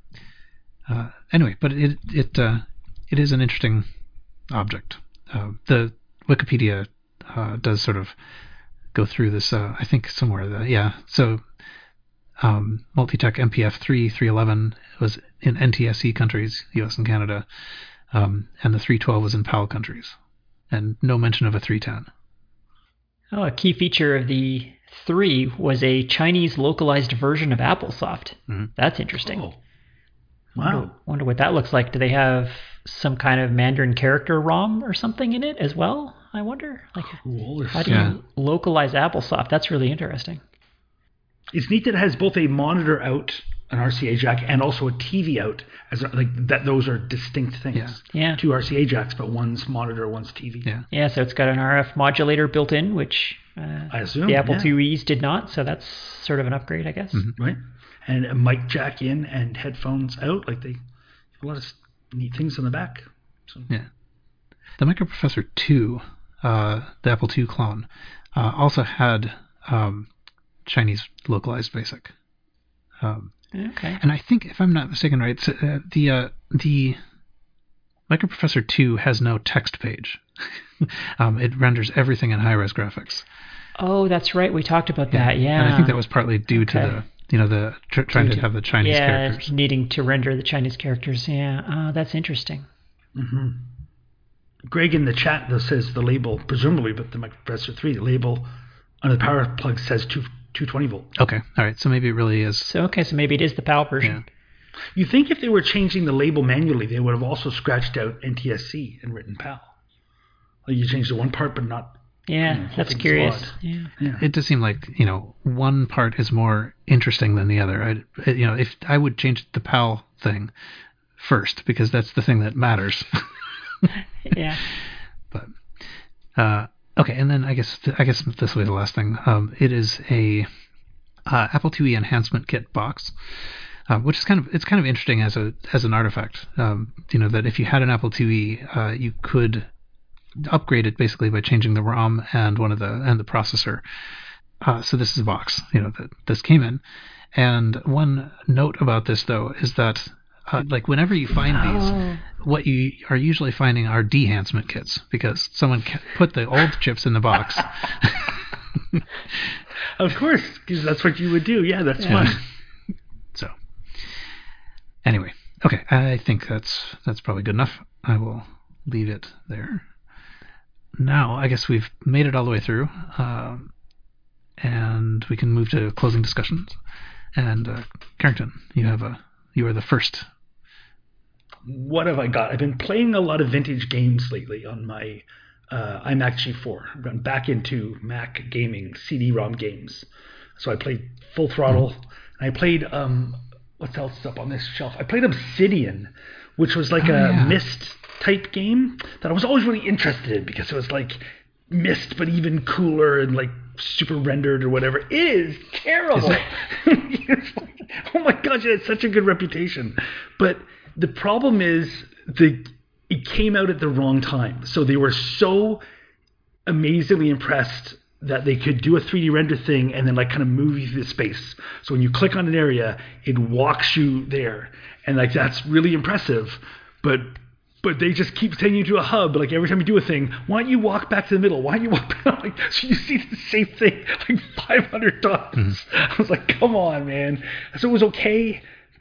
Uh, anyway, but it it uh, it is an interesting object. Uh, the Wikipedia uh, does sort of go through this. Uh, I think somewhere. The, yeah. So um, Multitech M P F three three eleven was in N T S C countries, U S and Canada, um, and the three twelve was in PAL countries, and no mention of a three ten. Oh, a key feature of the three was a Chinese localized version of AppleSoft. Mm-hmm. That's interesting. Oh. Wow. Wonder, wonder what that looks like. Do they have some kind of Mandarin character ROM or something in it as well? I wonder. Like, cool. How do yeah. you localize AppleSoft? That's really interesting. It's neat that it has both a monitor out, an R C A jack, and also a T V out. As like that, those are distinct things. Yeah. Yeah. Two R C A jacks, but one's monitor, one's T V. Yeah. Yeah. So it's got an R F modulator built in, which uh, I assume the Apple yeah. two E's did not. So that's sort of an upgrade, I guess. Mm-hmm. Right. And a mic jack in and headphones out. Like they have a lot of neat things on the back. So. Yeah. The Microprofessor two, uh, the Apple two clone, uh, also had um, Chinese localized BASIC. Um, okay. And I think, if I'm not mistaken, right, so, uh, the uh, the Microprofessor two has no text page. um, it renders everything in high-res graphics. Oh, that's right. We talked about Yeah. that. Yeah. And I think that was partly due Okay. to the, you know, the tr- trying to, to have the Chinese yeah, characters. needing to render the Chinese characters. Yeah. Oh, that's interesting. Mm-hmm. Greg in the chat though says the label, presumably, but the Microprocessor three, the label on the power plug says two two twenty volt. Okay, all right. So maybe it really is. So okay, so maybe it is the PAL version. Yeah. You think if they were changing the label manually, they would have also scratched out N T S C and written PAL. Like you changed the one part, but not. Yeah, you know, that's thing's curious. odd. Yeah. Yeah. It does seem like, you know, one part is more interesting than the other. I, you know, if I would change the PAL thing first because that's the thing that matters. Yeah. But uh, okay, and then I guess I guess this will be the last thing. Um, it is a uh, Apple two E enhancement kit box, uh, which is kind of it's kind of interesting as a as an artifact. Um, you know that if you had an Apple two E, uh, you could upgrade it basically by changing the ROM and one of the and the processor. Uh, so this is a box, you know, that this came in. And one note about this though is that uh, like whenever you find these, Oh. what you are usually finding are de-enhancement kits because someone ca- put the old chips in the box. Of course, because that's what you would do. Yeah, that's Yeah. fun. So anyway, okay, I think that's that's probably good enough. I will leave it there. Now, I guess we've made it all the way through, um, and we can move to closing discussions. And uh, Carrington, you have a you are the first. What have I got? I've been playing a lot of vintage games lately on my uh, iMac G four. I've gone back into Mac gaming, C D ROM games. So I played Full Throttle, and I played um, what else is up on this shelf? I played Obsidian, which was like Oh, a yeah. Myst type game that I was always really interested in because it was like Myst but even cooler and like super rendered or whatever. It is terrible. Is It's like, oh my gosh, it had such a good reputation. But the problem is the it came out at the wrong time. So they were so amazingly impressed that they could do a three D render thing and then like kind of move you through the space. So when you click on an area, it walks you there. And like that's really impressive. But but they just keep sending you to a hub. Like every time you do a thing, why don't you walk back to the middle? Why don't you walk back? Like, so you see the same thing like five hundred times. Mm-hmm. I was like, come on, man. So it was okay.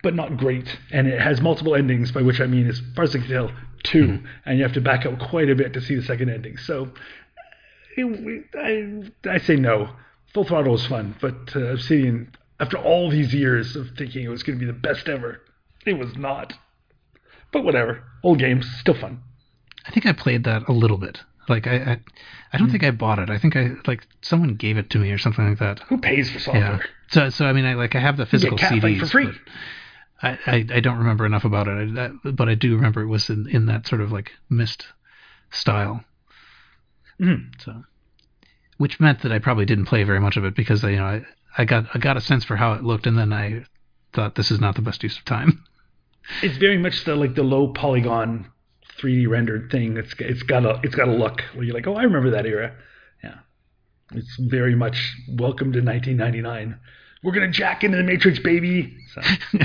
but not great. And it has multiple endings, by which I mean, as far as I can tell, two. Mm-hmm. And you have to back up quite a bit to see the second ending. So it, I, I say no. Full Throttle was fun, but uh, Obsidian, after all these years of thinking it was going to be the best ever, it was not. But whatever. Old games, still fun. I think I played that a little bit. Like I, I, I don't mm. think I bought it. I think I like someone gave it to me or something like that. Who pays for software? Yeah. So, so I mean, I like I have the physical you get C Ds for free. I, I, I don't remember enough about it. I, that, but I do remember it was in, in that sort of like Myst style. Mm. So, which meant that I probably didn't play very much of it because you know I, I got I got a sense for how it looked, and then I thought this is not the best use of time. It's very much the like the low polygon three D rendered thing. It's it's got a it's got a look where you're like, oh, I remember that era. Yeah, it's very much welcome to nineteen ninety-nine. We're gonna jack into the Matrix, baby. So.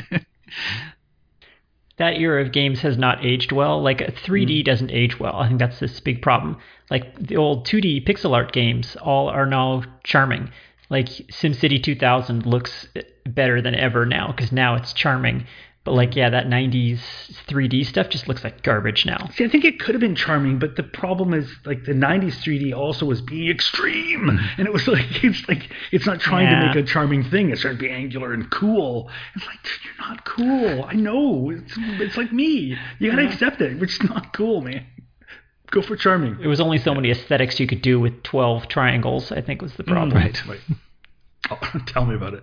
That era of games has not aged well. Like three D mm. doesn't age well. I think that's this big problem. Like the old two D pixel art games all are now charming. Like SimCity two thousand looks better than ever now because now it's charming. But like, yeah, that nineties three D stuff just looks like garbage now. See, I think it could have been charming, but the problem is like the nineties three D also was being extreme. And it was like, it's like, it's not trying yeah. to make a charming thing. It's trying to be angular and cool. It's like, dude, you're not cool. I know. It's, it's like me. You got to yeah. accept it. It's not cool, man. Go for charming. There was only so many aesthetics you could do with twelve triangles, I think was the problem. Mm, right. right. Oh, tell me about it.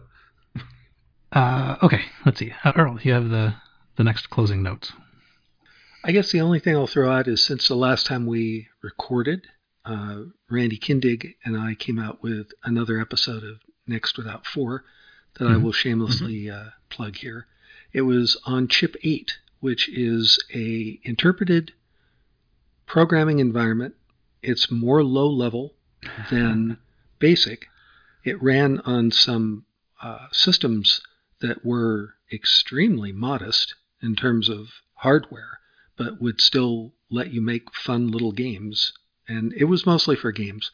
Uh, okay, let's see. Uh, Earl, you have the, the next closing notes. I guess the only thing I'll throw out is since the last time we recorded, uh, Randy Kindig and I came out with another episode of Next Without Four that mm-hmm. I will shamelessly mm-hmm. uh, plug here. It was on Chip eight, which is a interpreted programming environment. It's more low level than BASIC. It ran on some uh, systems that were extremely modest in terms of hardware, but would still let you make fun little games. And it was mostly for games.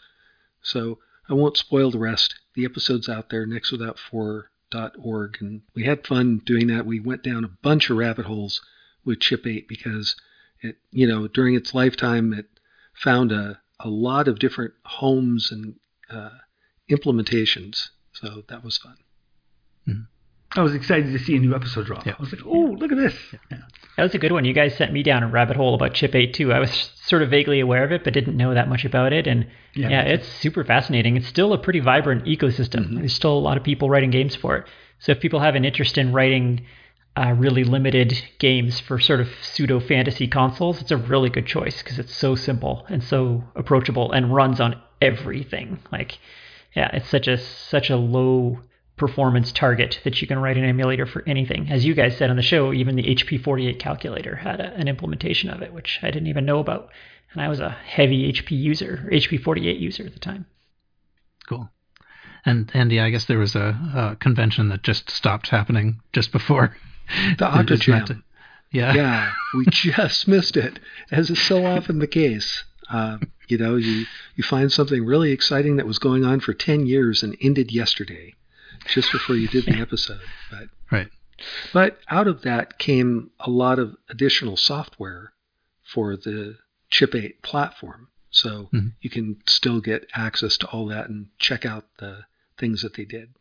So I won't spoil the rest. The episode's out there, next without four dot org. And we had fun doing that. We went down a bunch of rabbit holes with Chip eight because it, you know, during its lifetime, it found a, a lot of different homes and uh, implementations. So that was fun. Mm-hmm. I was excited to see a new episode drop. Yeah. I was like, oh, look at this. Yeah. That was a good one. You guys sent me down a rabbit hole about Chip eight too. I was sort of vaguely aware of it, but didn't know that much about it. And yeah, yeah it's super fascinating. It's still a pretty vibrant ecosystem. Mm-hmm. There's still a lot of people writing games for it. So if people have an interest in writing uh, really limited games for sort of pseudo fantasy consoles, it's a really good choice because it's so simple and so approachable and runs on everything. Like, yeah, it's such a such a low performance target that you can write an emulator for anything. As you guys said on the show, even the H P forty-eight calculator had a, an implementation of it, which I didn't even know about. And I was a heavy H P user, H P forty-eight user at the time. Cool. And, and yeah, I guess there was a, a convention that just stopped happening just before. The OctoJam. Yeah. Yeah, we just missed it, as is so often the case. Uh, you know, you, you find something really exciting that was going on for ten years and ended yesterday. Just before you did the episode. But, right. But out of that came a lot of additional software for the Chip eight platform. So mm-hmm. you can still get access to all that and check out the things that they did.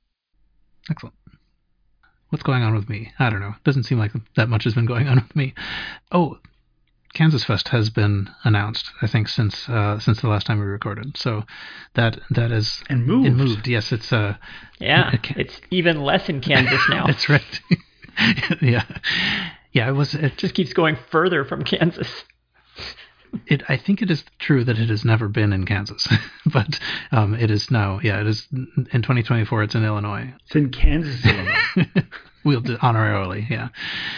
Excellent. What's going on with me? I don't know. It doesn't seem like that much has been going on with me. Oh, Kansas Fest has been announced, I think, since uh, since the last time we recorded. So that that is and moved. It moved. Yes, it's uh yeah, it it's even less in Kansas now. That's right. yeah, yeah. It was. It just keeps going further from Kansas. It. I think it is true that it has never been in Kansas, but um, it is now. Yeah, it is in twenty twenty-four. It's in Illinois. It's in Kansas, Illinois. We'll do honorarily, yeah.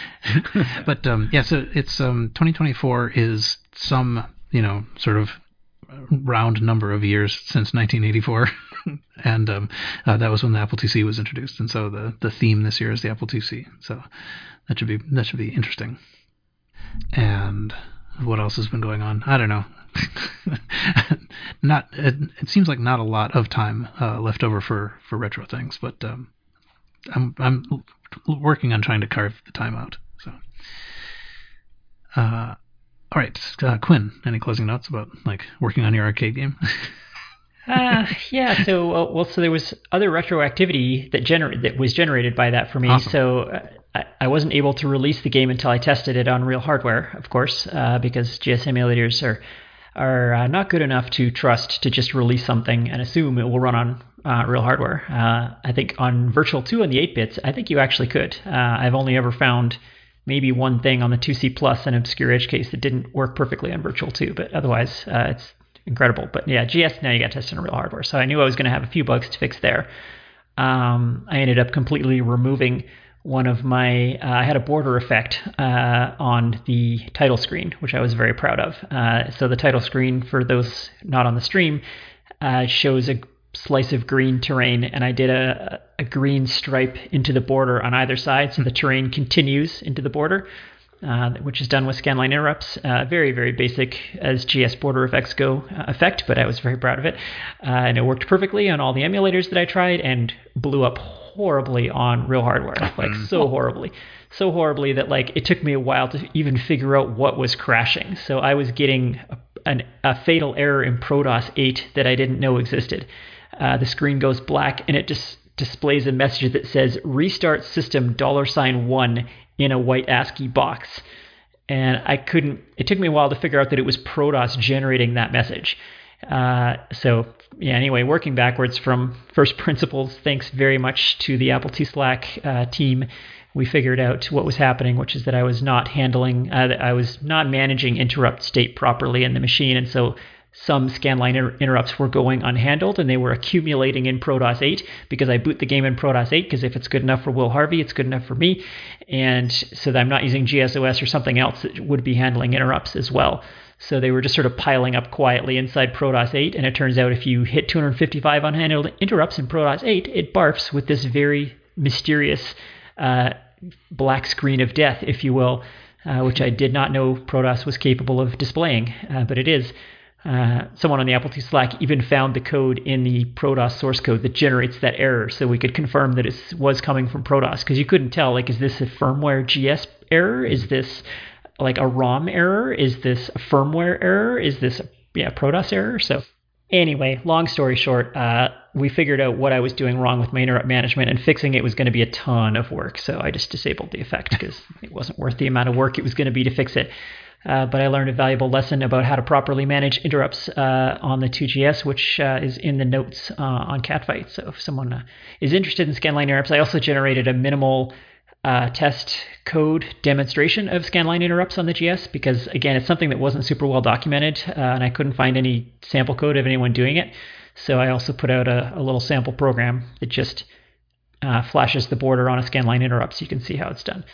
But um, yeah, so it's um, twenty twenty-four is some, you know, sort of round number of years since nineteen eighty-four, and um, uh, that was when the Apple two C was introduced, and so the, the theme this year is the Apple two C. So that should be that should be interesting. And what else has been going on? I don't know. not it, it seems like not a lot of time uh, left over for, for retro things, but. Um, I'm I'm working on trying to carve the time out. So, uh, all right, uh, Quinn, any closing notes about like working on your arcade game? uh, yeah. So, uh, well, so there was other retroactivity that gener- that was generated by that for me. Awesome. So uh, I, I wasn't able to release the game until I tested it on real hardware, of course, uh, because G S emulators are are uh, not good enough to trust to just release something and assume it will run on uh, real hardware. Uh, I think on Virtual two and the eight bits, I think you actually could. Uh, I've only ever found maybe one thing on the two C Plus, an obscure edge case that didn't work perfectly on Virtual two, but otherwise uh, it's incredible. But yeah, G S, now you got to test on real hardware. So I knew I was going to have a few bugs to fix there. Um, I ended up completely removing one of my, uh, I had a border effect uh, on the title screen, which I was very proud of. Uh, so the title screen, for those not on the stream, uh, shows a slice of green terrain, and I did a, a green stripe into the border on either side, so the terrain continues into the border, uh, which is done with scanline interrupts. Uh, very, very basic as G S border effects go uh, effect, but I was very proud of it. Uh, and it worked perfectly on all the emulators that I tried and blew up horribly on real hardware, like so horribly. So horribly that like it took me a while to even figure out what was crashing. So I was getting a, an, a fatal error in ProDOS eight that I didn't know existed. Uh, the screen goes black and it just displays a message that says restart system dollar sign one in a white ASCII box. And I couldn't, it took me a while to figure out that it was ProDOS generating that message. Uh, so yeah, anyway, working backwards from first principles, thanks very much to the Apple two Slack uh, team, we figured out what was happening, which is that I was not handling, uh, I was not managing interrupt state properly in the machine. And so some scanline inter- interrupts were going unhandled and they were accumulating in ProDOS eight because I boot the game in ProDOS eight because if it's good enough for Will Harvey, it's good enough for me. And so that I'm not using G S O S or something else that would be handling interrupts as well. So they were just sort of piling up quietly inside ProDOS eight. And it turns out if you hit two hundred fifty-five unhandled interrupts in ProDOS eight, it barfs with this very mysterious uh, black screen of death, if you will, uh, which I did not know ProDOS was capable of displaying, uh, but it is. Uh, someone on the Apple two Slack even found the code in the ProDOS source code that generates that error, so we could confirm that it was coming from ProDOS, because you couldn't tell, like, is this a firmware G S error? Is this like a ROM error? Is this a firmware error? Is this a yeah, ProDOS error? So anyway, long story short, uh, we figured out what I was doing wrong with my interrupt management, and fixing it was going to be a ton of work, so I just disabled the effect because it wasn't worth the amount of work it was going to be to fix it. Uh, but I learned a valuable lesson about how to properly manage interrupts uh, on the two G S, which uh, is in the notes uh, on Catfight. So if someone uh, is interested in scanline interrupts, I also generated a minimal uh, test code demonstration of scanline interrupts on the G S because, again, it's something that wasn't super well documented, uh, and I couldn't find any sample code of anyone doing it. So I also put out a, a little sample program that just uh, flashes the border on a scanline interrupt so you can see how it's done.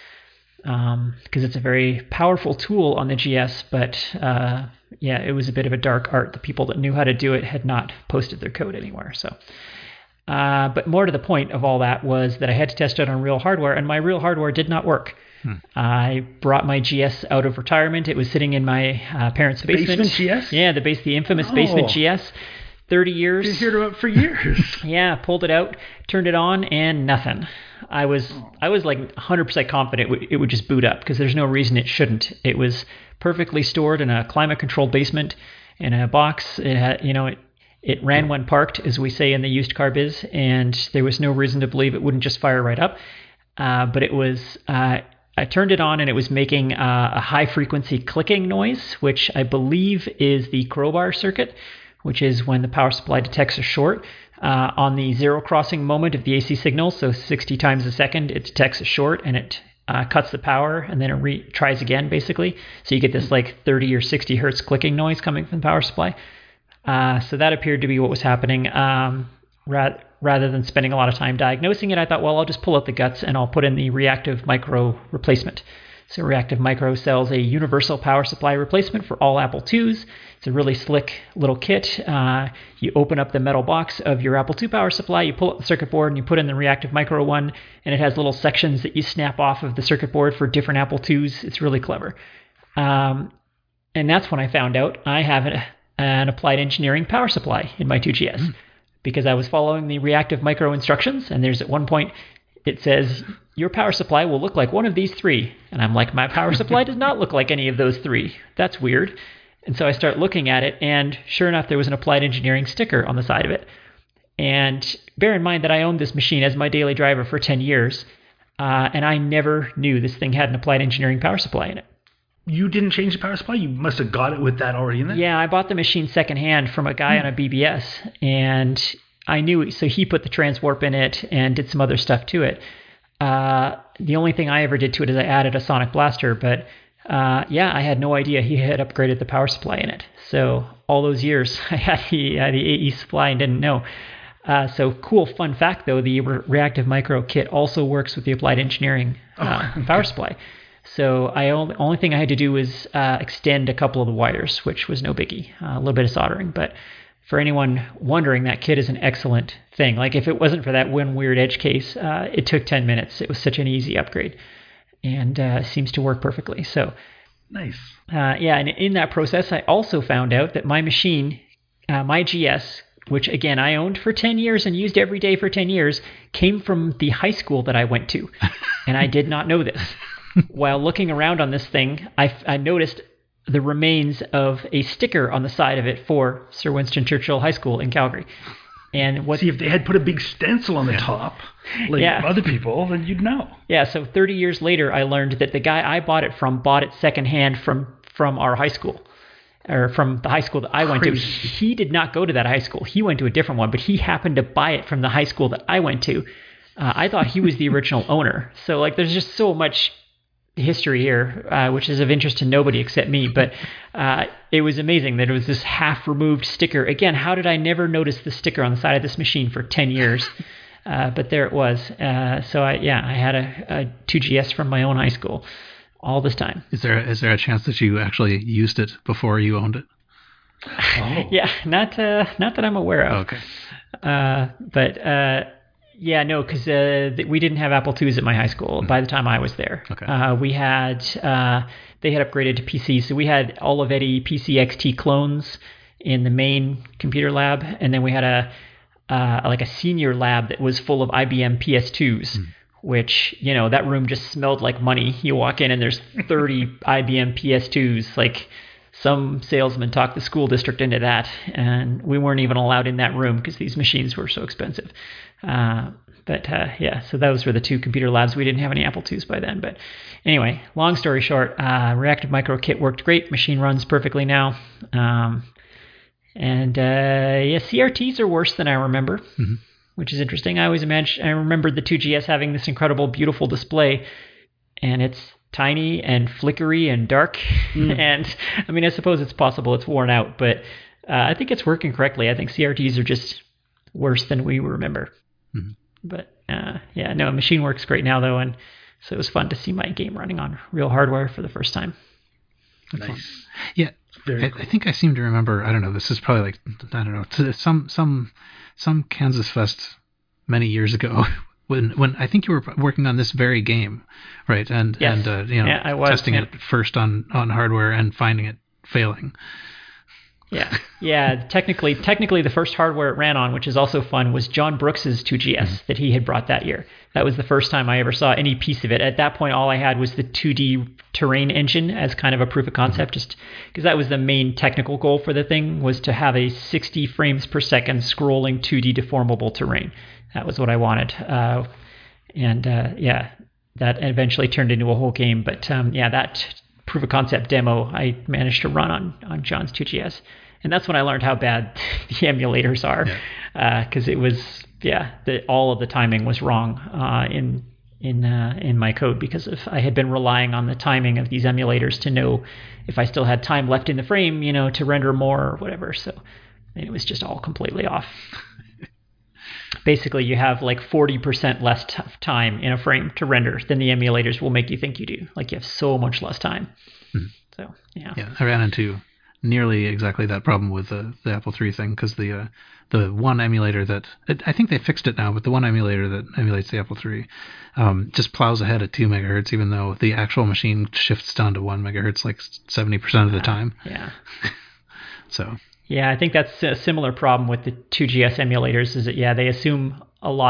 Um, because it's a very powerful tool on the G S, but uh, yeah, it was a bit of a dark art. The people that knew how to do it had not posted their code anywhere. So, uh, but more to the point of all that was that I had to test it on real hardware, and my real hardware did not work. Hmm. I brought my G S out of retirement. It was sitting in my uh, parents' basement. Basement G S? Yeah, the base, the infamous oh. basement G S. thirty years. You've heard about it for years. Yeah, pulled it out, turned it on, and nothing. I was I was like one hundred percent confident it would, it would just boot up because there's no reason it shouldn't. It was perfectly stored in a climate-controlled basement in a box. It had, you know, it, it ran when parked, as we say in the used car biz, and there was no reason to believe it wouldn't just fire right up. Uh, but it was, uh, I turned it on and it was making uh, a high-frequency clicking noise, which I believe is the crowbar circuit, which is when the power supply detects a short. Uh, on the zero crossing moment of the A C signal, so sixty times a second, it detects a short and it uh, cuts the power and then it re- tries again, basically. So you get this like thirty or sixty hertz clicking noise coming from the power supply. Uh, so that appeared to be what was happening. Um, ra- rather than spending a lot of time diagnosing it, I thought, well, I'll just pull out the guts and I'll put in the reactive micro replacement. So Reactive Micro sells a universal power supply replacement for all Apple twos. It's a really slick little kit. Uh, you open up the metal box of your Apple two power supply, you pull up the circuit board, and you put in the Reactive Micro one, and it has little sections that you snap off of the circuit board for different Apple twos. It's really clever. Um, and that's when I found out I have an, an applied engineering power supply in my two G S mm. because I was following the Reactive Micro instructions, and there's at one point it says, your power supply will look like one of these three. And I'm like, my power supply does not look like any of those three. That's weird. And so I start looking at it, and sure enough, there was an Applied Engineering sticker on the side of it. And bear in mind that I owned this machine as my daily driver for ten years, uh, and I never knew this thing had an Applied Engineering power supply in it. You didn't change the power supply? You must have got it with that already in there? Yeah, I bought the machine secondhand from a guy hmm. on a B B S, and I knew, so he put the transwarp in it and did some other stuff to it. Uh, the only thing I ever did to it is I added a sonic blaster, but uh, yeah, I had no idea he had upgraded the power supply in it. So all those years I had the, uh, the A E supply and didn't know. Uh, so cool fun fact though, the Re- Reactive Micro kit also works with the Applied Engineering uh, oh, okay. power supply. So I only only thing I had to do was uh, extend a couple of the wires, which was no biggie, uh, a little bit of soldering. But for anyone wondering, that kit is an excellent thing. Like if it wasn't for that one weird edge case, uh, it took ten minutes. It was such an easy upgrade, and uh, seems to work perfectly. So nice. Uh, yeah, and in that process, I also found out that my machine, uh, my G S, which again I owned for ten years and used every day for ten years, came from the high school that I went to, and I did not know this. While looking around on this thing, I, I noticed the remains of a sticker on the side of it for Sir Winston Churchill High School in Calgary. And what? See, if they had put a big stencil on the yeah. top, like yeah. other people, then you'd know. Yeah. So thirty years later, I learned that the guy I bought it from bought it secondhand from from our high school, or from the high school that I went Crazy. to. He did not go to that high school. He went to a different one, but he happened to buy it from the high school that I went to. Uh, I thought he was the original owner. So like, there's just so much history here, uh, which is of interest to nobody except me, but uh, it was amazing that it was this half-removed sticker. Again, how did I never notice the sticker on the side of this machine for ten years? Uh, but there it was. Uh, so I, yeah, I had a, a two G S from my own high school all this time. Is there is there a chance that you actually used it before you owned it? Oh. Yeah, not uh, not that I'm aware of. Okay. Uh, but uh, yeah, no, because uh, th- we didn't have Apple twos at my high school mm-hmm. by the time I was there. Okay. Uh, we had uh, they had upgraded to P Cs, so we had Olivetti P C X T clones in the main computer lab, and then we had a uh, like a senior lab that was full of I B M P S twos. Mm. Which, you know, that room just smelled like money. You walk in and there's thirty I B M P S twos. Like, some salesman talked the school district into that, and we weren't even allowed in that room because these machines were so expensive. Uh, but uh, yeah, so those were the two computer labs. We didn't have any Apple twos by then. But anyway, long story short, uh, Reactive Micro Kit worked great. Machine runs perfectly now. Um, and uh, yeah, C R Ts are worse than I remember. Mm-hmm. Which is interesting. I always imagined, I remembered the two G S having this incredible, beautiful display, and it's tiny and flickery and dark. Mm. And I mean, I suppose it's possible it's worn out, but uh, I think it's working correctly. I think C R Ts are just worse than we remember. Mm-hmm. But uh, yeah, no, machine works great now though, and so it was fun to see my game running on real hardware for the first time. Nice. Fun. Yeah, I, cool. I think I seem to remember. I don't know. This is probably like I don't know. Some some. Some Kansas Fest many years ago, when when I think you were working on this very game, right? And yes. and uh, you know, yeah, I was, testing yeah. it first on, on hardware and finding it failing. Yeah, yeah. Technically, technically, the first hardware it ran on, which is also fun, was John Brooks's two G S mm-hmm. that he had brought that year. That was the first time I ever saw any piece of it. At that point, all I had was the two D terrain engine as kind of a proof of concept, mm-hmm. just because that was the main technical goal for the thing, was to have a sixty frames per second scrolling two D deformable terrain. That was what I wanted. Uh, and uh, yeah, that eventually turned into a whole game. But um, yeah, that proof of concept demo I managed to run on, on John's two G S. And that's when I learned how bad the emulators are, because yeah. uh, it was, yeah, the, all of the timing was wrong uh, in in uh, in my code because of I had been relying on the timing of these emulators to know if I still had time left in the frame, you know, to render more or whatever. So it was just all completely off. Basically, you have like forty percent less t- time in a frame to render than the emulators will make you think you do. Like you have so much less time. Mm-hmm. So yeah. Yeah, I ran into nearly exactly that problem with the, the Apple three thing, because the uh, the one emulator that it, I think they fixed it now, but the one emulator that emulates the Apple three um, just plows ahead at two megahertz, even though the actual machine shifts down to one megahertz like seventy percent of the time. Uh, yeah. So. Yeah, I think that's a similar problem with the two G S emulators. Is that yeah they assume a lot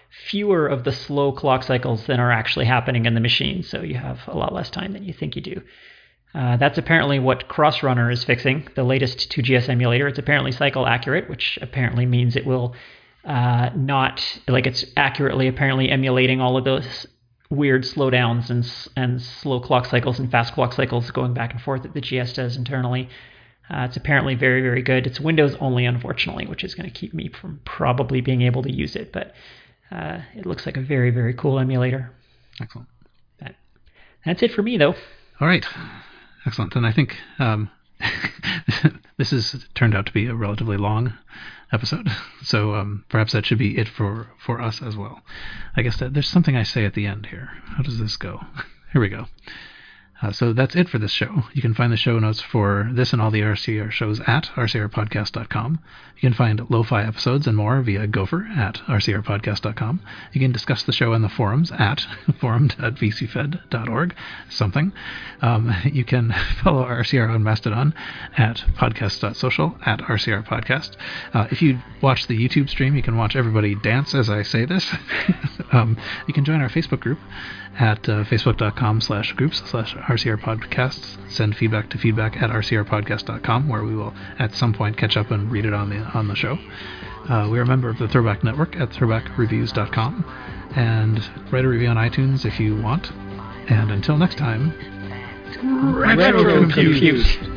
fewer of the slow clock cycles than are actually happening in the machine, so you have a lot less time than you think you do. Uh, that's apparently what Crossrunner is fixing, the latest two G S emulator. It's apparently cycle accurate, which apparently means it will uh, not, like it's accurately apparently emulating all of those weird slowdowns and and slow clock cycles and fast clock cycles going back and forth that the G S does internally. Uh, it's apparently very, very good. It's Windows only, unfortunately, which is going to keep me from probably being able to use it, but uh, it looks like a very, very cool emulator. Excellent. That, that's it for me, though. All right. Excellent. And I think um, this has turned out to be a relatively long episode, so um, perhaps that should be it for, for us as well. I guess that there's something I say at the end here. How does this go? Here we go. Uh, so that's it for this show. You can find the show notes for this and all the R C R shows at r c r podcast dot com. You can find lo-fi episodes and more via Gopher at r c r podcast dot com. You can discuss the show in the forums at forum dot v c fed dot org, something. Um, you can follow R C R on Mastodon at podcast dot social, at R C R podcast. Uh, if you watch the YouTube stream, you can watch everybody dance as I say this. um, you can join our Facebook group at uh, facebook dot com slash groups slash R C R podcasts. Send feedback to feedback at r c r podcast dot com, where we will at some point catch up and read it on the on the show. Uh, we are a member of the Throwback Network at throwback reviews dot com, and write a review on iTunes if you want. And until next time, Retro Compute.